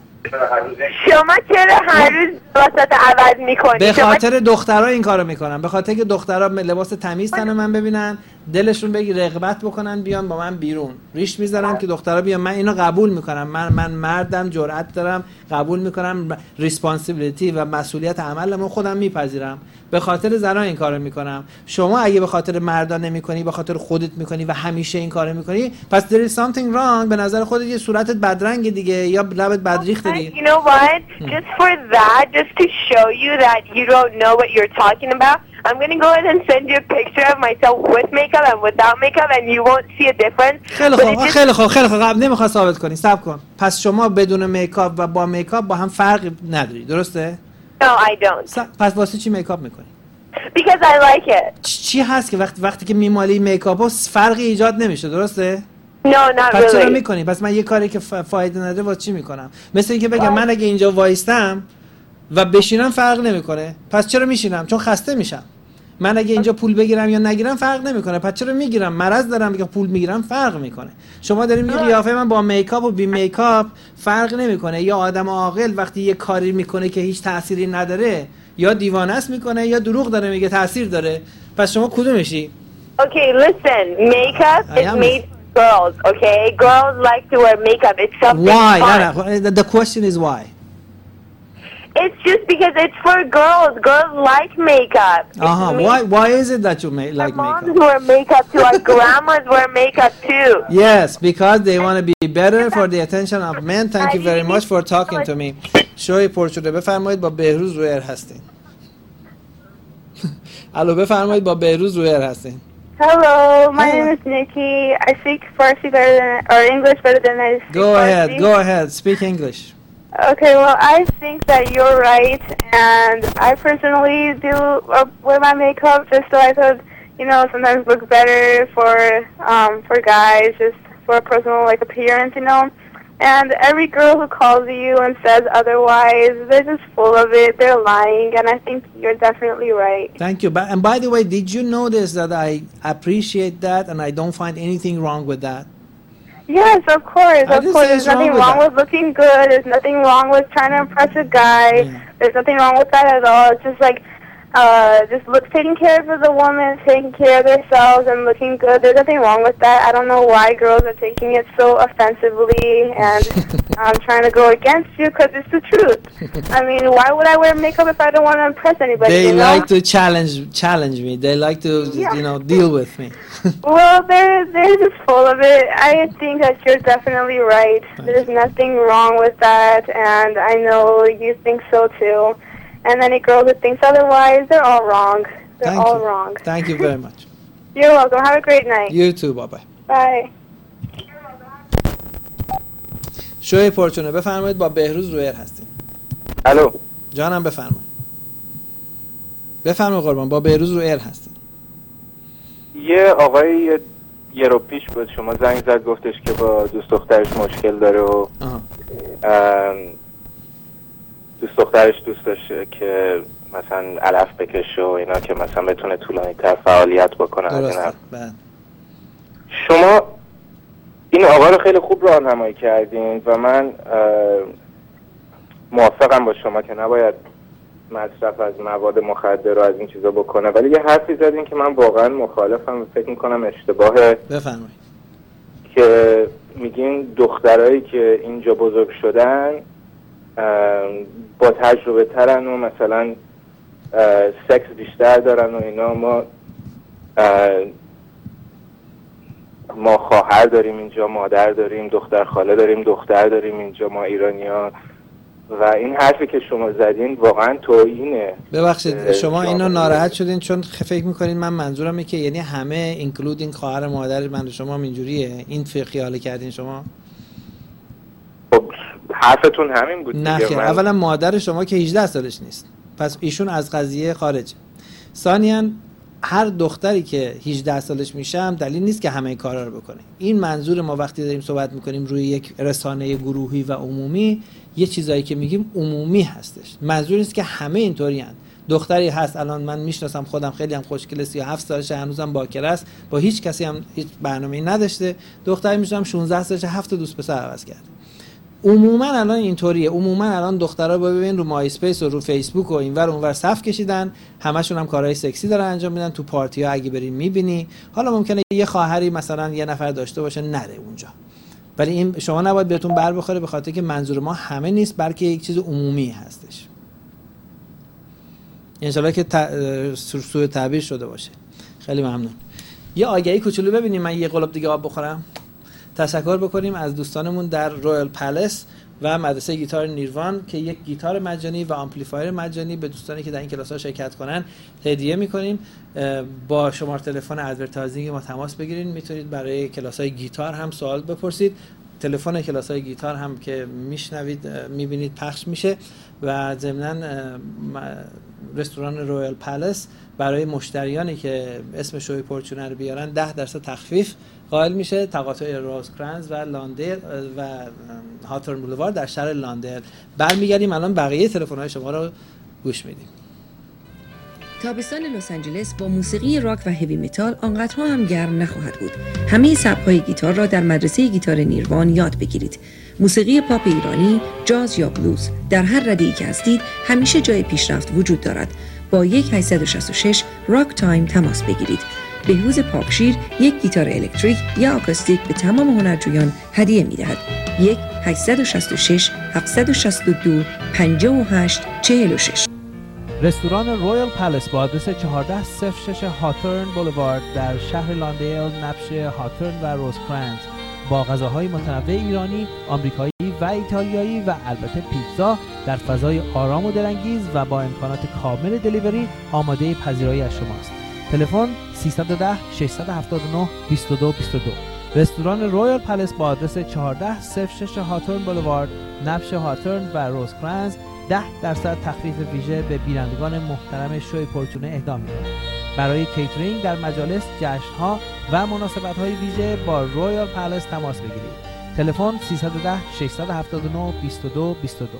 شما چرا هر روز واسط عوض میکنی؟ به خاطر دخترها این کارو میکنن. به خاطر که دخترها لباس تمیز تن من ببینن دلشون بگی رغبت بکنن بیان با من بیرون. ریش میذارن که دخترها بیان. من اینو قبول میکنم. من من مردم جرأت دارم قبول میکنم ریسپانسیبیلیتی و مسئولیت عملمو خودم میپذیرم. به خاطر زنان این کارو میکنم. شما اگه به خاطر مردا نمیکنی به خاطر خودت میکنی و همیشه این کارو میکنی پس there is something wrong. به نظر خودت یه صورتت بدرنگ دیگه یا لبت بدریخته دیگه. You know what? Just for that, just to show you that you don't know what you're talking about, I'm going to go ahead and send you a picture of myself with makeup and without makeup and you won't see a difference. خیلی خوب خیلی خوب خیلی خوب قبل نمیخواد ثابت کنی. صبر کن. پس شما بدون میکاپ و با میکاپ با هم فرقی نداری، درسته؟ No, I don't. پس واسه چی میکاپ میکنی؟ Because I like it. چی هست که وقتی وقتی که میمالی میکاپو فرقی ایجاد نمیشه، درسته؟ No, not پس چرا really. میکنی؟ پس من یه کاری که فایده نداره واسه چی میکنم؟ مثل اینکه بگم من اگه اینجا وایستم و بشینم فرق نمیکنه. پس چرا میشینم؟ چون خسته میشم. من اگه اینجا پول بگیرم یا نگیرم فرق نمیکنه. پس چرا میگیرم؟ مرض دارم که پول میگیرم فرق میکنه. شما دارید میگید قیافه من با میکاپ و بی میکاپ فرق نمیکنه. یا آدم عاقل وقتی یه کاری میکنه که هیچ تأثیری نداره یا دیوانه است میکنه یا دروغ داره میگه تأثیر داره. پس شما کدومشی؟ Okay, listen. Makeup is made for girls, okay? Girls like to wear makeup. It's something Why? fun. No, no. The question is why? It's just because it's for girls. Girls like makeup. Uh-huh. Why Why is it that you make, like Moms makeup? wear makeup too. Our grandmas wear makeup too. Yes, because they want to be better for the attention of men. Thank you very much for talking to me. شوی پر شده. بفرمایید با بهروز رویر هستین. الو بفرمایید با بهروز رویر هستین. Hello, my name is Nikki. I speak Farsi better than, or English better than I speak Go Farsi. ahead, go ahead, speak English. Okay, well, I think that you're right, and I personally do uh, wear my makeup just so I could, you know, sometimes look better for um for guys, just for personal like appearance, you know. And every girl who calls you and says otherwise, they're just full of it. They're lying, and I think you're definitely right. Thank you. But, and by the way, did you notice that I appreciate that and I don't find anything wrong with that? Yes, of course, I of didn't course. say There's it's wrong nothing with wrong that. with looking good. There's nothing wrong with trying to impress a guy. There's nothing wrong with that at all. It's just like, uh, just look taking care of the woman, taking care of themselves and looking good. There's nothing wrong with that. I don't know why girls are taking it so offensively and I'm trying to go against you because it's the truth. I mean, why would I wear makeup if I don't want to impress anybody? They you know? like to challenge challenge me. They like to, yeah. you know, deal with me. Well, they're, they're just full of it. I think that you're definitely right. There's nothing wrong with that, and I know you think so too. And any girl who thinks otherwise, they're all wrong. They're Thank all you. wrong. Thank you very much. You're welcome. Have a great night. You too. Bye bye. Bye. شوی پورچونه بفرمایید، با بهروز رویر هستیم. الو جانم بفرمایید. بفرمایید قربان، با بهروز رویر هستیم. یه آقای یه, یه رو پیش بود شما زنگ زد گفتش که با دوست دخترش مشکل داره و دوست دخترش دوست داشته که مثلا علف بکشه و اینا که مثلا بتونه طولانی تر فعالیت بکنه. درسته. شما این آقا رو خیلی خوب راهنمایی کردین و من موافقم با شما که نباید مصرف از مواد مخدر رو از این چیزا بکنه، ولی یه حرفی زدین که من واقعا مخالفم و فکر میکنم اشتباهه. بفرمایید. که میگین دخترایی که اینجا بزرگ شدن با تجربه ترن و مثلا سکس بیشتر دارن و اینا. ما ما خواهر داریم اینجا، مادر داریم، دختر خاله داریم، دختر داریم اینجا ما ایرانی‌ها، و این حرفی که شما زدین واقعا توهینه. ببخشید شما اینو ناراحت شدین چون فکر میکنین من منظورمه که یعنی همه اینکلودینگ خواهر مادر من و شما اینجوریه؟ این خیال کردین شما؟ خب حرفتون همین بود. نه خیر، من... اولا مادر شما که هجده سالش نیست، پس ایشون از قضیه خارجه. ثانیاً هر دختری که هجده سالش میشه هم دلیل نیست که همه کارا رو بکنه. این منظور ما وقتی داریم صحبت میکنیم روی یک رسانه گروهی و عمومی، یه چیزایی که میگیم عمومی هستش. منظور نیست که همه اینطوری هستند. دختری هست الان من میشناسم خودم، خیلی هم خوشگله، سی و هفت سالشه، هنوزم باکره است، با هیچ کسی هم هیچ برنامه‌ای نداشته. دختری میشناسم شانزده سالشه، هفت دوست پسر عوض کرده. عموما الان اینطوریه. عموما الان دخترها ببین رو مای اسپیس و رو فیسبوک و اینور اونور صف کشیدن، همشون هم کارهای سکسی دارن انجام میدن. تو پارتی‌ها اگه برین میبینی. حالا ممکنه یه خواهری مثلا یه نفر داشته باشه نره اونجا، ولی این شما نباید بهتون بر بخوره، به خاطر که منظور ما همه نیست بلکه یک چیز عمومی هستش. انشالله که سوء تعبیر شده باشه. خیلی ممنون. یه آگهی کوچولو ببینیم، من یه قلوب دیگه آب بخورم. تشکر بکنیم از دوستانمون در رویال پلس و مدرسه گیتار نیروان که یک گیتار مجانی و آمپلیفایر مجانی به دوستانی که در این کلاس‌ها شرکت کنن هدیه می‌کنیم. با شماره تلفن ادورتایزینگ ما تماس بگیرید. میتونید برای کلاس‌های گیتار هم سوال بپرسید. تلفن کلاس‌های گیتار هم که میشنوید میبینید پخش میشه. و ضمناً رستوران رویال پلس برای مشتریانی که اسم شوی پورچونه رو بیارن ده درصد تخفیف قائل میشه. تقاطع روزکرنز و لاندر و هاتورن بولوارد در شهر لاندر. برمیگردیم الان بقیه تلفن‌های شما رو گوش میدیم. تابستان لس آنجلس با موسیقی راک و هیوی متال آنقدرها هم گرم نخواهد بود. همه سبک‌های گیتار را در مدرسه گیتار نیروان یاد بگیرید. موسیقی پاپ ایرانی، جاز یا بلوز، در هر رده‌ای که هستید همیشه جای پیشرفت وجود دارد. با یک هشت شش شش راک تایم تماس بگیرید. بهروز پاکشیر یک گیتار الکتریک یا آکوستیک به تمام هنرجویان هدیه می‌دهد. یک هشت شش شش هفت شش دو پنج هشت چهار شش. رستوران رویال پلس با آدرس چهارده صفر شش هاترن بولوارد در شهر لاندیل نبش هاترن و روزکرنز با غذاهای متنوع ایرانی، آمریکایی و ایتالیایی و البته پیتزا در فضای آرام و دلانگیز و با امکانات کامل دلیوری آماده پذیرایی از شماست. تلفن سیصد و ده ششصد و هفتاد و نه بیست و دو بیست و دو. رستوران رویال پلس با آدرس چهارده صفر شش هاترن بولوارد نبش هاترن و روزکرنز ده درصد تخفیف ویژه به بینندگان محترم شوی پورچونه اهدا می‌کند. برای کیترینگ در مجالس، جشن‌ها و مناسبت‌های ویژه با رویال پلس تماس بگیرید. تلفن سیصد و ده ششصد و هفتاد و نه بیست و دو بیست و دو.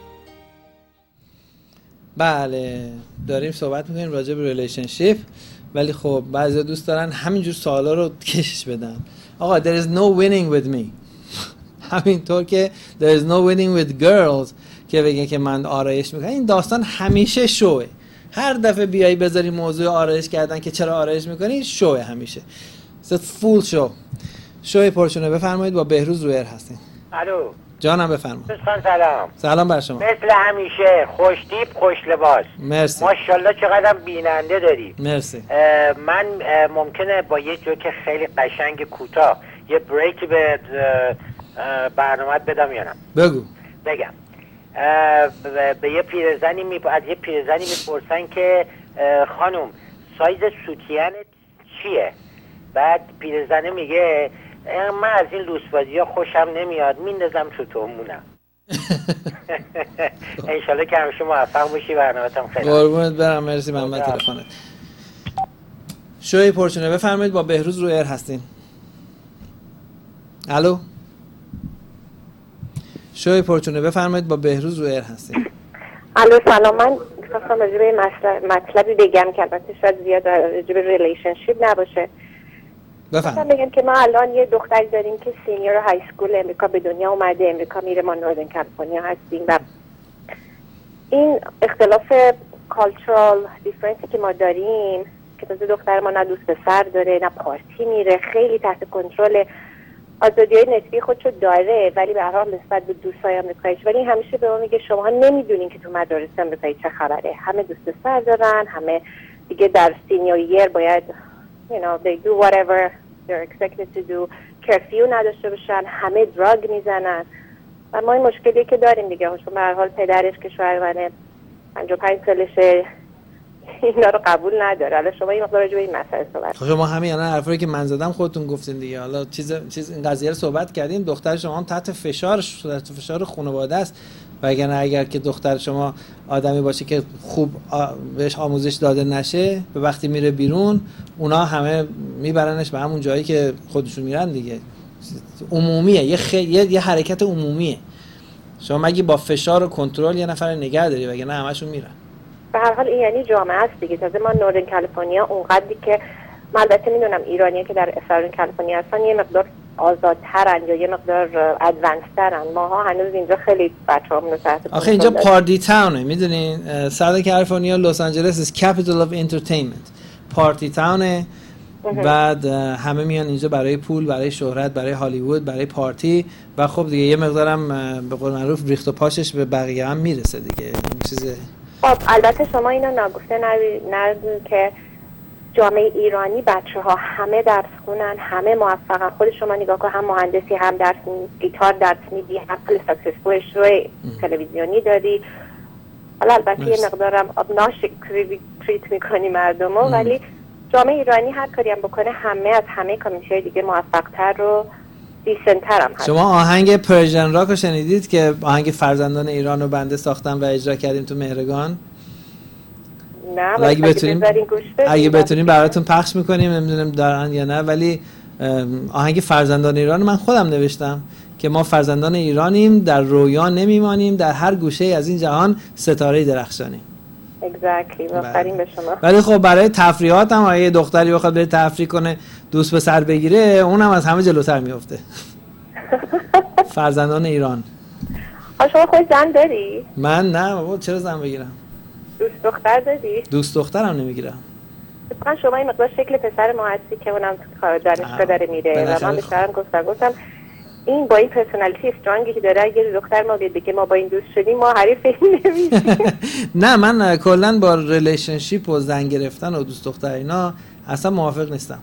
بله، داریم صحبت می‌کنیم راجع به ریلیشنشیپ، ولی خب بعضی دوست دارن همینجور سوالا رو کشش بدن. آقا there is no winning with me. همینطور که there is no winning with girls که بگن که من آرایش میکنم. این داستان همیشه شوه، هر دفعه بیایی بذاری موضوع آرایش کردن که چرا آرایش میکنی، شوه همیشه فول شو. شوی پرچونه بفرمایید، با بهروز رویر هستین. الو جانم بفرمایید. دوستان سلام. سلام بر شما. مثل همیشه خوش تیپ خوش لباس. مرسی. ماشاءالله چقدر بیننده داری. مرسی. من ممکنه با یه جوک خیلی قشنگ کوتاه یه بریک به برنامه بدم یا نه؟ بگو. بگم به یه پیرزنی می از یه پیرزنی میپرسن که خانم سایز سوتین چیه؟ بعد پیرزنه میگه من از این لوسبازی ها خوشم نمیاد، میندازم تو تومونم. انشالله که همیشه موفق باشی، برنامه‌تون خیلی قربونت برم. مرسی محمد تلفنت. شوی پرچونه بفرمایید، با بهروز رو ایر هستین. الو شوی پرچونه بفرمایید، با بهروز رو ایر هستین. الو سلام. من خواستم راجع به مطلبی بگم که البته شاید زیاد راجع به ریلیشنشیپ نباشه. بفرمایید. بگم که ما الان یه دختری داریم که سینیر های اسکول امریکا به دنیا اومده، امریکا میره، ما نوردن کالیفرنیا هستیم و این اختلاف کالچرال دیفرنسی که ما داریم که تازه دختر ما نه دوست پسر داره نه پارتی میره، خیلی تحت کنترل، آزادی‌های نسبی خودشو داره ولی به هر حال نسبت به دوستای آمریکاییش، ولی همیشه به ما میگه شما نمیدونین که تو مدارس آمریکایی چه خبره، همه دوست پسر دارن، همه دیگه در سینیور یر باید you know they do whatever they're expected to do، کرفیو نداشته باشن، همه دراگ میزنن و ما این مشکلی که داریم دیگه. چون به هر حال پدرش که شوهر پنجاه و پنج سالشه اینا رو قبول نداره. حالا شما این مقدار راجع به این مسئله صحبت خب شما همین الان حرفایی که من زدم خودتون گفتین دیگه. حالا چیز چیز این قضیه رو صحبت کردیم، دختر شما هم تحت فشار تحت فشار خانواده است، وگرنه اگر که دختر شما آدمی باشه که خوب بهش آموزش داده نشه، به وقتی میره بیرون اونا همه میبرنش به همون جایی که خودشون میرن دیگه. عمومیه، یه, خ... یه یه حرکت عمومیه. شما مگه با فشار و کنترل یه نفر نگه داری، وگرنه همشون میرن. به هر حال این یعنی جامعه است دیگه. تازه ما نوردن کالیفرنیا اونقدری که من البته میدونم ایرانیه که در افترون کالیفرنیا هستن یه مقدار آزادترن یا یه مقدار ادوانس‌ترن، ماها هنوز اینجا خیلی بچه‌هامون رو تحت آخه اینجا پارتی تاونه، میدونین ساوث کالیفرنیا لس آنجلس is capital of entertainment، پارتی تاونه. بعد همه میان اینجا برای پول، برای شهرت، برای هالیوود، برای پارتی و خب دیگه یه مقدارم به قول معروف ریخت و پاشش به بقیه هم میرسه دیگه. این چیزه. خب البته شما اینو نگفته نردون که جامعه ایرانی بچه ها همه درس خونن، همه موفقن. خود شما نگاه کن، هم مهندسی، هم درس گیتار درس میدی، هم خیلی ساکسسفول شوی تلویزیونی داری. حالا البته یه مقدارم آبناش تریت میکنی مردم ها، ولی جامعه ایرانی هر کاری هم بکنه همه از همه کامیونیتی دیگه موفقتر و دیسنتر هم هست. شما آهنگ پرژن راک رو شنیدید که آهنگ فرزندان ایران رو بنده ساختم و اجرا کردیم تو مهرگان؟ نه اگه بتونیم اگه بتونیم براتون پخش میکنیم، نمیدونم دارن یا نه، ولی آهنگ فرزندان ایران من خودم نوشتم که ما فرزندان ایرانیم، در رویا نمیمانیم، در هر گوشه از این جهان ستاره درخشانیم. اگزکتلی. آفرین به شما. ولی خب برای تفریحات هم اگه دختری بخواد بره تفریح کنه، دوست به سر بگیره، اونم از همه جلوتر میفته. فرزندان ایران. شما خود زن داری؟ من نه بابا، چرا زن بگیرم؟ دوست دختر داری؟ دوست دخترم نمیگیرم. من شما این مقدار شکل پسر ما هستی که اونم کار دانشگاه داره میره و من بهشم گفتم گفتم این با این پرسونالیتی استرانگی که داره اگه دختر ما بیاد بگه ما با این دوست شدیم ما حریف این نمیشیم. نه من کلا با ریلیشنشیپ و زن گرفتن و دوست دختر اینا اصلا موافق نیستم.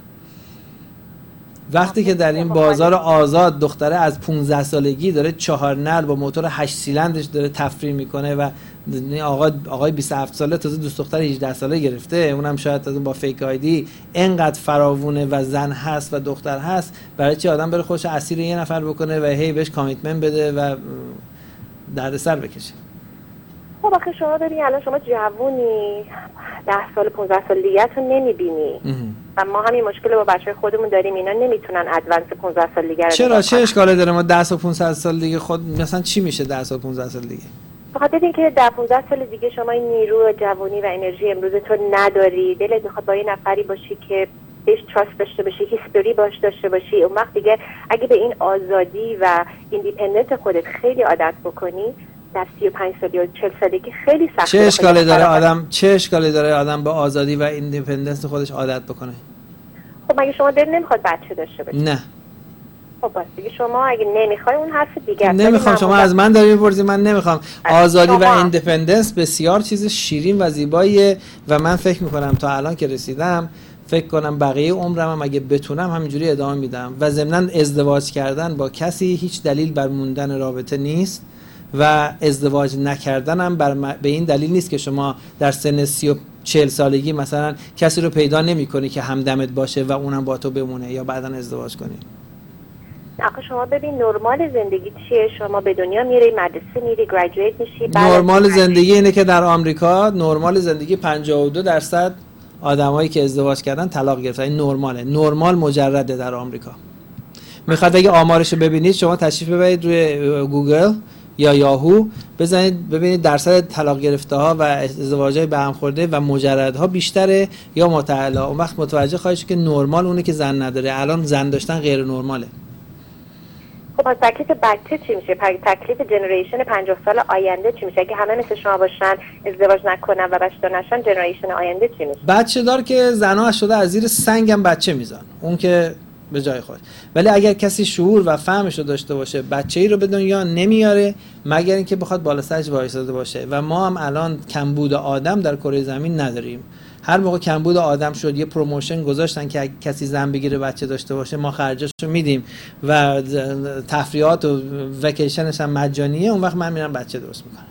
وقتی که در این بازار آزاد دختره از پانزده سالگی داره چهار نعل با موتور هشت سیلندرش داره تفریح میکنه و آقا آقای بیست و هفت ساله تازه دوست دختر هجده ساله گرفته، اونم شاید تازه با فیک آیدی، اینقدر فراوونه و زن هست و دختر هست، برای چی آدم بره خودش اسیر یه نفر بکنه و هی بهش کامیتمنت بده و دردسر بکشه؟ خب آخه شما ببین الان شما جوونی ده سال پانزده سال دیگه تو نمیبینی و ما همین مشکل با بچه خودمون داریم، اینا نمیتونن ادوانس پانزده سال دیگه رو چرا چه اشکالی داره ما ده سال پانزده سال دیگه خود مثلا چی میشه ده سال پانزده سال دیگه؟ فقط اینکه ده پانزده سال دیگه شما این نیرو جوانی و انرژی امروز تو نداری، دلت میخواد با این نفری باشی که بهش تراست داشته باشی، هیستوری باش داشته باشی، اون وقت دیگه اگه به این آزادی و ایندیپندنت خودت خیلی عادت بکنی در سی و پنج سال یا چهل سالگی خیلی سخته. چه اشکالی داره آدم چه اشکالی داره آدم به آزادی و ایندیپندنس خودش عادت بکنه؟ خب مگه شما دل نمیخواد بچه داشته باشید؟ نه. خب بس دیگه شما اگه نمیخوای اون حرف دیگه. نمیخوام. شما از من داری میپرسی، من نمیخوام. آزادی و ایندیپندنس بسیار چیز شیرین و زیباییه و من فکر میکنم تا الان که رسیدم فکر کنم بقیه عمرم هم اگه بتونم همینجوری ادامه میدم و ضمناً ازدواج کردن با کسی هیچ دلیل بر موندن رابطه نیست و ازدواج نکردن هم بر م... به این دلیل نیست که شما در سن سی و چهل سالگی مثلا کسی رو پیدا نمی کنی که همدمت باشه و اونم با تو بمونه یا بعداً ازدواج کنی. آخه شما ببین نرمال زندگی چیه؟ شما به دنیا میری، مدرسه میری، گریجویت میشی. نرمال زندگی اینه که در آمریکا نرمال زندگی پنجاه و دو درصد آدمایی که ازدواج کردن طلاق گرفتن. این نرماله. نرمال مجرده در آمریکا. میخواد اگه آمارشو ببینید شما تشریف ببرید روی گوگل یا یاهو بزنید ببینید درصد طلاق گرفته ها و ازدواجای به هم خورده و مجردها بیشتره یا متعلا. اون وقت متوجه خواهید شد که نرمال اونه که زن نداره. الان زن داشتن غیر نرماله. خب از تکلیف بچه چی میشه؟ تکلیف جنریشن پنجاه سال آینده چی میشه؟ اگه همه مثل شما باشن ازدواج نکنن و بچه دار نشن جنریشن آینده چی میشه؟ بچه دار که زنها شده از زیر سنگم بچه میزن، اون که به جای خود. ولی اگر کسی شعور و فهمش رو داشته باشه بچه‌ای رو به دنیا نمیاره مگر اینکه بخواد بالا سرش وایساده باشه و ما هم الان کمبود آدم در کره زمین نداریم. هر موقع کمبود آدم شد یه پروموشن گذاشتن که اگه کسی زن بگیره بچه داشته باشه ما خرجش رو میدیم و تفریحات و وکیشنش هم مجانیه، اون وقت من میرم بچه درست میکنم.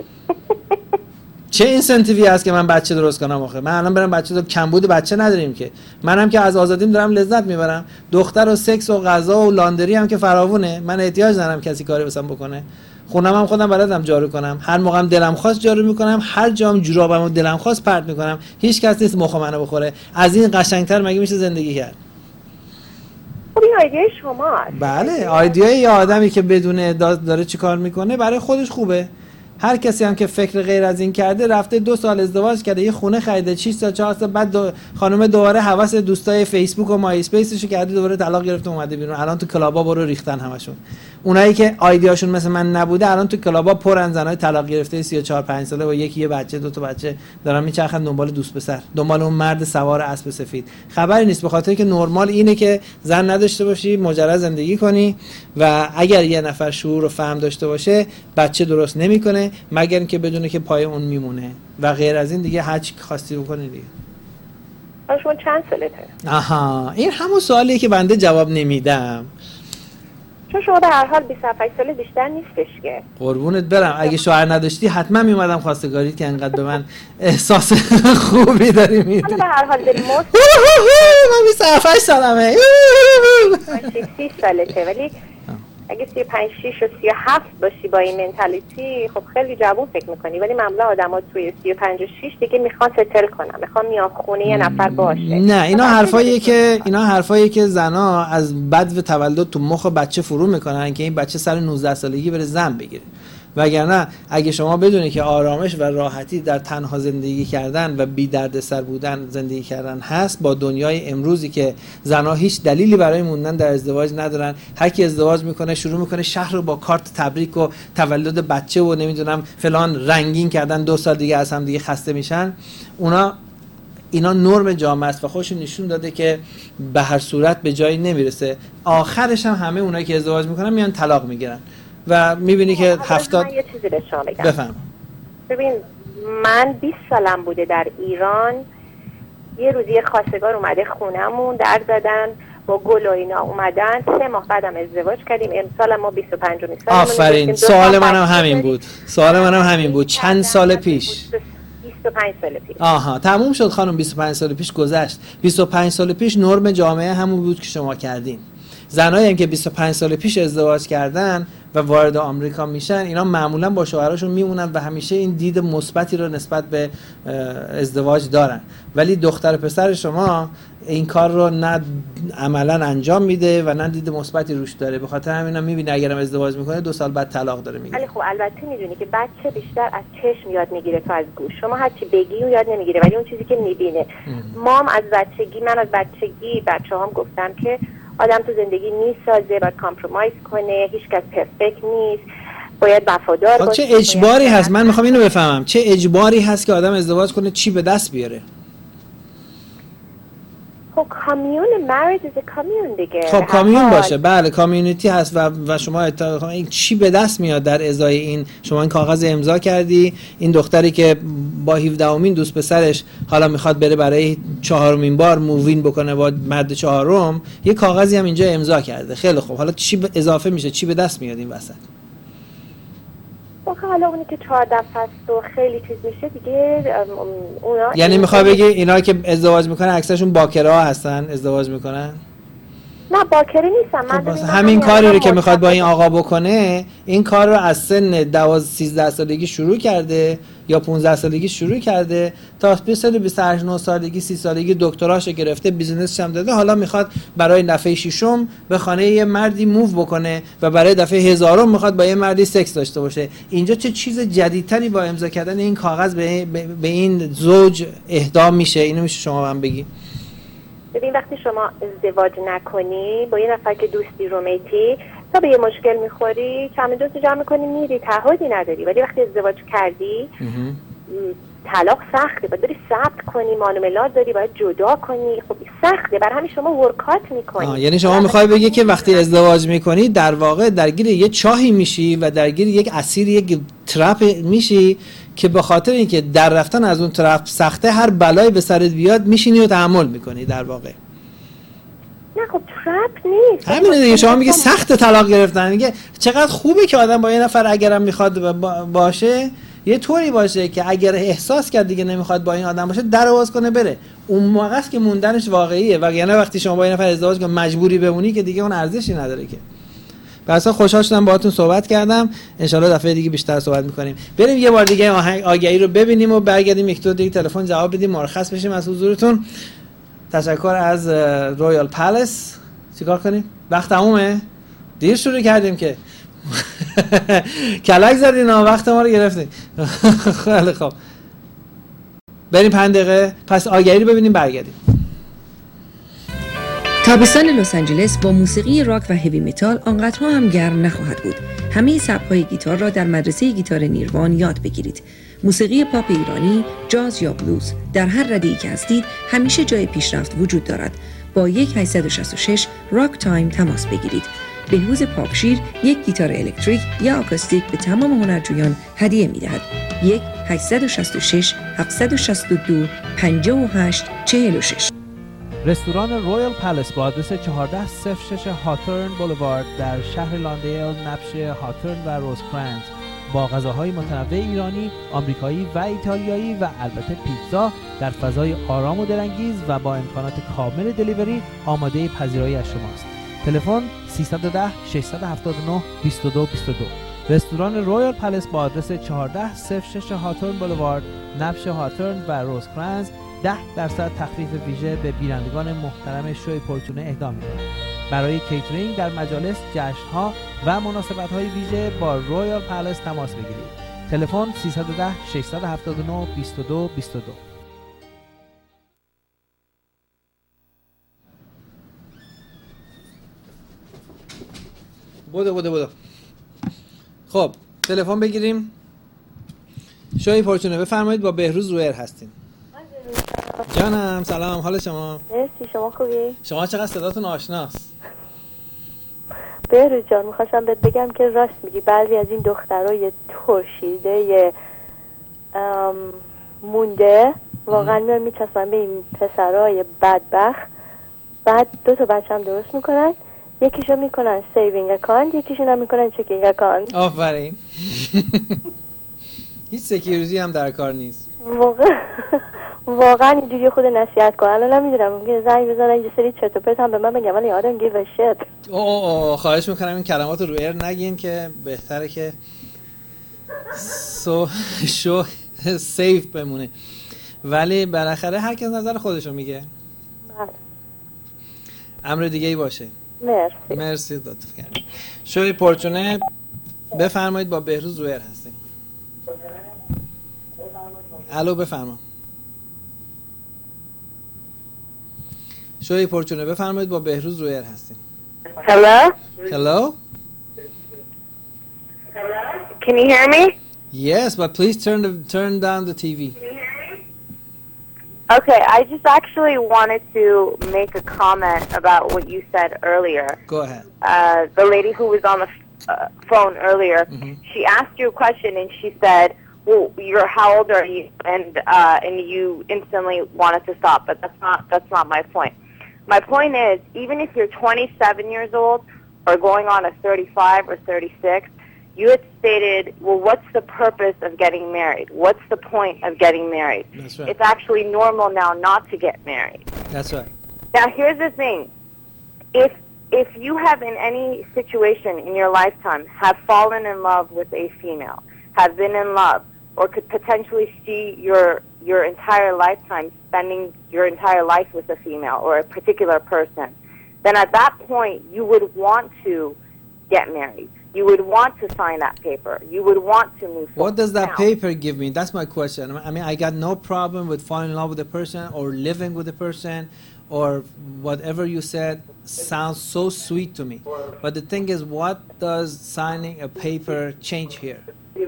چه اینسنتیوی هست که من بچه درست کنم آخه؟ من الان برم بچه درست، کمبود بچه نداریم که. منم که از آزادیم دارم لذت میبرم. دختر و سکس و غذا و لاندری هم که فراوونه. من احتیاج ندارم کسی کاری واسم بکنه. خونم هم خودم بلدم جارو کنم. هر موقعم دلم خواست جارو میکنم، هر جام جورابمو دلم خواست پرت میکنم. هیچ کس نیست مخ منو بخوره. از این قشنگتر مگه میشه زندگی کرد؟ خب این ایده شماست. بله، ایده یه آدمی که بدون داره چیکار میکنه برای خودش خوبه. هر کسی هم که فکر غیر از این کرده رفته دو سال ازدواج کرده، یه خونه خریده، شش تا چهار تا، بعد دو خانم دوباره هوس دوستای فیسبوک و مای اسپیسش کرده، دوباره طلاق گرفته اومده بیرون. الان تو کلابا برو ریختن همشون. اونایی که ایده‌هاشون مثل من نبوده الان تو کلابا پرن زنای طلاق گرفته سی و چهار پنج ساله با یکی یه بچه دو تا بچه دارن میچرخن دنبال دوست پسر، دنبال اون مرد سوار اسب سفید. خبری نیست، به خاطر که نرمال اینه که زن نداشته باشی، مجرد زندگی کنی و اگر یه نفر شعور و فهم داشته باشه بچه درست نمیکنه مگر اینکه بدونه که پای اون میمونه و غیر از این دیگه هر چی خواستی بکنی دیگه. شما چند سالته؟ آها، این همون سوالیه که بنده جواب نمیدم. چون شما به هر حال بیست و هفت سال بیشتر نیستش که. قربونت برم، اگه شوهر نداشتی حتما میومدم خواستگاریت که انقدر به من احساس خوبی داری میدی. من به هر حال داری موت من بیست و هفت سالمه. سی سالته ولی اگه سی و پنج شش و سی و هفت باشی با این منتالیتی خب خیلی جوون فکر میکنی، ولی معمولا آدما توی سی و پنج و شش دیگه میخوان ستل کنن، میخوان میان خونه یه نفر باشه. نه اینا حرفاییه که اینا حرفاییه که زنا از بد و تولد تو مخ بچه فرو میکنن که این بچه سر نوزده سالگی بره زن بگیره. وگرنه اگه شما بدونی که آرامش و راحتی در تنها زندگی کردن و بی دردسر بودن زندگی کردن هست با دنیای امروزی که زنها هیچ دلیلی برای موندن در ازدواج ندارن، هر کی ازدواج میکنه شروع میکنه شهر رو با کارت تبریک و تولد بچه و نمیدونم فلان رنگین کردن، دو سال دیگه از هم دیگه خسته میشن. اونا اینا نرم جامعه است و خودش نشون داده که به هر صورت به جایی نمیرسه. آخرش هم همه اونایی که ازدواج میکنن میان طلاق میگیرن و میبینی که هفتاد من یه چیزی به شما بگم. بفهم. ببین من بیست سالم بوده در ایران، یه روزی یه خواستگار اومده خونمون در زدن با گل و اینا اومدن، سه ماه بعدم ازدواج کردیم. امسال ما بیست و پنج سالمون. آفرین، سوال منم همین بود. سوال منم همین بود. چند سال پیش؟ بیست و پنج سال پیش. آها، تموم شد خانم. بیست و پنج سال پیش گذشت. بیست و پنج سال پیش نرم جامعه همون بود که شما کردین. زنایی هم که بیست و پنج سال پیش ازدواج کردن و وارد آمریکا میشن اینا معمولا با شوهراشون میمونن و همیشه این دید مثبتی رو نسبت به ازدواج دارن. ولی دختر پسر شما این کار رو نه عملا انجام میده و نه دید مثبتی روش داره. به خاطر همینا میبینه اگرم ازدواج میکنه دو سال بعد طلاق داره میگیره. ولی خب البته میدونی که بچه بیشتر از چشم یاد میگیره تا از گوش. شما هر چی بگی اون یاد نمیگیره ولی اون چیزی که میبینه. مام از بچگی من از بچگی بچه‌هام گفتم که آدم تو زندگی میسازه، باید کامپرومایز کنه، هیچ کس پرفکت نیست. باید وفادار باشی. چه اجباری هست؟ من میخوام اینو بفهمم، چه اجباری هست که آدم ازدواج کنه چی به دست بیاره؟ خب کامیون marriage is a commune دیگه. خب کامیون باشه، بله کامیونیتی هست و و شما اتفاقا این چی به دست میاد در ازای این؟ شما این کاغذ امضا کردی، این دختری که با هفدهمین دوست پسرش حالا میخواد بره برای چهارمین بار مووین بکنه با مرد چهارم، یه کاغذی هم اینجا امضا کرده. خیلی خوب، حالا چی اضافه میشه؟ چی به دست میاد این وسط؟ حالا اونی که چهارده فصل و خیلی چیز میشه دیگه اونا، یعنی میخوای بگی اینا که ازدواج میکنن اکثرشون باکره ها هستن ازدواج میکنن؟ نه باکره نیستم. من خب همین کاری رو که میخواد با این آقا بکنه، این کار رو از سن دوازده سیزده سالگی شروع کرده یا پانزده سالگی شروع کرده تا بیست سال بیست و هشت نه سالگی سی سالگی دکتراش گرفته، بیزینسش هم داده، حالا میخواد برای دفعه ششم به خانه یه مردی موو بکنه و برای دفعه هزارم میخواد با یه مردی سکس داشته باشه. اینجا چه چیز جدیدتری با امضا کردن این کاغذ به, به این زوج اهدا میشه؟ اینو میشه شما هم بگی؟ ببین وقتی شما ازدواج نکنی با یه نفر که دوستی رومیتی، تا به یه مشکل میخوری کم دوست جمع میکنی میری، تعهدی نداری. ولی وقتی ازدواج کردی طلاق سخته، باید بری ثبت کنی، معاملات داری، باید جدا کنی. خب سخته، برای همین شما ورکات میکنی. یعنی شما میخوای بگی که وقتی ازدواج میکنی در واقع درگیر یه چاهی میشی و درگیر یک اسیر، یک ترپ میشی که به خاطر اینکه در رفتن از اون طرف سخته، هر بلایی به سرت بیاد میشینی و تحمل میکنی در واقع. نه خب ترپ نیست. همین دیگه، شما میگه سخت طلاق گرفتن. میگه چقدر خوبه که آدم با یه نفر اگرم میخواد باشه یه طوری باشه که اگر احساس کرد دیگه نمیخواد با این آدم باشه در باز کنه بره. اون موقع است که موندنش واقعیه. و یعنی وقتی شما با یه نفر ازدواج کنی مجبوری بمونی که دیگه اون ارزشی نداره که. بسا خوشحال شدم باهاتون صحبت کردم. انشالله دفعه دیگه بیشتر صحبت میکنیم. بریم یه بار دیگه آهنگ آگهی رو ببینیم و برگردیم یک دو دیگه تلفن جواب بدیم، مرخص بشیم از حضورتون. تشکر از رویال پلس. چیکار کنیم؟ وقت تمومه؟ دیر شروع کردیم که کلک زدین و وقت ما رو گرفتین. خیلی خوب، بریم پنج دقیقه پس آگهی رو ببینیم برگردیم. تابستان لس آنجلس با موسیقی راک و هیوی متال آنقدرها هم گرم نخواهد بود. همه سبک‌های گیتار را در مدرسه گیتار نیروان یاد بگیرید. موسیقی پاپ ایرانی، جاز یا بلوز، در هر رده‌ای که هستید همیشه جای پیشرفت وجود دارد. با یک هشت شش شش راک تایم تماس بگیرید. بهروز پاکشیر یک گیتار الکتریک یا آکوستیک به تمام هنرجویان هدیه می‌دهد. یک هشت شش شش هفت شش دو پنج هشت چهار شش. رستوران رویال پلس با آدرس چهارده صفر شش هاترن بولوارد در شهر لاندیل، نبش هاترن و روزکرانز با غذاهای متنوع ایرانی، آمریکایی و ایتالیایی و البته پیتزا در فضای آرام و دلانگیز و با امکانات کامل دلیوری آماده پذیرایی از شماست. تلفن سیصد و ده ششصد و هفتاد و نه بیست و دو بیست و دو. رستوران رویال پلس با آدرس چهارده صفر شش هاترن بولوارد، نبش هاترن و روزکرانز ده درصد تخفیف ویژه به بینندگان محترم شوی پرچونه اهدا می‌کند. برای کیترینگ در مجالس، جشن‌ها و مناسبت‌های ویژه با رویال پلس تماس بگیرید. تلفن سیصد و ده ششصد و هفتاد و نه بیست و دو بیست و دو. بودو بودو بودو. خب تلفن بگیریم. شوی پرچونه بفرمایید، با بهروز رویر هستیم. جانم سلام، حال شما؟ مرسی، شما خوبی؟ شما چقدر صداتون آشناست. بهروز جان میخواستم بهت بگم که راست میگی، بعضی از این دخترها یه ترشیده یه مونده واقعا میان میچسبن به این پسرهای بدبخت، بعد دو تا بچه هم درست میکنن، یکیشو میکنن سیوینگ اکانت، یکیشون هم میکنن چکینگ اکانت. آفرین. هیچ سکیوریتی هم در کار نیست. واقعا واقعا اینجوری خود نصیحت کن. الان نمیدونم ممکنه زنگ بزنن یه سری چرت و پرت هم به من بگم، ولی آدم گیو شت. اوه اوه خواهش میکنم این کلمات رو رو ایر نگین که بهتره که سو شو سیف بمونه. ولی بالاخره هر کس نظر خودشو میگه. بله. امر دیگه ای باشه. مرسی. مرسی لطف کردید. شوی پرچونه بفرمایید، با بهروز رویر هستیم. الو بفرما. شوی پرچونه بفرمایید، با بهروز رویر هستیم. Hello? Hello? Can you hear me? Yes, but please turn the, turn down the T V. Okay, I just actually wanted to make a comment about what you said earlier. Go ahead. Uh, the lady who was on the uh, phone earlier, mm-hmm. she asked you a question and she said, well, you're how old are you? And uh, and you instantly wanted to stop, but that's not that's not my point. My point is, even if you're twenty-seven years old or going on a thirty-five or thirty-six, you had stated, well, what's the purpose of getting married? What's the point of getting married? That's right. It's actually normal now not to get married. That's right. Now, here's the thing. If if you have in any situation in your lifetime have fallen in love with a female, have been in love, or could potentially see your your entire lifetime spending your entire life with a female or a particular person, then at that point you would want to get married. You would want to sign that paper. You would want to move forward. What does that now, paper give me? That's my question. I mean, I got no problem with falling in love with a person or living with a person or whatever you said sounds so sweet to me. But the thing is, what does signing a paper change here?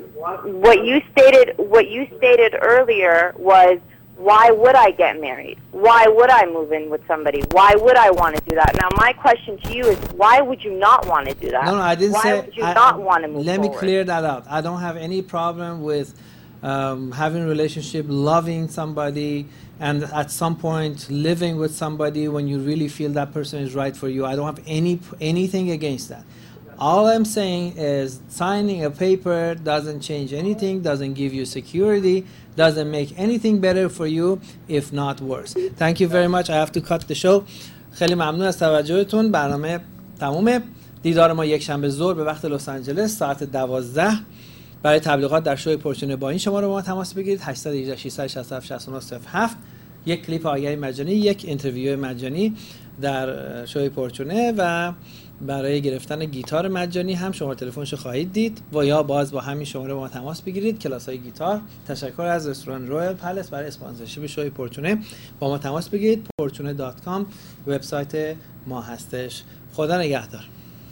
What you stated, what you stated earlier was, why would I get married? Why would I move in with somebody? Why would I want to do that? Now, my question to you is, why would you not want to do that? No, no, I didn't why say... Why would you I, not want to move Let forward? me clear that out. I don't have any problem with um, having a relationship, loving somebody, and at some point living with somebody when you really feel that person is right for you. I don't have any anything against that. All I'm saying is signing a paper doesn't change anything, doesn't give you security, doesn't make anything better for you, if not worse. Thank you very much. I have to cut the show. خیلی ممنون از توجهتون. برنامه تمومه. دیدار ما یک شنبه ظهر به وقت لس آنجلس ساعت دوازده. برای تبلیغات در شوی پورچونه با این شماره با ما تماس بگیرید هشت یک هشت شش شش هفت شش نه صفر هفت. یک کلیپ آگهی مجانی، یک اینترویو مجانی در شوی پورچونه و برای گرفتن گیتار مجانی هم شماره تلفنشو خواهید دید و یا باز با همین شماره با ما تماس بگیرید. کلاس‌های گیتار. تشکر از رستوران رویال پلس برای اسپانسرشیپ شوی پورچونه. با ما تماس بگیرید. پورچونه دات کام وبسایت ما هستش. خدا نگهدار.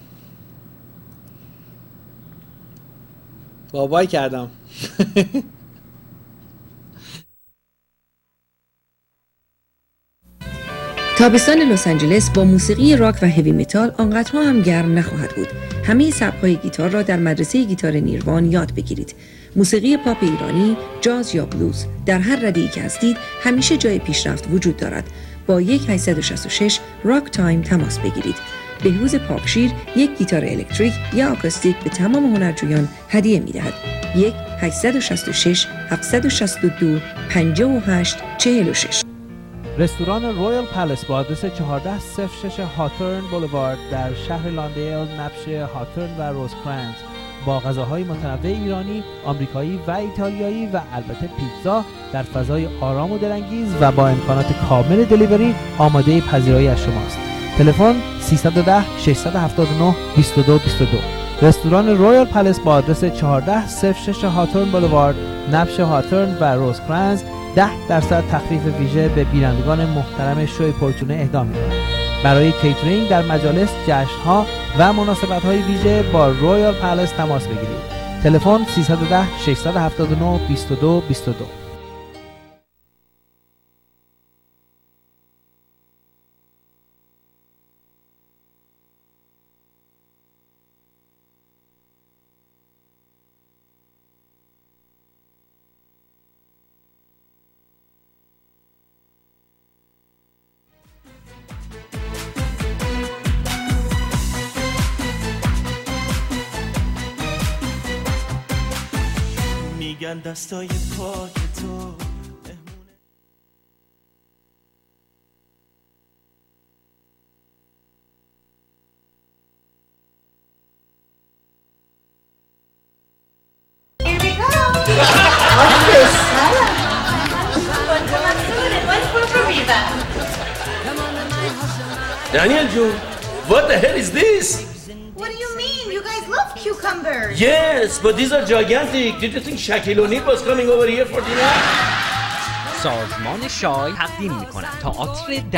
بابای کردم. تابستان لس آنجلس با موسیقی راک و هوی متال آنقدرها هم گرم نخواهد بود. همه سبک‌های گیتار را در مدرسه گیتار نیروان یاد بگیرید. موسیقی پاپ ایرانی، جاز یا بلوز، در هر رده‌ای که هستید همیشه جای پیشرفت وجود دارد. با یک هشت شش شش راک تایم تماس بگیرید. بهروز پاکشیر یک گیتار الکتریک یا آکوستیک به تمام هنرجویان هدیه می‌دهد. یک هشت شش شش هفت شش دو پنج هشت چهار شش. رستوران رویال پلس با آدرس چهارده صفر شش هاترن بولوارد در شهر لاندیل، نبش هاترن و روزکرانز با غذاهای متنوع ایرانی، آمریکایی و ایتالیایی و البته پیتزا در فضای آرام و دلانگیز و با امکانات کامل دلیوری آماده پذیرایی از شماست. تلفن سیصد و ده ششصد و هفتاد و نه بیست و دو بیست و دو. رستوران رویال پلس با آدرس چهارده صفر شش هاترن بولوارد، نبش هاترن و روزکرانز ده درصد تخفیف ویژه به بینندگان محترم شوی پورچونه اهدا می‌کند. برای کیترینگ در مجالس، جشن‌ها و مناسبت‌های ویژه با رویال پلس تماس بگیرید. تلفن سیصد و ده ششصد و هفتاد و نه بیست و دو بیست و دو. میگن دستای پاک تو Daniel June, what the hell is this? What do you mean? You guys love cucumbers. Yes, but these are gigantic. Did you think Shaquille O'Neal was coming over here for dinner? سازمان شای تقدیم می‌کند تئاتر